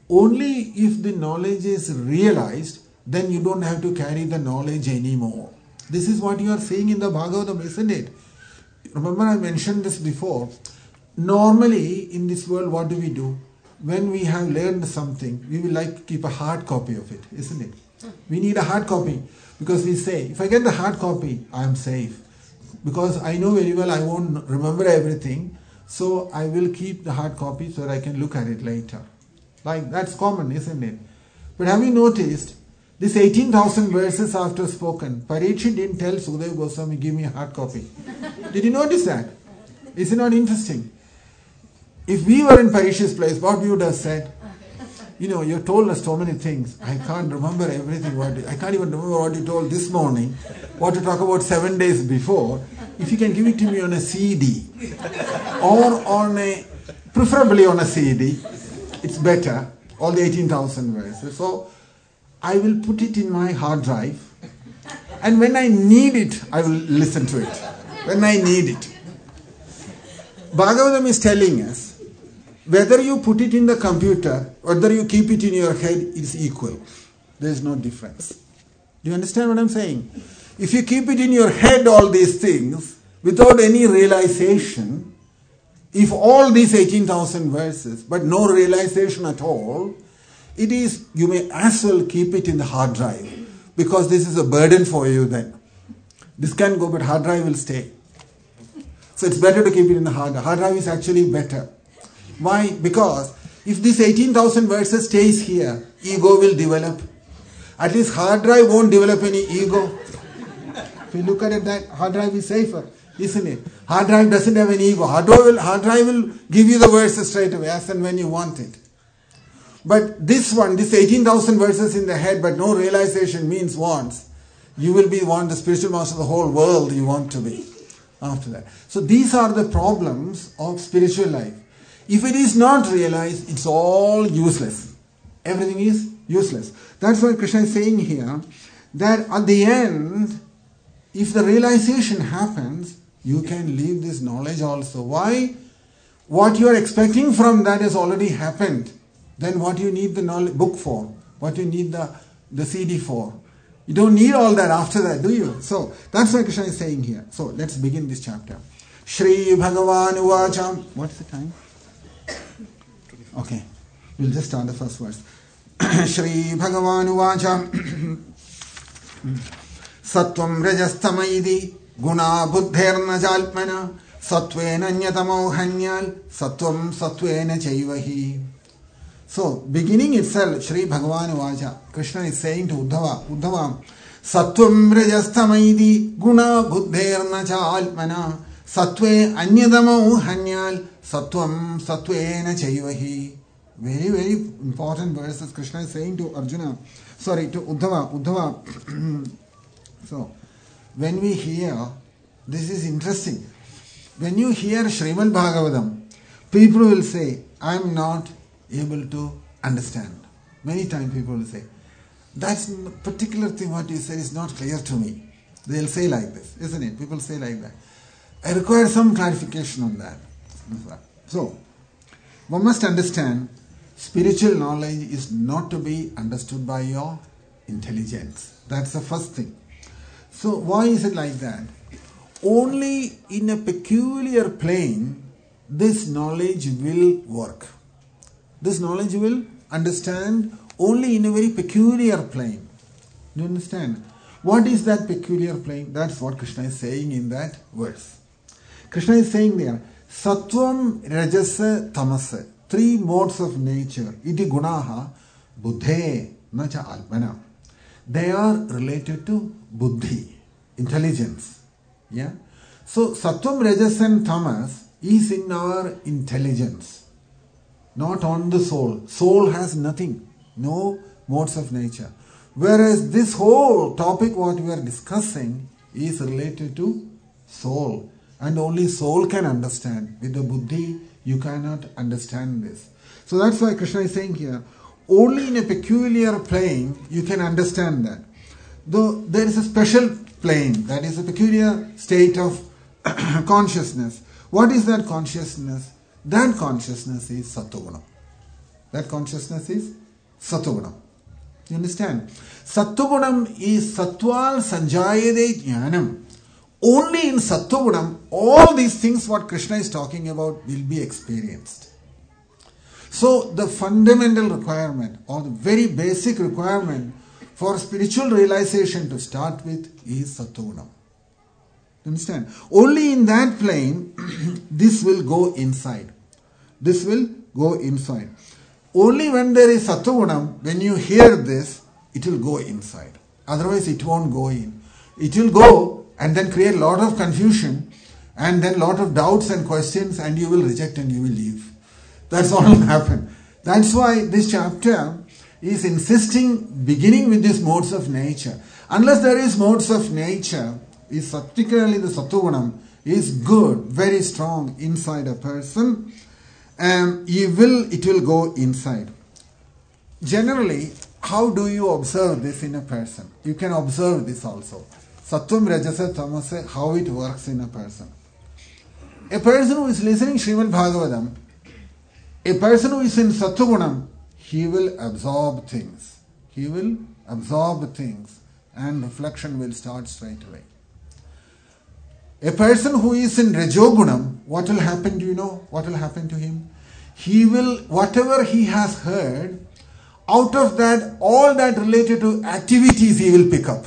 only if the knowledge is realized, then you don't have to carry the knowledge anymore. This is what you are saying in the Bhagavatam, isn't it? Remember, I mentioned this before. Normally, in this world, what do we do? When we have learned something, we will like to keep a hard copy of it, isn't it? We need a hard copy because we say, if I get the hard copy, I am safe. Because I know very well I won't remember everything, so I will keep the hard copy so that I can look at it later. Like, that's common, isn't it? But have you noticed, this eighteen thousand verses after spoken, Parikshit didn't tell Sukadeva Goswami, give me a hard copy. Did you notice that? Is it not interesting? If we were in Parikshit's place, what we would have said? You know, you told us so many things. I can't remember everything. What I can't even remember what you told this morning. What to talk about seven days before. If you can give it to me on a C D or on a, preferably on a C D, it's better. All the eighteen thousand verses. So I will put it in my hard drive, and when I need it, I will listen to it. When I need it. Bhagavatam is telling us, whether you put it in the computer, whether you keep it in your head, it's equal. There is no difference. Do you understand what I'm saying? If you keep it in your head, all these things, without any realization, if all these eighteen thousand verses, but no realization at all, it is, you may as well keep it in the hard drive, because this is a burden for you then. This can go, but hard drive will stay. So it's better to keep it in the hard drive. Hard drive is actually better. Why? Because if this eighteen thousand verses stays here, ego will develop. At least hard drive won't develop any ego. If you look at it, that hard drive is safer, isn't it? Hard drive doesn't have any ego. Hard drive will, hard drive will give you the verses straight away, as and when you want it. But this one, this eighteen thousand verses in the head, but no realization, means wants. You will be one, the spiritual master of the whole world you want to be after that. So these are the problems of spiritual life. If it is not realized, it's all useless. Everything is useless. That's why Krishna is saying here that at the end, if the realization happens, you can leave this knowledge also. Why? What you are expecting from that has already happened. Then what you need the knowledge, book for? What you need the, the C D for? You don't need all that after that, do you? So that's what Krishna is saying here. So let's begin this chapter. Shri Bhagavan Uvacha. What's the time? Okay, we'll just start the first verse. Shri Bhagavan Uvacha. Sattvam Rajastamaidi Guna Buddherna Jalpana Satvena Nyatamo Hanyal Sattvam Satvena Chaivahi. So, beginning itself, Shri Bhagavan Uvacha, Krishna is saying to Uddhava, Uddhava, Sattvam Rajastamaidi Guna Buddherna Jalpana Satve Anyadamo Hanyal Sattvam Satvena Chaivahi. Very, very important verses Krishna is saying to Arjuna, sorry, to Uddhava, Uddhava. So, when we hear, this is interesting. When you hear Srimad Bhagavatam, people will say, I am not able to understand. Many times people will say, that's particular thing what you said is not clear to me. They'll say like this, isn't it? People say like that. I require some clarification on that. So, one must understand, spiritual knowledge is not to be understood by your intelligence. That's the first thing. So, why is it like that? Only in a peculiar plane, this knowledge will work. This knowledge will understand only in a very peculiar plane. Do you understand? What is that peculiar plane? That's what Krishna is saying in that verse. Krishna is saying there, Sattvam, Rajasa, Tamasa, three modes of nature, iti gunaha, buddhe, nacha alpana. They are related to buddhi, intelligence. Yeah. So, Sattvam, Rajas and Tamas is in our intelligence, not on the soul. Soul has nothing, no modes of nature. Whereas this whole topic what we are discussing is related to soul. And only soul can understand. With the buddhi, you cannot understand this. So that's why Krishna is saying here, only in a peculiar plane you can understand that. Though there is a special plane, that is a peculiar state of consciousness. What is that consciousness? That consciousness is Sattva-guna. That consciousness is Sattvagunam. You understand? Sattvagunam is Sattval Sanjayade Jnanam. Only in Sattvagunam, all these things what Krishna is talking about will be experienced. So the fundamental requirement or the very basic requirement for spiritual realization to start with is Sattvagunam. Understand? Only in that plane, this will go inside. This will go inside. Only when there is Sattvagunam, when you hear this, it will go inside. Otherwise, it won't go in. It will go and then create a lot of confusion and then a lot of doubts and questions, and you will reject and you will leave. That's all will happen. That's why this chapter is insisting, beginning with these modes of nature. Unless there is modes of nature, is particularly the Sattvagunam is good, very strong inside a person, and you will, it will go inside. Generally, how do you observe this in a person? You can observe this also. Sattvam, Rajasa, Tamasa, how it works in a person. A person who is listening Srimad Bhagavatam, a person who is in Sattvagunam, he will absorb things. He will absorb things and reflection will start straight away. A person who is in Rajogunam, what will happen? Do you know what will happen to him? He will, whatever he has heard, out of that, all that related to activities he will pick up.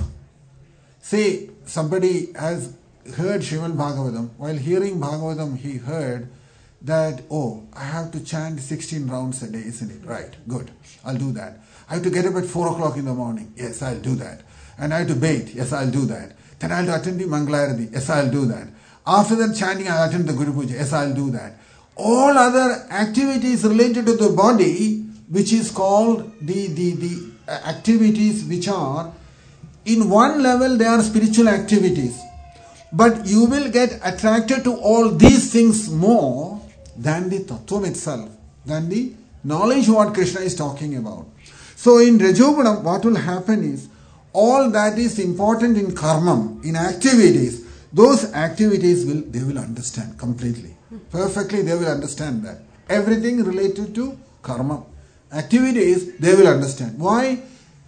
Say, somebody has heard Srimad Bhagavatam. While hearing Bhagavatam, he heard that, oh, I have to chant sixteen rounds a day, isn't it? Right, good, I'll do that. I have to get up at four o'clock in the morning. Yes, I'll do that. And I have to bathe. Yes, I'll do that. Then I'll attend the Mangalarati. Yes, I'll do that. After that chanting, I'll attend the Guru Puja. Yes, I'll do that. All other activities related to the body, which is called the, the, the activities which are, in one level, they are spiritual activities. But you will get attracted to all these things more than the Tattvam itself, than the knowledge what Krishna is talking about. So in Rajogunam, what will happen is, all that is important in karma, in activities, those activities will, they will understand completely. Perfectly, they will understand that. Everything related to karma. Activities, they will understand. Why?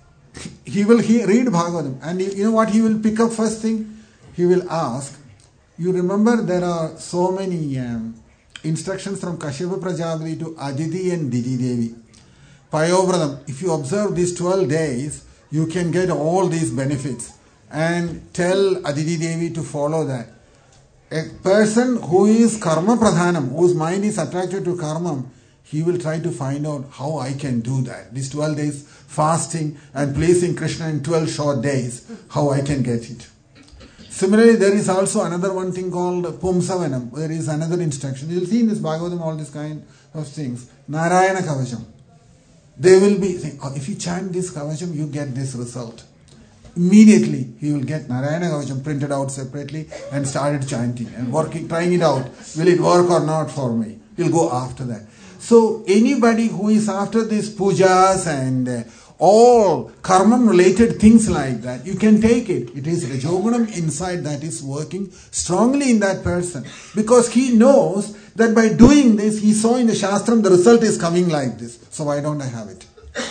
He will he, read Bhagavatam, and you, you know what he will pick up first thing? He will ask, you remember there are so many um, instructions from Kashyapa Prajapati to Aditi and Didi Devi. Payovradam, if you observe these twelve days, you can get all these benefits. And tell Aditi Devi to follow that. A person who is karma pradhanam, whose mind is attracted to karma, he will try to find out how I can do that. These twelve days fasting and pleasing Krishna in twelve short days, how I can get it. Similarly, there is also another one thing called Pumsavanam. There is another instruction. You will see in this Bhagavatam all these kind of things. Narayana Kavacham. They will be saying, oh, if you chant this Kavacham, you get this result. Immediately, he will get Narayana Kavacham printed out separately and started chanting and working, trying it out. Will it work or not for me? He'll go after that. So, anybody who is after these pujas and uh, all karma-related things like that, you can take it. It is Rajogunam inside that is working strongly in that person. Because he knows that by doing this, he saw in the Shastram the result is coming like this. So why don't I have it?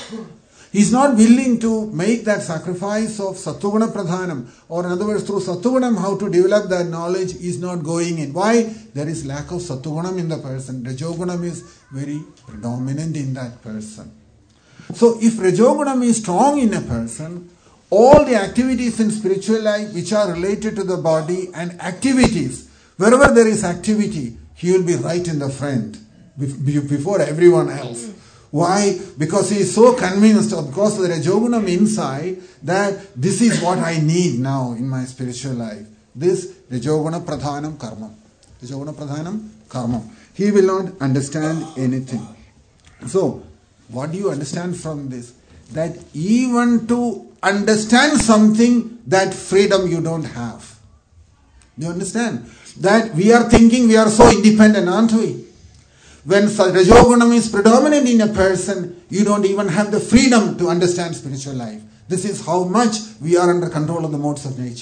He's not willing to make that sacrifice of Sattva-guna Pradhanam, or in other words, through Sattva-gunam, how to develop that knowledge is not going in. Why? There is lack of Sattva-gunam in the person. Rajogunam is very predominant in that person. So if Rajogunam is strong in a person, all the activities in spiritual life which are related to the body and activities, wherever there is activity, he will be right in the front before everyone else. Why? Because he is so convinced of, because of the Rajogunam inside, that this is what I need now in my spiritual life. This Rajoguna Pradhanam Karma. Rajoguna Pradhanam Karma. He will not understand anything. So, what do you understand from this? That even to understand something, that freedom you don't have. Do you understand? That we are thinking we are so independent, aren't we? When Rajogunam is predominant in a person, you don't even have the freedom to understand spiritual life. This is how much we are under control of the modes of nature.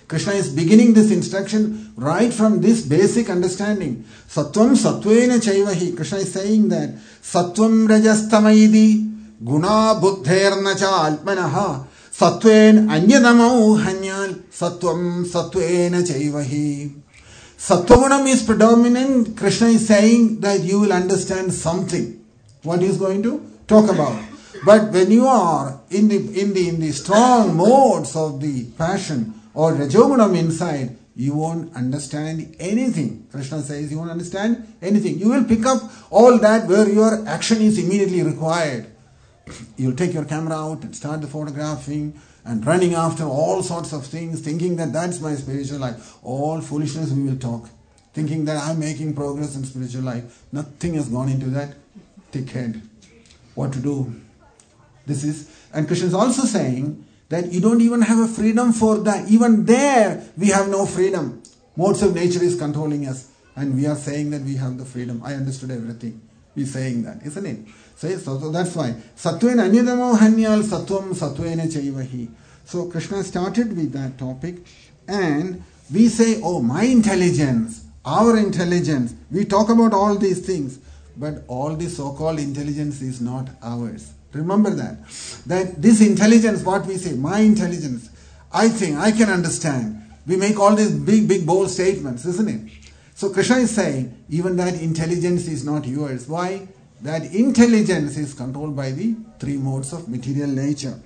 Krishna is beginning this instruction right from this basic understanding. Sattvam sattvena chaivahi. Krishna is saying that Sattvam rajastamaidi guna buddherna cha alpanaha sattven anyadamau hanyal sattvam sattvena chaivahi. Sattvagunam is predominant. Krishna is saying that you will understand something. What he is going to talk about. But when you are in the in the in the strong modes of the passion or rajogunam inside, you won't understand anything. Krishna says you won't understand anything. You will pick up all that where your action is immediately required. You'll take your camera out and start the photographing and running after all sorts of things, thinking that that's my spiritual life. All foolishness we will talk. Thinking that I'm making progress in spiritual life. Nothing has gone into that thick head. What to do? This is, and Krishna is also saying that you don't even have a freedom for that. Even there, we have no freedom. Modes of nature is controlling us. And we are saying that we have the freedom. I understood everything. We're saying that, isn't it? So, so, so that's why. Sattven anyadamo hanyal sattvam sattvena chaivahi. So Krishna started with that topic. And we say, oh, my intelligence, our intelligence. We talk about all these things. But all this so-called intelligence is not ours. Remember that. That this intelligence, what we say, my intelligence, I think, I can understand. We make all these big, big, bold statements, isn't it? So Krishna is saying, even that intelligence is not yours. Why? That intelligence is controlled by the three modes of material nature.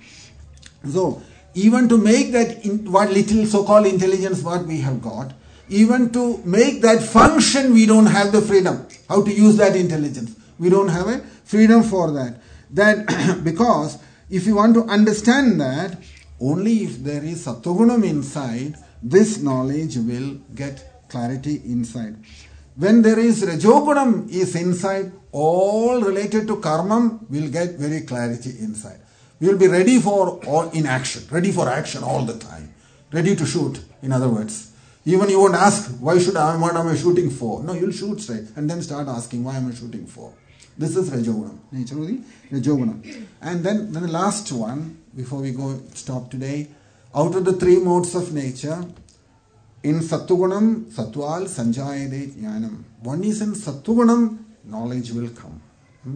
So, even to make that in, what little so-called intelligence what we have got, even to make that function, we don't have the freedom. How to use that intelligence. We don't have a freedom for that. That because if you want to understand that, only if there is sattvagunam inside, this knowledge will get clarity inside. When there is rajogunam is inside, all related to karma will get very clarity inside. We will be ready for all in action, ready for action all the time, ready to shoot, in other words. Even you won't ask, why should I, what am I shooting for? No, you'll shoot straight and then start asking, why am I shooting for? This is Rajogunam, nature of the Rajogunam. And then, then the last one, before we go stop today, out of the three modes of nature, in Sattvagunam, Sattval, Sanjayade, Jnanam. One is in Sattvagunam, knowledge will come. Hmm?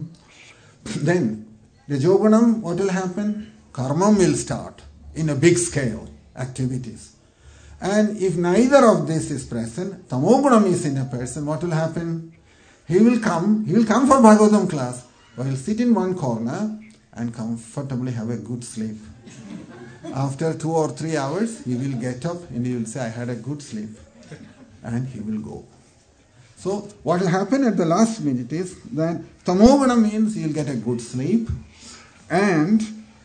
Then, Rajogunam, what will happen? Karma will start in a big scale, activities. And if neither of this is present, Tamogunam is in a person, what will happen? He will come, he will come for Bhagavatam class, but he will sit in one corner and comfortably have a good sleep. After two or three hours, he will get up and he will say, I had a good sleep. And he will go. So, what will happen at the last minute is that Tamoguna means he will get a good sleep and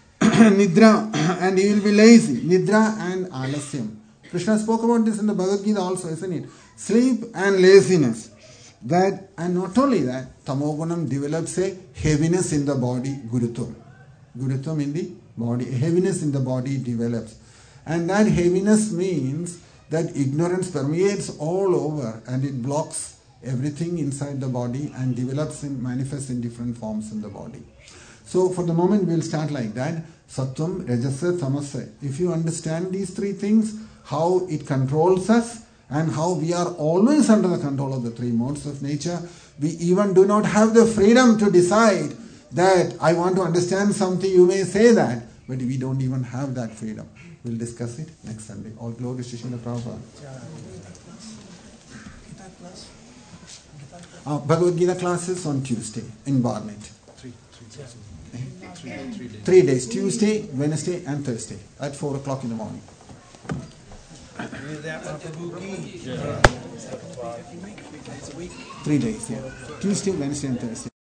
Nidra, and he will be lazy. Nidra and Alasyam. Krishna spoke about this in the Bhagavad Gita also, isn't it? Sleep and laziness. That, and not only that, Tamogunam develops a heaviness in the body, Gurutum. Gurutum in the body, heaviness in the body develops. And that heaviness means that ignorance permeates all over and it blocks everything inside the body and develops and manifests in different forms in the body. So for the moment we'll start like that. Sattvam, Rajasa, Tamasa. If you understand these three things, how it controls us and how we are always under the control of the three modes of nature, we even do not have the freedom to decide that I want to understand something, you may say that, but we don't even have that freedom. We'll discuss it next Sunday. All glory to Srila Prabhupada. Uh, Bhagavad Gita classes on Tuesday in Barnet. Three, three, three, three, three days. Three days, Tuesday, Wednesday and Thursday at four o'clock in the morning. Three days, yeah. Tuesday, Wednesday and Thursday.